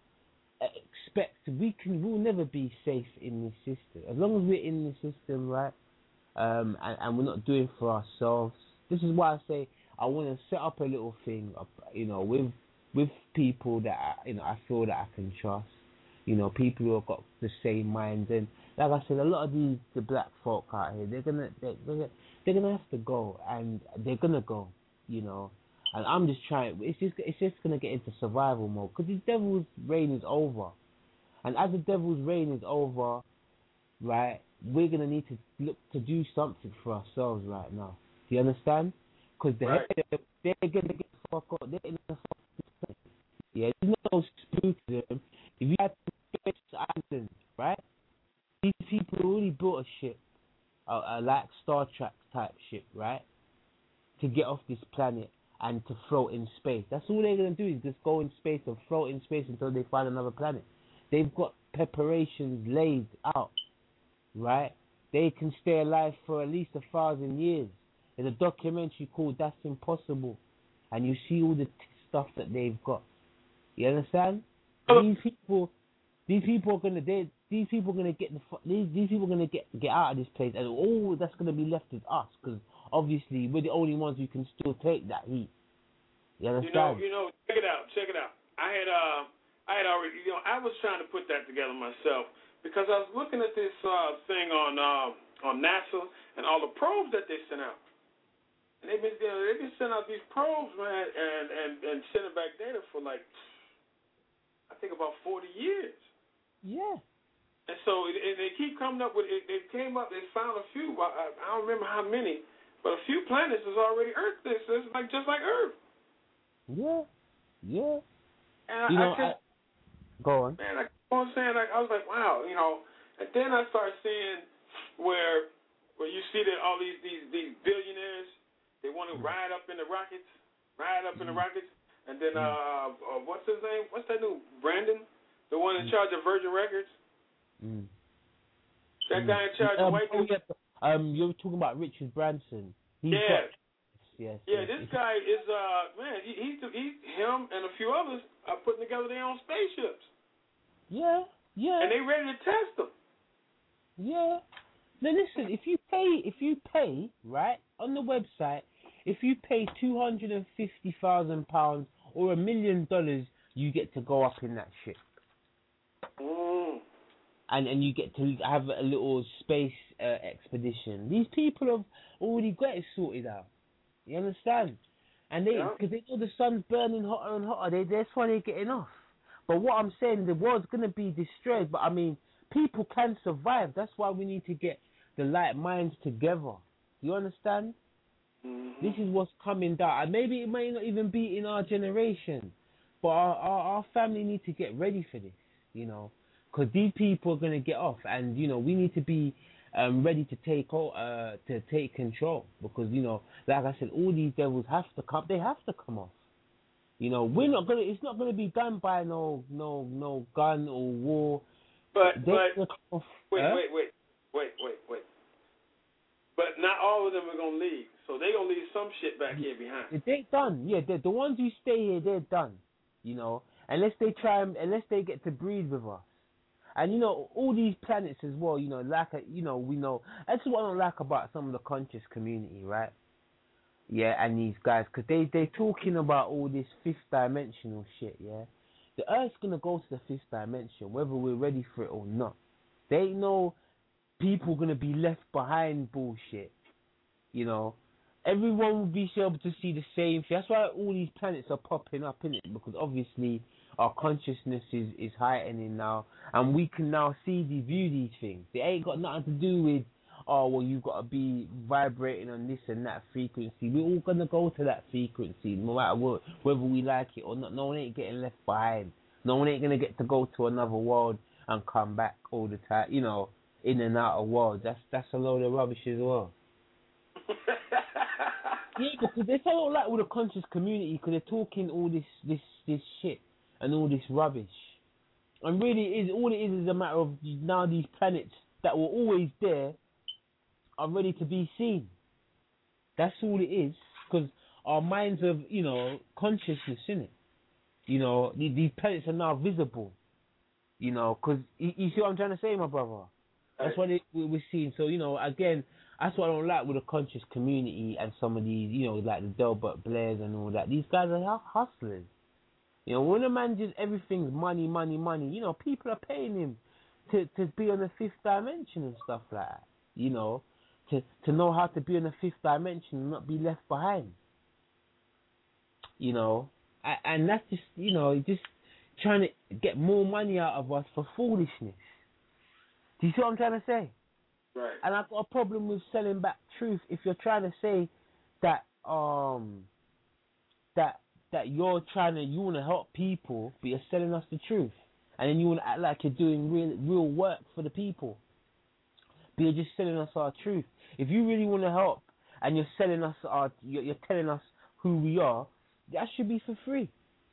expect, we can, we'll never be safe in this system. As long as we're in the system, right, um, and, and we're not doing for ourselves. This is why I say I want to set up a little thing, you know, with with people that I, you know, I feel that I can trust. You know, people who have got the same mind. And like I said, a lot of these the black folk out here, they're gonna they're, they're, they're gonna have to go, and they're gonna go. You know, and I'm just trying. It's just it's just gonna get into survival mode, because the devil's reign is over, and as the devil's reign is over, right, we're gonna need to look to do something for ourselves right now. Do you understand? Because the right. they're, they're gonna get fuck up. They're in the fuck. Yeah, there's no spooky. If you had to fix island, right? These people already built a ship, a, a like Star Trek type ship, right? To get off this planet and to float in space. That's all they're gonna do, is just go in space and float in space until they find another planet. They've got preparations laid out, right? They can stay alive for at least a thousand years. There's a documentary called That's Impossible, and you see all the t- stuff that they've got. You understand? These people, these people are gonna, they, these people are gonna get the, these, these people are gonna get get out of this place, and all that's gonna be left is us, because obviously we're the only ones who can still take that heat. You understand? You know, you know, check it out, check it out. I had, uh, I had already, you know, I was trying to put that together myself, because I was looking at this uh, thing on uh, on NASA and all the probes that they sent out. And they've been, you know, they've been sending out these probes, man, and, and, and sending back data for like, I think about forty years. Yeah. And so it, and they keep coming up with it. They came up, they found a few. I, I don't remember how many, but a few planets is already Earth. This is like just like Earth. Yeah. Yeah. And I, you know, I kept, I, go on. Man, I kept on saying, like, I was like, wow, you know. And then I started seeing where where you see that all these these these billionaires, they want to mm. ride up in the rockets, ride up mm. in the rockets. And then, uh, uh, what's his name? What's that new? Brandon? The one in charge of Virgin Records? Mm. That guy in charge um, of white oh, people? yeah. Um, you're talking about Richard Branson. He's yeah. got, yes. Yeah, yes, this yes. guy is uh man. He, he he him and a few others are putting together their own spaceships. Yeah, yeah. And they ready to test them. Yeah. Now listen, if you pay, if you pay right on the website, if you pay two hundred and fifty thousand pounds or a million dollars, you get to go up in that ship. Mm. And and you get to have a little space uh, expedition. These people have already got it sorted out. You understand? And they, because yeah. they know the sun's burning hotter and hotter, they, that's why they're getting off. But what I'm saying, the world's going to be destroyed. But I mean, people can survive. That's why we need to get the like minds together. You understand? Mm-hmm. This is what's coming down. And maybe it may not even be in our generation, but our, our, our family need to get ready for this, you know, because these people are going to get off, and, you know, we need to be um, ready to take uh, to take control, because, you know, like I said, all these devils have to come. They have to come off. You know, we're not gonna. It's not gonna be done by no, no, no gun or war. But They're but off, wait, huh? wait, wait, wait, wait, wait. But not all of them are gonna leave, so they gonna leave some shit back here behind. They're done. Yeah, the the ones who stay here, they're done. You know, unless they try, and, unless they get to breed with us. And you know, all these planets as well. You know, like a, you know, we know. That's what I don't like about some of the conscious community, right? Yeah, and these guys, because they, they're talking about all this fifth dimensional shit, yeah? The Earth's going to go to the fifth dimension, whether we're ready for it or not. They ain't no people going to be left behind bullshit, you know? Everyone will be able to see the same shit. That's why all these planets are popping up, innit? Because obviously our consciousness is, is heightening now, and we can now see, the, view these things. They ain't got nothing to do with, oh, well, you've got to be vibrating on this and that frequency. We're all going to go to that frequency, no matter what, whether we like it or not. No one ain't getting left behind. No one ain't going to get to go to another world and come back all the time, you know, in and out of worlds. That's that's a load of rubbish as well. Yeah, because they say all that with the conscious community, because they're talking all this, this, this shit and all this rubbish. And really, it is, all it is is a matter of now these planets that were always there are ready to be seen. That's all it is, because our minds have, you know, consciousness in it. You know, these, these planets are now visible. You know, because you, you see what I'm trying to say, my brother. That's what it, we're seeing. So, you know, again, that's what I don't like with the conscious community and some of these, you know, like the Delbert Blairs and all that. These guys are hustlers. You know, when a man just everything's money, money, money, you know, people are paying him to, to be on the fifth dimension and stuff like that. You know, to, to know how to be in the fifth dimension and not be left behind. You know, and that's just, you know, just trying to get more money out of us for foolishness. Do you see what I'm trying to say? Right. And I've got a problem with selling back truth. If you're trying to say that um that that you're trying to you want to help people, but you're selling us the truth, and then you want to act like you're doing real real work for the people, but you're just selling us our truth. If you really want to help, and you're selling us our, you're, you're telling us who we are, that should be for free.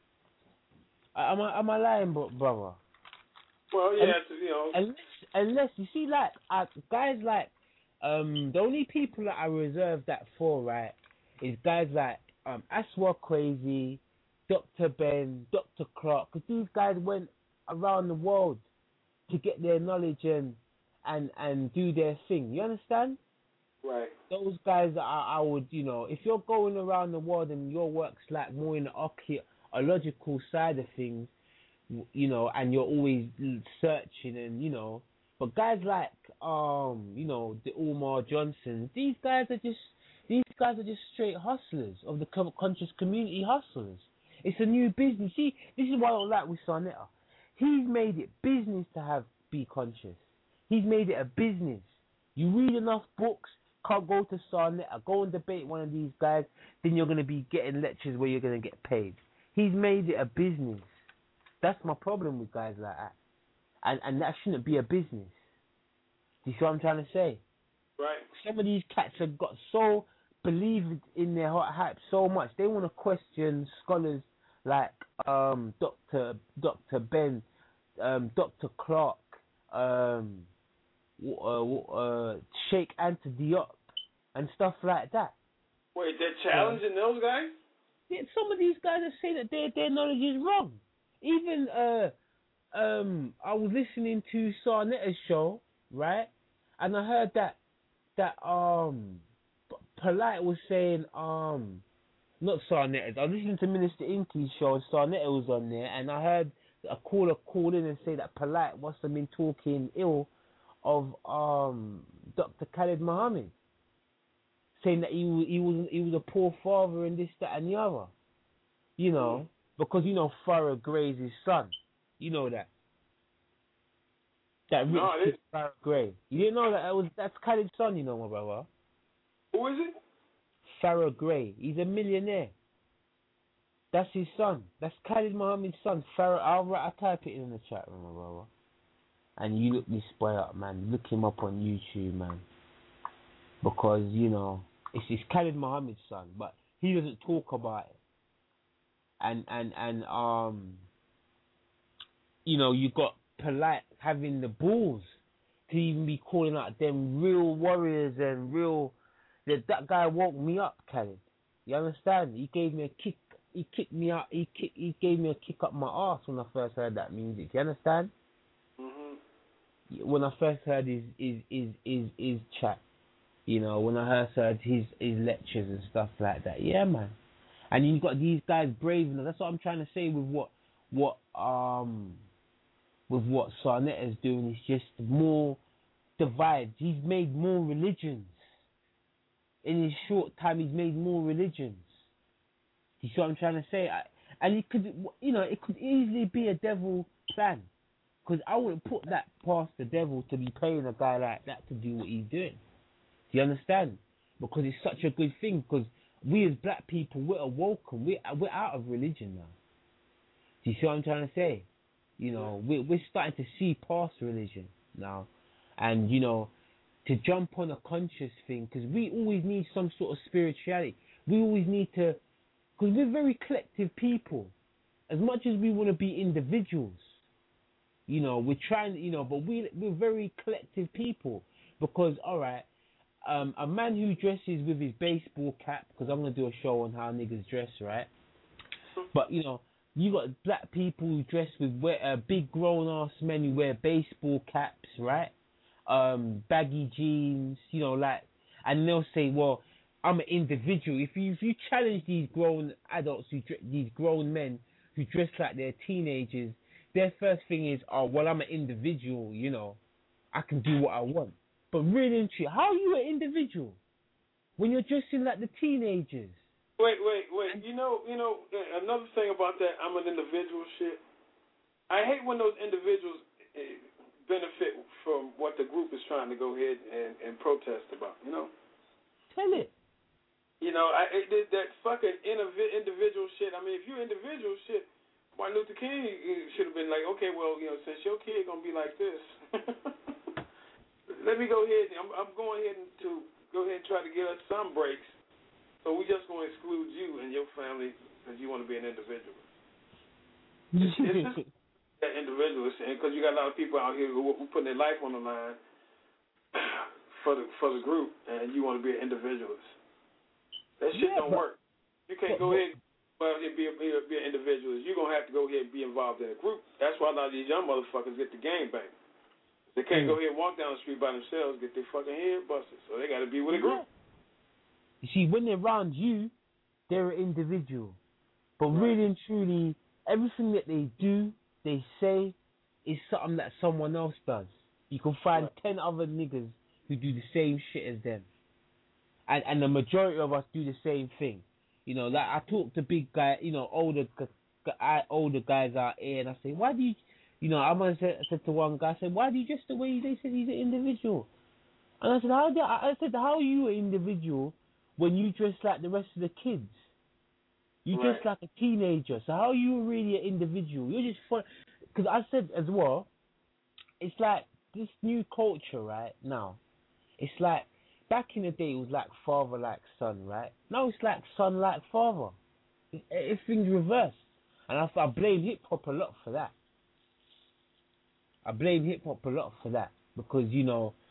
Am I am I lying, brother? Well, yeah, you know. Unless, unless you see, like uh, guys like um, the only people that I reserve that for, right, is guys like um, Aswa Crazy, Doctor Ben, Doctor Clark, because these guys went around the world to get their knowledge and and and do their thing. You understand? Right. Those guys that I, I would, you know, if you're going around the world and your work's like more in the archaeological side of things, you know, and you're always searching and, you know, but guys like, um, you know, the Umar Johnsons, these guys are just, these guys are just straight hustlers of the conscious community hustlers. It's a new business. See, this is why I don't like with Sarnetta. He's made it business to have, be conscious. He's made it a business. You read enough books, can't go to Sarnetta, go and debate one of these guys, then you're going to be getting lectures where you're going to get paid. He's made it a business. That's my problem with guys like that. And and that shouldn't be a business. Do you see what I'm trying to say? Right. Some of these cats have got so believed in their hot hype so much, they want to question scholars like um, Doctor Doctor Ben, um, Doctor Clark, um, uh, uh, Sheikh Anta Diop and stuff like that. Wait, they're challenging yeah. those guys? Yeah, some of these guys are saying that their their knowledge is wrong. Even uh, um, I was listening to Sarnetta's show, right, and I heard that that um, Polite was saying um, not Sarnetta's. I was listening to Minister Inky's show, and Sarnetta was on there, and I heard a caller call in and say that Polite must have been talking ill of um, Doctor Khalid Muhammad, saying that he was, he was he was a poor father and this, that, and the other. You know, because you know Farrah Gray's his son. You know that. That rich no, kid, Farrah Gray. You didn't know that? That was that's Khalid's son. You know, my brother. Who is it? Farrah Gray. He's a millionaire. That's his son. That's Khalid Muhammad's son. Farrah. I'll, I'll type it in the chat room, my brother. And you look this boy up, man. Look him up on YouTube, man. Because, you know, it's, it's Khalid Muhammad's son, but he doesn't talk about it. And, and, and um, you know, you got Polite having the balls to even be calling out them real warriors and real... That, that guy woke me up, Khalid. You understand? He gave me a kick. He kicked me out. He, kick, he gave me a kick up my arse when I first heard that music. You understand? When I first heard his his his his, his chat, you know, when I first heard his his lectures and stuff like that, yeah, man. And you got these guys brave enough. That's what I'm trying to say with what what um with what Sarnetta is doing. Is just more divides. He's made more religions in his short time. He's made more religions. You see what I'm trying to say? I, and it could, you know, it could easily be a devil plan. Because I wouldn't put that past the devil to be paying a guy like that to do what he's doing. Do you understand? Because it's such a good thing. Because we as black people, we're awoken. We're, we're out of religion now. Do you see what I'm trying to say? You know, we're, we're starting to see past religion now. And, you know, to jump on a conscious thing, because we always need some sort of spirituality. We always need to, because we're very collective people. As much as we want to be individuals, you know, we're trying, you know, but we, we're very collective people. Because, all right, um, a man who dresses with his baseball cap, because I'm going to do a show on how niggas dress, right? But, you know, you got black people who dress with wear, uh, big grown-ass men who wear baseball caps, right? Um, baggy jeans, you know, like, and they'll say, well, I'm an individual. If you if you challenge these grown adults, who these grown men who dress like they're teenagers, their first thing is, oh, well, I'm an individual, you know, I can do what I want. But really and truly, how are you an individual when you're dressing like the teenagers? Wait, wait, wait. You know, you know, another thing about that, I'm an individual shit. I hate when those individuals benefit from what the group is trying to go ahead and, and protest about, you know? Tell it. You know, I it, it, that fucking individual shit. I mean, if you're individual shit, Martin Luther King should have been like, okay, well, you know, since your kid gonna be like this, let me go ahead. I'm, I'm going ahead to go ahead and try to get us some breaks. So we just gonna exclude you and your family because you want to be an individual. It's, it's just that individual, because you got a lot of people out here who, who putting their life on the line for the for the group, and you want to be an individualist. That shit yeah, don't but, work. You can't but, go ahead and be, a, be, a, be an individualist. You're going to have to go ahead and be involved in a group. That's why a lot of these young motherfuckers get the game bang. They can't mm. go ahead and walk down the street by themselves, get their fucking head busted. So they got to be with a group. You see, when they're around you, they're an individual. But right. really and truly, everything that they do, they say, is something that someone else does. You can find right. ten other niggas who do the same shit as them. And and the majority of us do the same thing. You know, like I talk to big guy, you know, older older guys out here, and I say, why do you, you know, I must have said to one guy, I said, why do you dress the way they said he's an individual? And I said, how do I, I said, how are you an individual when you dress like the rest of the kids? You right. dress like a teenager. So how are you really an individual? You're just fun. Because I said as well, it's like this new culture right now. It's like, back in the day, it was like father like son, right? Now it's like son like father. Everything's reversed. And I, I blame hip-hop a lot for that. I blame hip-hop a lot for that. Because, you know,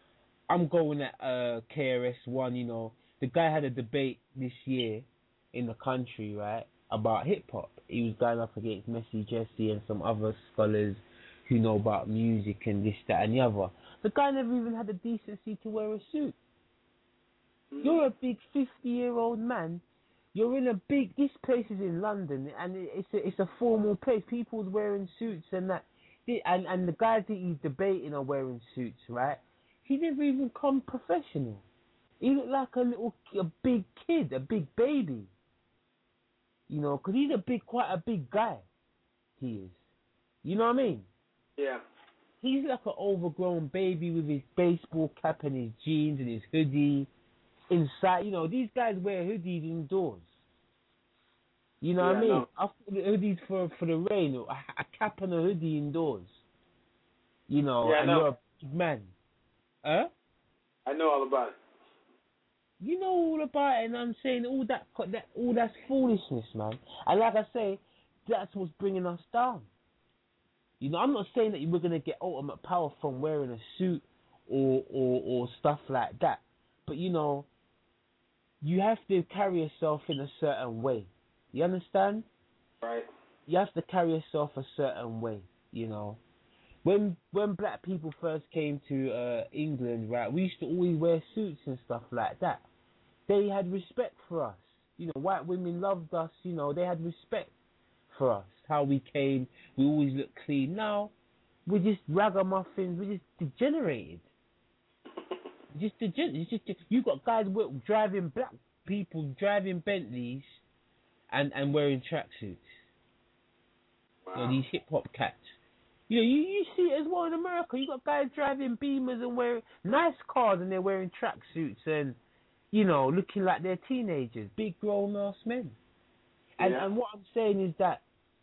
I'm going at uh, K R S One. You know, the guy had a debate this year in the country, right, about hip hop. He was going up against Messy Jesse and some other scholars who know about music and this, that, and the other. The guy never even had the decency to wear a suit. You're a big fifty-year-old man. You're in a big. This place is in London, and it's a, it's a formal place. People's wearing suits and that, and and the guys that he's debating are wearing suits, right? He never even come professional. He looked like a little, a big kid, a big baby. You know, because he's a big, quite a big guy. He is. You know what I mean? Yeah. He's like an overgrown baby with his baseball cap and his jeans and his hoodie. Inside, you know, these guys wear hoodies indoors. You know yeah, what I mean? No. I thought the hoodies for for the rain, a, a cap and a hoodie indoors. You know, yeah, and no. you're a big man. Huh? I know all about it. You know all about it, and I'm saying all that, that all that's foolishness, man. And like I say, that's what's bringing us down. You know, I'm not saying that we're gonna get ultimate power from wearing a suit or or or stuff like that, but you know, you have to carry yourself in a certain way. You understand? Right. You have to carry yourself a certain way. You know, when when black people first came to uh, England, right, we used to always wear suits and stuff like that. They had respect for us. You know, white women loved us. You know, they had respect for us. How we came, we always looked clean. Now, we're just ragamuffins. We're just degenerated. Just degenerate. Just, you got guys driving black people driving Bentleys and and wearing tracksuits. Wow. You know, these hip hop cats. You know, you, you see it as well in America. You got guys driving Beamers and wearing nice cars, and they're wearing tracksuits and, you know, looking like they're teenagers, big grown ass men. And yeah. and what I'm saying is that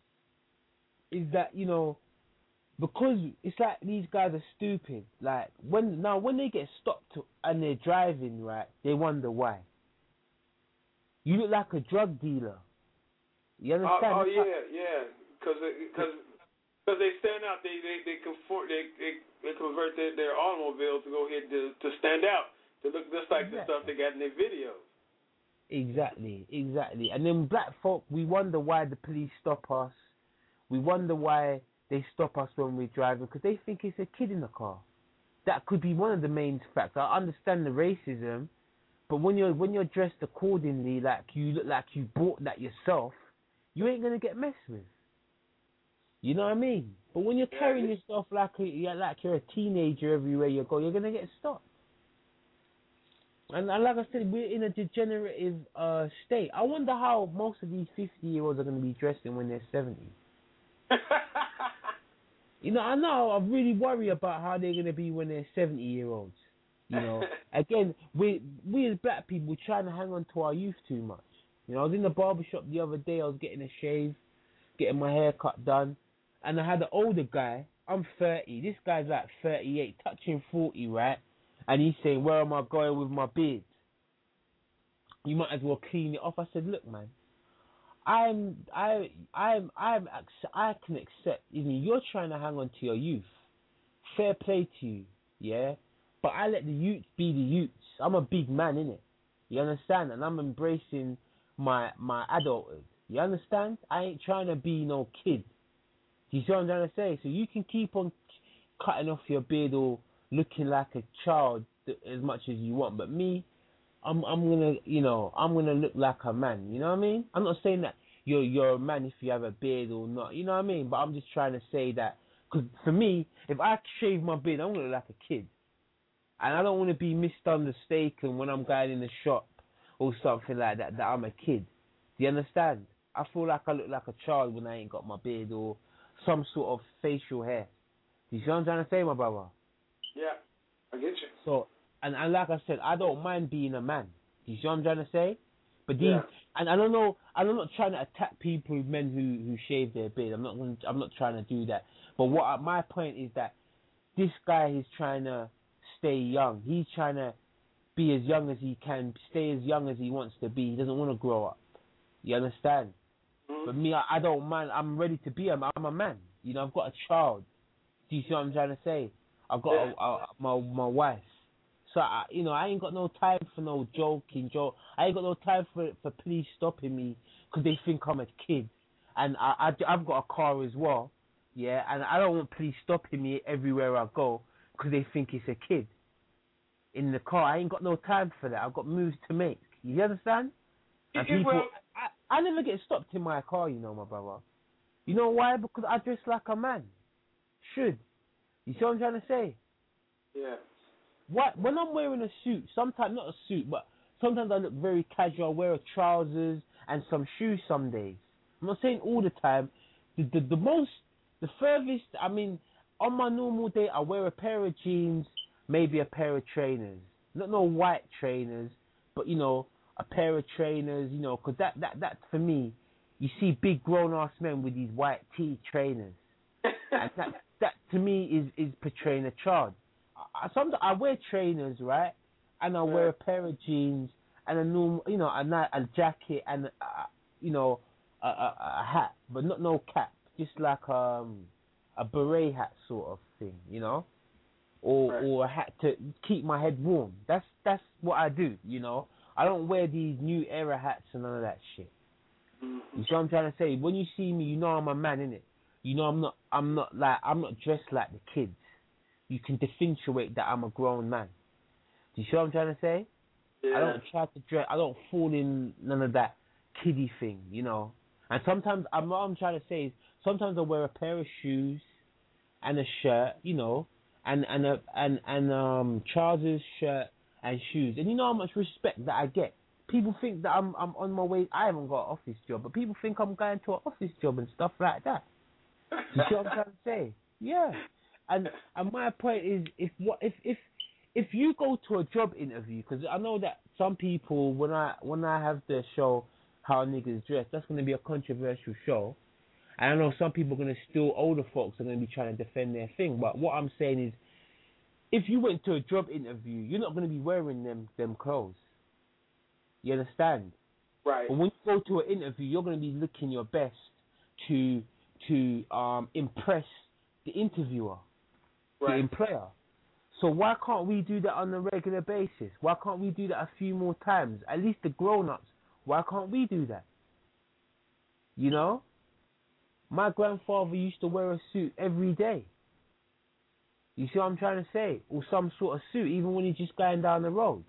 is that you know, because it's like these guys are stupid. Like when now when they get stopped and they're driving, right, they wonder why. You look like a drug dealer. You understand? Oh, oh yeah, yeah. Because because because they stand out. They they they conform. They they, they convert their, their automobile to go ahead to to stand out, to look just like exactly. the stuff they got in their videos. Exactly, exactly. And then black folk, we wonder why the police stop us. We wonder why they stop us when we're driving, because they think it's a kid in the car. That could be one of the main factors. I understand the racism, but when you're when you're dressed accordingly, like you look like you bought that yourself, you ain't gonna get messed with. You know what I mean? But when you're yeah, carrying yourself like a, like you're a teenager everywhere you go, you're gonna get stopped. And, and like I said, we're in a degenerative uh, state. I wonder how most of these fifty-year-olds are going to be dressing when they're seventy. You know, I know. I really worry about how they're going to be when they're seventy-year-olds. You know, again, we we as black people, we're trying to hang on to our youth too much. You know, I was in the barbershop the other day. I was getting a shave, getting my hair cut done, and I had an older guy. I'm thirty. This guy's like thirty-eight, touching forty, right? And he's saying, "Where am I going with my beard? You might as well clean it off." I said, "Look, man, I'm, I, I'm, I'm, I can accept. You know, you're trying to hang on to your youth. Fair play to you, yeah. But I let the youths be the youths. I'm a big man, innit? You understand? And I'm embracing my my adulthood. You understand? I ain't trying to be no kid. You see what I'm trying to say? So you can keep on cutting off your beard or looking like a child as much as you want, but me, I'm I'm gonna, you know, I'm gonna look like a man. You know what I mean? I'm not saying that you're you're a man if you have a beard or not. You know what I mean? But I'm just trying to say that, because for me, if I shave my beard, I'm gonna look like a kid, and I don't want to be misunderstood when I'm going in the shop or something like that that I'm a kid. Do you understand? I feel like I look like a child when I ain't got my beard or some sort of facial hair. Do you see what I'm trying to say, my brother? Yeah, I get you. So, and, and like I said, I don't mind being a man. Do you see what I'm trying to say? But these, yeah. and I don't know, I'm not trying to attack people, men who, who shave their beard. I'm not gonna, I'm not trying to do that. But what I, my point is that this guy is trying to stay young. He's trying to be as young as he can, stay as young as he wants to be. He doesn't want to grow up. You understand? Mm-hmm. But me, I, I don't mind. I'm ready to be a man. I'm a man. You know, I've got a child. Do you see what I'm trying to say? I've got yeah. a, a, my my wife. So I, you know, I ain't got no time for no joking, joke. I ain't got no time for for police stopping me because they think I'm a kid, and I, I I've got a car as well, yeah, and I don't want police stopping me everywhere I go because they think it's a kid in the car. I ain't got no time for that. I've got moves to make. You understand? And Yeah, people, well- I, I never get stopped in my car, you know, my brother. You know why? Because I dress like a man. Should. You see what I'm trying to say? Yeah. What when I'm wearing a suit, sometimes not a suit, but sometimes I look very casual. I wear a trousers and some shoes some days. I'm not saying all the time. The, the the most, the furthest. I mean, on my normal day, I wear a pair of jeans, maybe a pair of trainers. Not no white trainers, but you know, a pair of trainers. You know, because that that that for me, you see big grown ass men with these white tee trainers, and that that to me is is portraying a child. I, some, I wear trainers, right? And I wear a pair of jeans and a normal, you know, a, a jacket and, uh, you know, a, a, a hat, but not no cap, just like um, a beret hat sort of thing, you know, or right. or a hat to keep my head warm. That's that's what I do, you know. I don't wear these new era hats and none of that shit. Mm-hmm. You see what I'm trying to say? When you see me, you know I'm a man, innit? You know I'm not, I'm not like, I'm not dressed like the kids. You can differentiate that I'm a grown man. Do you see what I'm trying to say? Yeah. I don't try to dress. I don't fall in none of that kiddie thing, you know. And sometimes, I'm, what I'm trying to say is, sometimes I wear a pair of shoes and a shirt, you know, and and a, and and um trousers, shirt, and shoes. And you know how much respect that I get. People think that I'm I'm on my way. I haven't got an office job, but people think I'm going to an office job and stuff like that. You see what I'm trying to say? Yeah. And and my point is, if what if if if you go to a job interview, because I know that some people, when I when I have the show How Niggas Dress, that's going to be a controversial show, and I know some people are going to still, older folks are going to be trying to defend their thing. But what I'm saying is, if you went to a job interview, you're not going to be wearing them them clothes. You understand? Right. But when you go to an interview, you're going to be looking your best to to um impress the interviewer. Right. The employer. So why can't we do that on a regular basis? Why can't we do that a few more times? At least the grown-ups. Why can't we do that? You know? My grandfather used to wear a suit every day. You see what I'm trying to say? Or some sort of suit, even when he's just going down the road.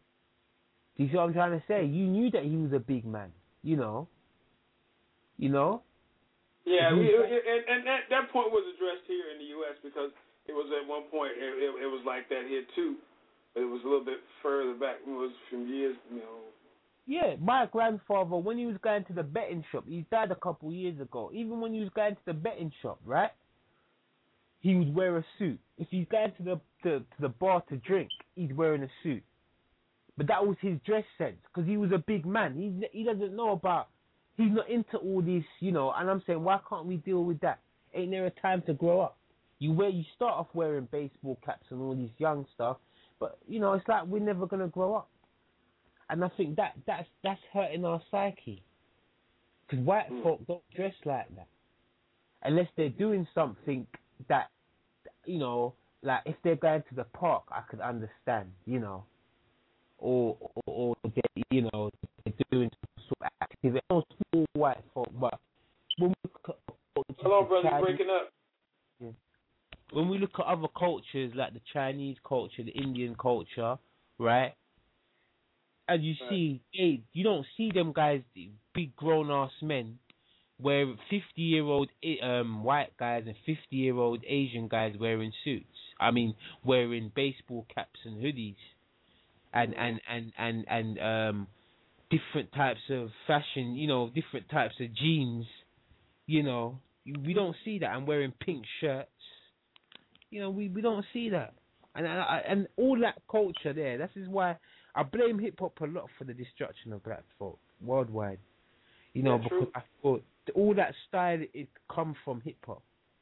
Do you see what I'm trying to say? You knew that he was a big man. You know? You know? Yeah, we, and, and that, that point was addressed here in the U S because it was at one point, it, it, it was like that here too, but it was a little bit further back. It was from years, you know. Yeah, my grandfather, when he was going to the betting shop, he died a couple years ago. Even when he was going to the betting shop, right, he would wear a suit. If he's going to the to, to the bar to drink, he's wearing a suit. But that was his dress sense, because he was a big man. He he doesn't know about, he's not into all this, you know. And I'm saying, why can't we deal with that? Ain't there a time to grow up? You wear, you start off wearing baseball caps and all this young stuff, but you know it's like we're never gonna grow up, and I think that that's that's hurting our psyche. Because white mm. folk don't dress like that unless they're doing something that, you know, like if they're going to the park, I could understand, you know, or or, or they, you know, they're doing some sort of activity. I don't see all white folk, but when we look at hello, brother, you're breaking up. Yeah. When we look at other cultures like the Chinese culture, the Indian culture, right? And you right. see, hey, you don't see them guys, big grown ass men, where fifty year old um, white guys and fifty year old Asian guys wearing suits. I mean, wearing baseball caps and hoodies, and and and and and um, different types of fashion. You know, different types of jeans. You know, we don't see that. And wearing pink shirts. You know, we, we don't see that, and and, and all that culture there. This is why I blame hip hop a lot for the destruction of black folk worldwide. You know, yeah, because true. I thought all that style it come from hip hop.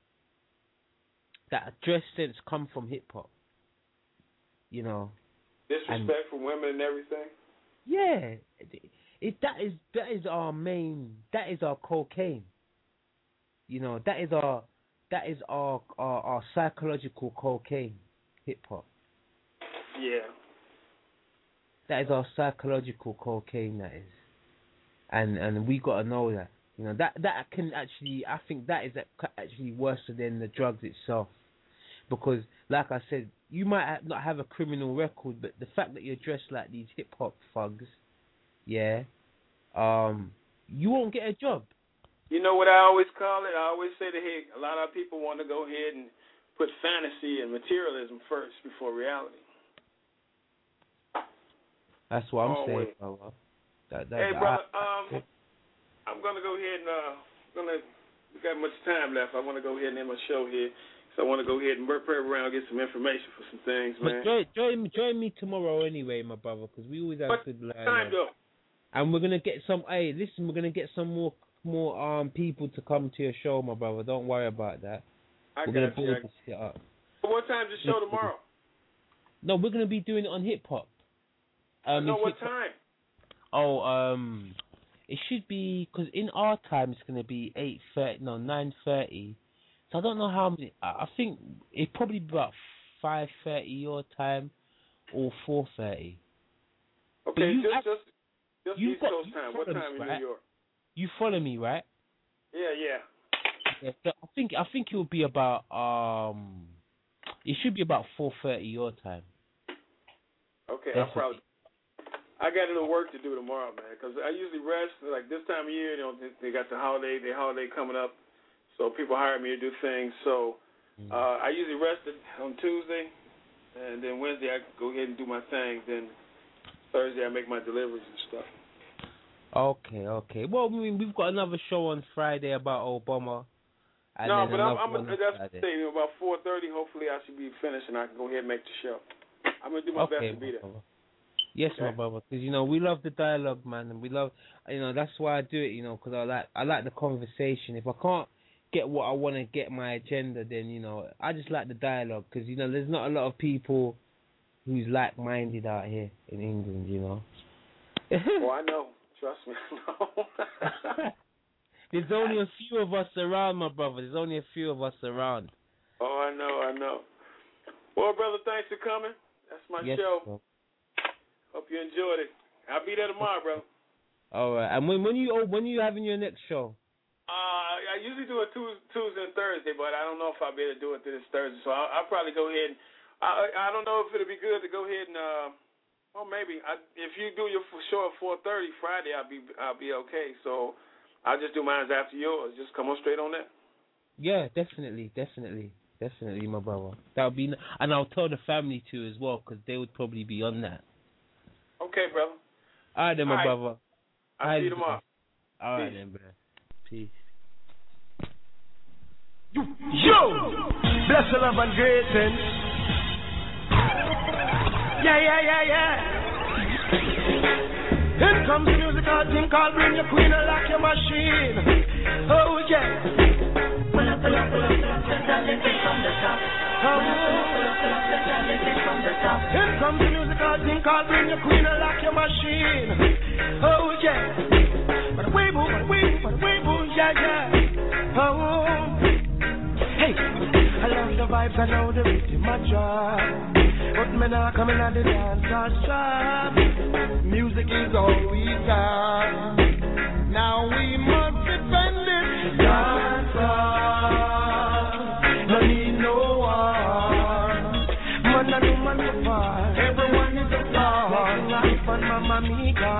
That dress sense come from hip hop. You know, disrespect and, for women and everything. Yeah, it, it that is that is our main. That is our cocaine. You know, that is our. That is our, our our psychological cocaine, hip hop. Yeah. that is our psychological cocaine. That is, and and we got to know that. You know that that can actually, I think that is actually worse than the drugs itself, because like I said, you might have not have a criminal record, but the fact that you're dressed like these hip hop thugs, yeah, um, you won't get a job. You know what I always call it? I always say that, hey, a lot of people want to go ahead and put fantasy and materialism first before reality. That's what I'm Always. saying, brother. That, that, Hey, that, brother, I, um, I'm going to go ahead and, uh, gonna, we got much time left. I want to go ahead and end my show here. So I want to go ahead and work around, get some information for some things, man. But join, join, me, join me tomorrow anyway, my brother, because we always have what a good line. time, though? And we're gonna get some. Hey, listen, we're gonna get some more, more um people to come to your show, my brother. Don't worry about that. I we're got gonna you. build this shit up. What time's the show tomorrow? No, we're gonna be doing it on hip hop. Um, no, it's what hip-hop. time? Oh, um, it should be, because in our time it's gonna be eight thirty, no nine thirty. So I don't know how many. I I think it probably be about five thirty your time, or four thirty. Okay, you just act- just just you East got- Coast you time. What follow time me, in right? New York? You follow me, right? Yeah, yeah. Yeah, so I think I think it will be about um, it should be about four thirty your time. Okay, I Definitely. probably. I got a little work to do tomorrow, man, because I usually rest like this time of year. You know, they, they got the holiday, the holiday coming up, so people hire me to do things. So uh, I usually rest it on Tuesday, and then Wednesday I go ahead and do my thing. Then Thursday I make my deliveries and stuff. Okay, okay. Well, I mean, we've got another show on Friday about Obama. And no, then but I'm, another I'm one on that's Saturday. the thing. You know, about four thirty, hopefully I should be finished and I can go ahead and make the show. I'm gonna do my Okay, best to be my there. brother. Yes, Okay. my brother, because you know we love the dialogue, man, and we love, you know, that's why I do it, you know, because I like I like the conversation. If I can't get what I want to get my agenda, then you know I just like the dialogue, because you know there's not a lot of people who's like-minded out here in England, you know. Well, I know. Trust me, I know. There's only a few of us around, my brother. There's only a few of us around. Oh, I know, I know. Well, brother, thanks for coming. That's my Yes, show. bro. Hope you enjoyed it. I'll be there tomorrow, bro. All right. And when when you oh, when you having your next show? Uh, I usually do it Tuesday, Tuesday and Thursday, but I don't know if I'll be able to do it this Thursday. So I'll, I'll probably go ahead and I I don't know if it'll be good to go ahead and uh, well maybe I, if you do your show at four thirty Friday, I'll be I'll be okay. So I'll just do mine after yours. Just come on straight on that. Yeah, definitely, definitely, definitely, my brother. That would be, n- and I'll tell the family too as well, because they would probably be on that. Okay, brother. All right, then, my All right. brother. I'll All right, see you tomorrow. All right, Peace. then, bro. Peace. Yo! Bless the love and greetings. Yeah, yeah, yeah, yeah. In comes the musical thing called Bring Your Queen and Lock Your Machine. Oh, yeah. Pull up, pull up, pull up, pull up, let that lick it from the top. Oh, pull up, pull up, pull up, let that lick it from the top. In comes the musical thing called Bring Your Queen and Lock Your Machine. Oh, yeah. But we move, but we move, but we move, yeah, yeah. Oh, hey, I love the vibes, I know the rhythm I drive. But me not coming at the dance or strap. Music is all we got. Now we must defend it. Dance on. No need no one. Man and woman so far. Everyone is a star. Making life on Mamma Mia.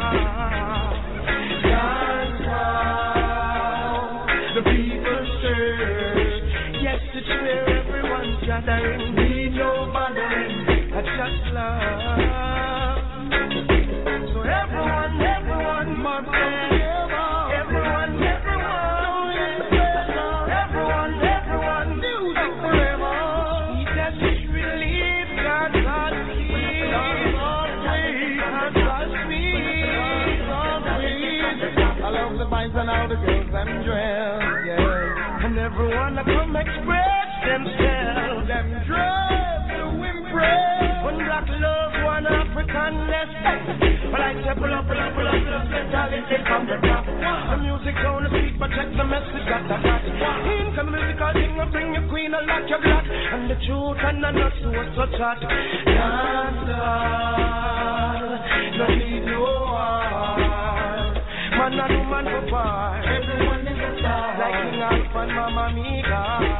Dance on. The people search. Yes, it's where everyone's gathering. Need no bothering. I just love. So everyone, everyone must live. Everyone, everyone, everyone, everyone, music forever. Sweet as relief, God's God's peace. Always, God's peace. Always. I love the vibes and all the girls them dress, yeah. And everyone that come express themselves, them dress to impress. One black love, one Africanness. But I say pull up, pull up, pull up, pull up, mentality from the top. The music's on the beat, but check the message got the hot. Into the musical thing, will bring your queen and lock your block. And the truth and the nuts to what's so hot. Dance on. No and Papa. Everyone is a star. Like King Alpha and Mama Mika.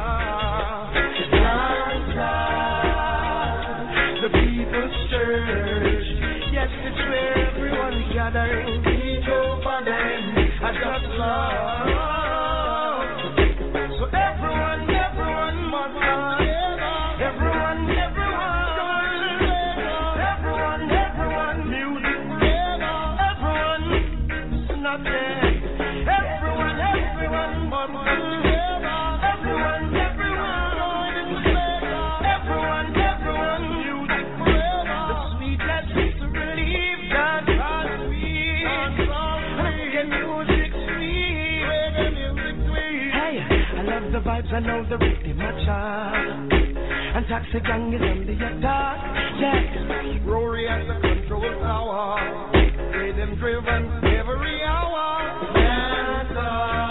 The People's Church. Yes, it's where everyone's gathering. Each over them. I just love. So everyone, everyone must love. Everyone, everyone. Everyone, everyone. Music. Everyone. It's not there. Everyone, everyone must love. Everyone, everyone. Everyone, everyone. Music. The sweetest is to believe that God sweet. Reggae music sweet. Reggae music sweet. Hey, I love the vibes, I know the rhythm matcha. And Taxi Gang is on the attack. Yes, Rory has the control tower. Rhythm driven every hour. Matter,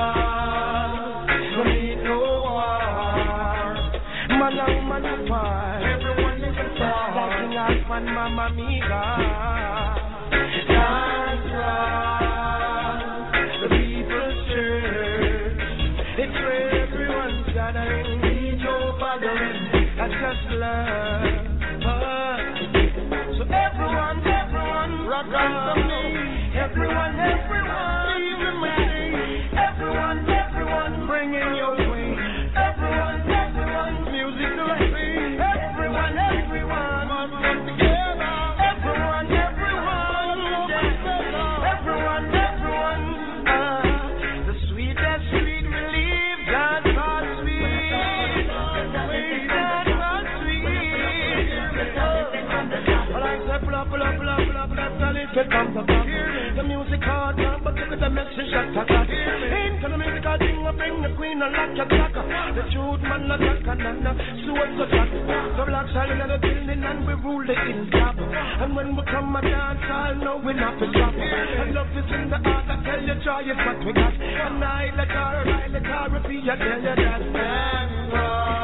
no need no war. Man and man apart. Everyone is a star. Like King Alpha and Mama Mika. That's right. The People's Church. It's where everyone's gathering. Each over them. I just love. So everyone, everyone, rock on to me. Everyone, everyone, even me. Everyone, everyone, bring in your way. Everyone, everyone, music to me. Everyone, everyone, must come together. Everyone, everyone, everyone, everyone. Ah, the sweetest sweet relief, God, God sweet. The music hard, but look at the message that I got. Into the musical thing, I bring the queen and lock your jacker. The truth man, the jack and the sword to jack. The black silent in the building and we rule the in-club. And when we come a dance, I'll know we're not to drop. And love is in the heart, I tell you joy is what we got. And I let her, I let her repeat, I tell you that.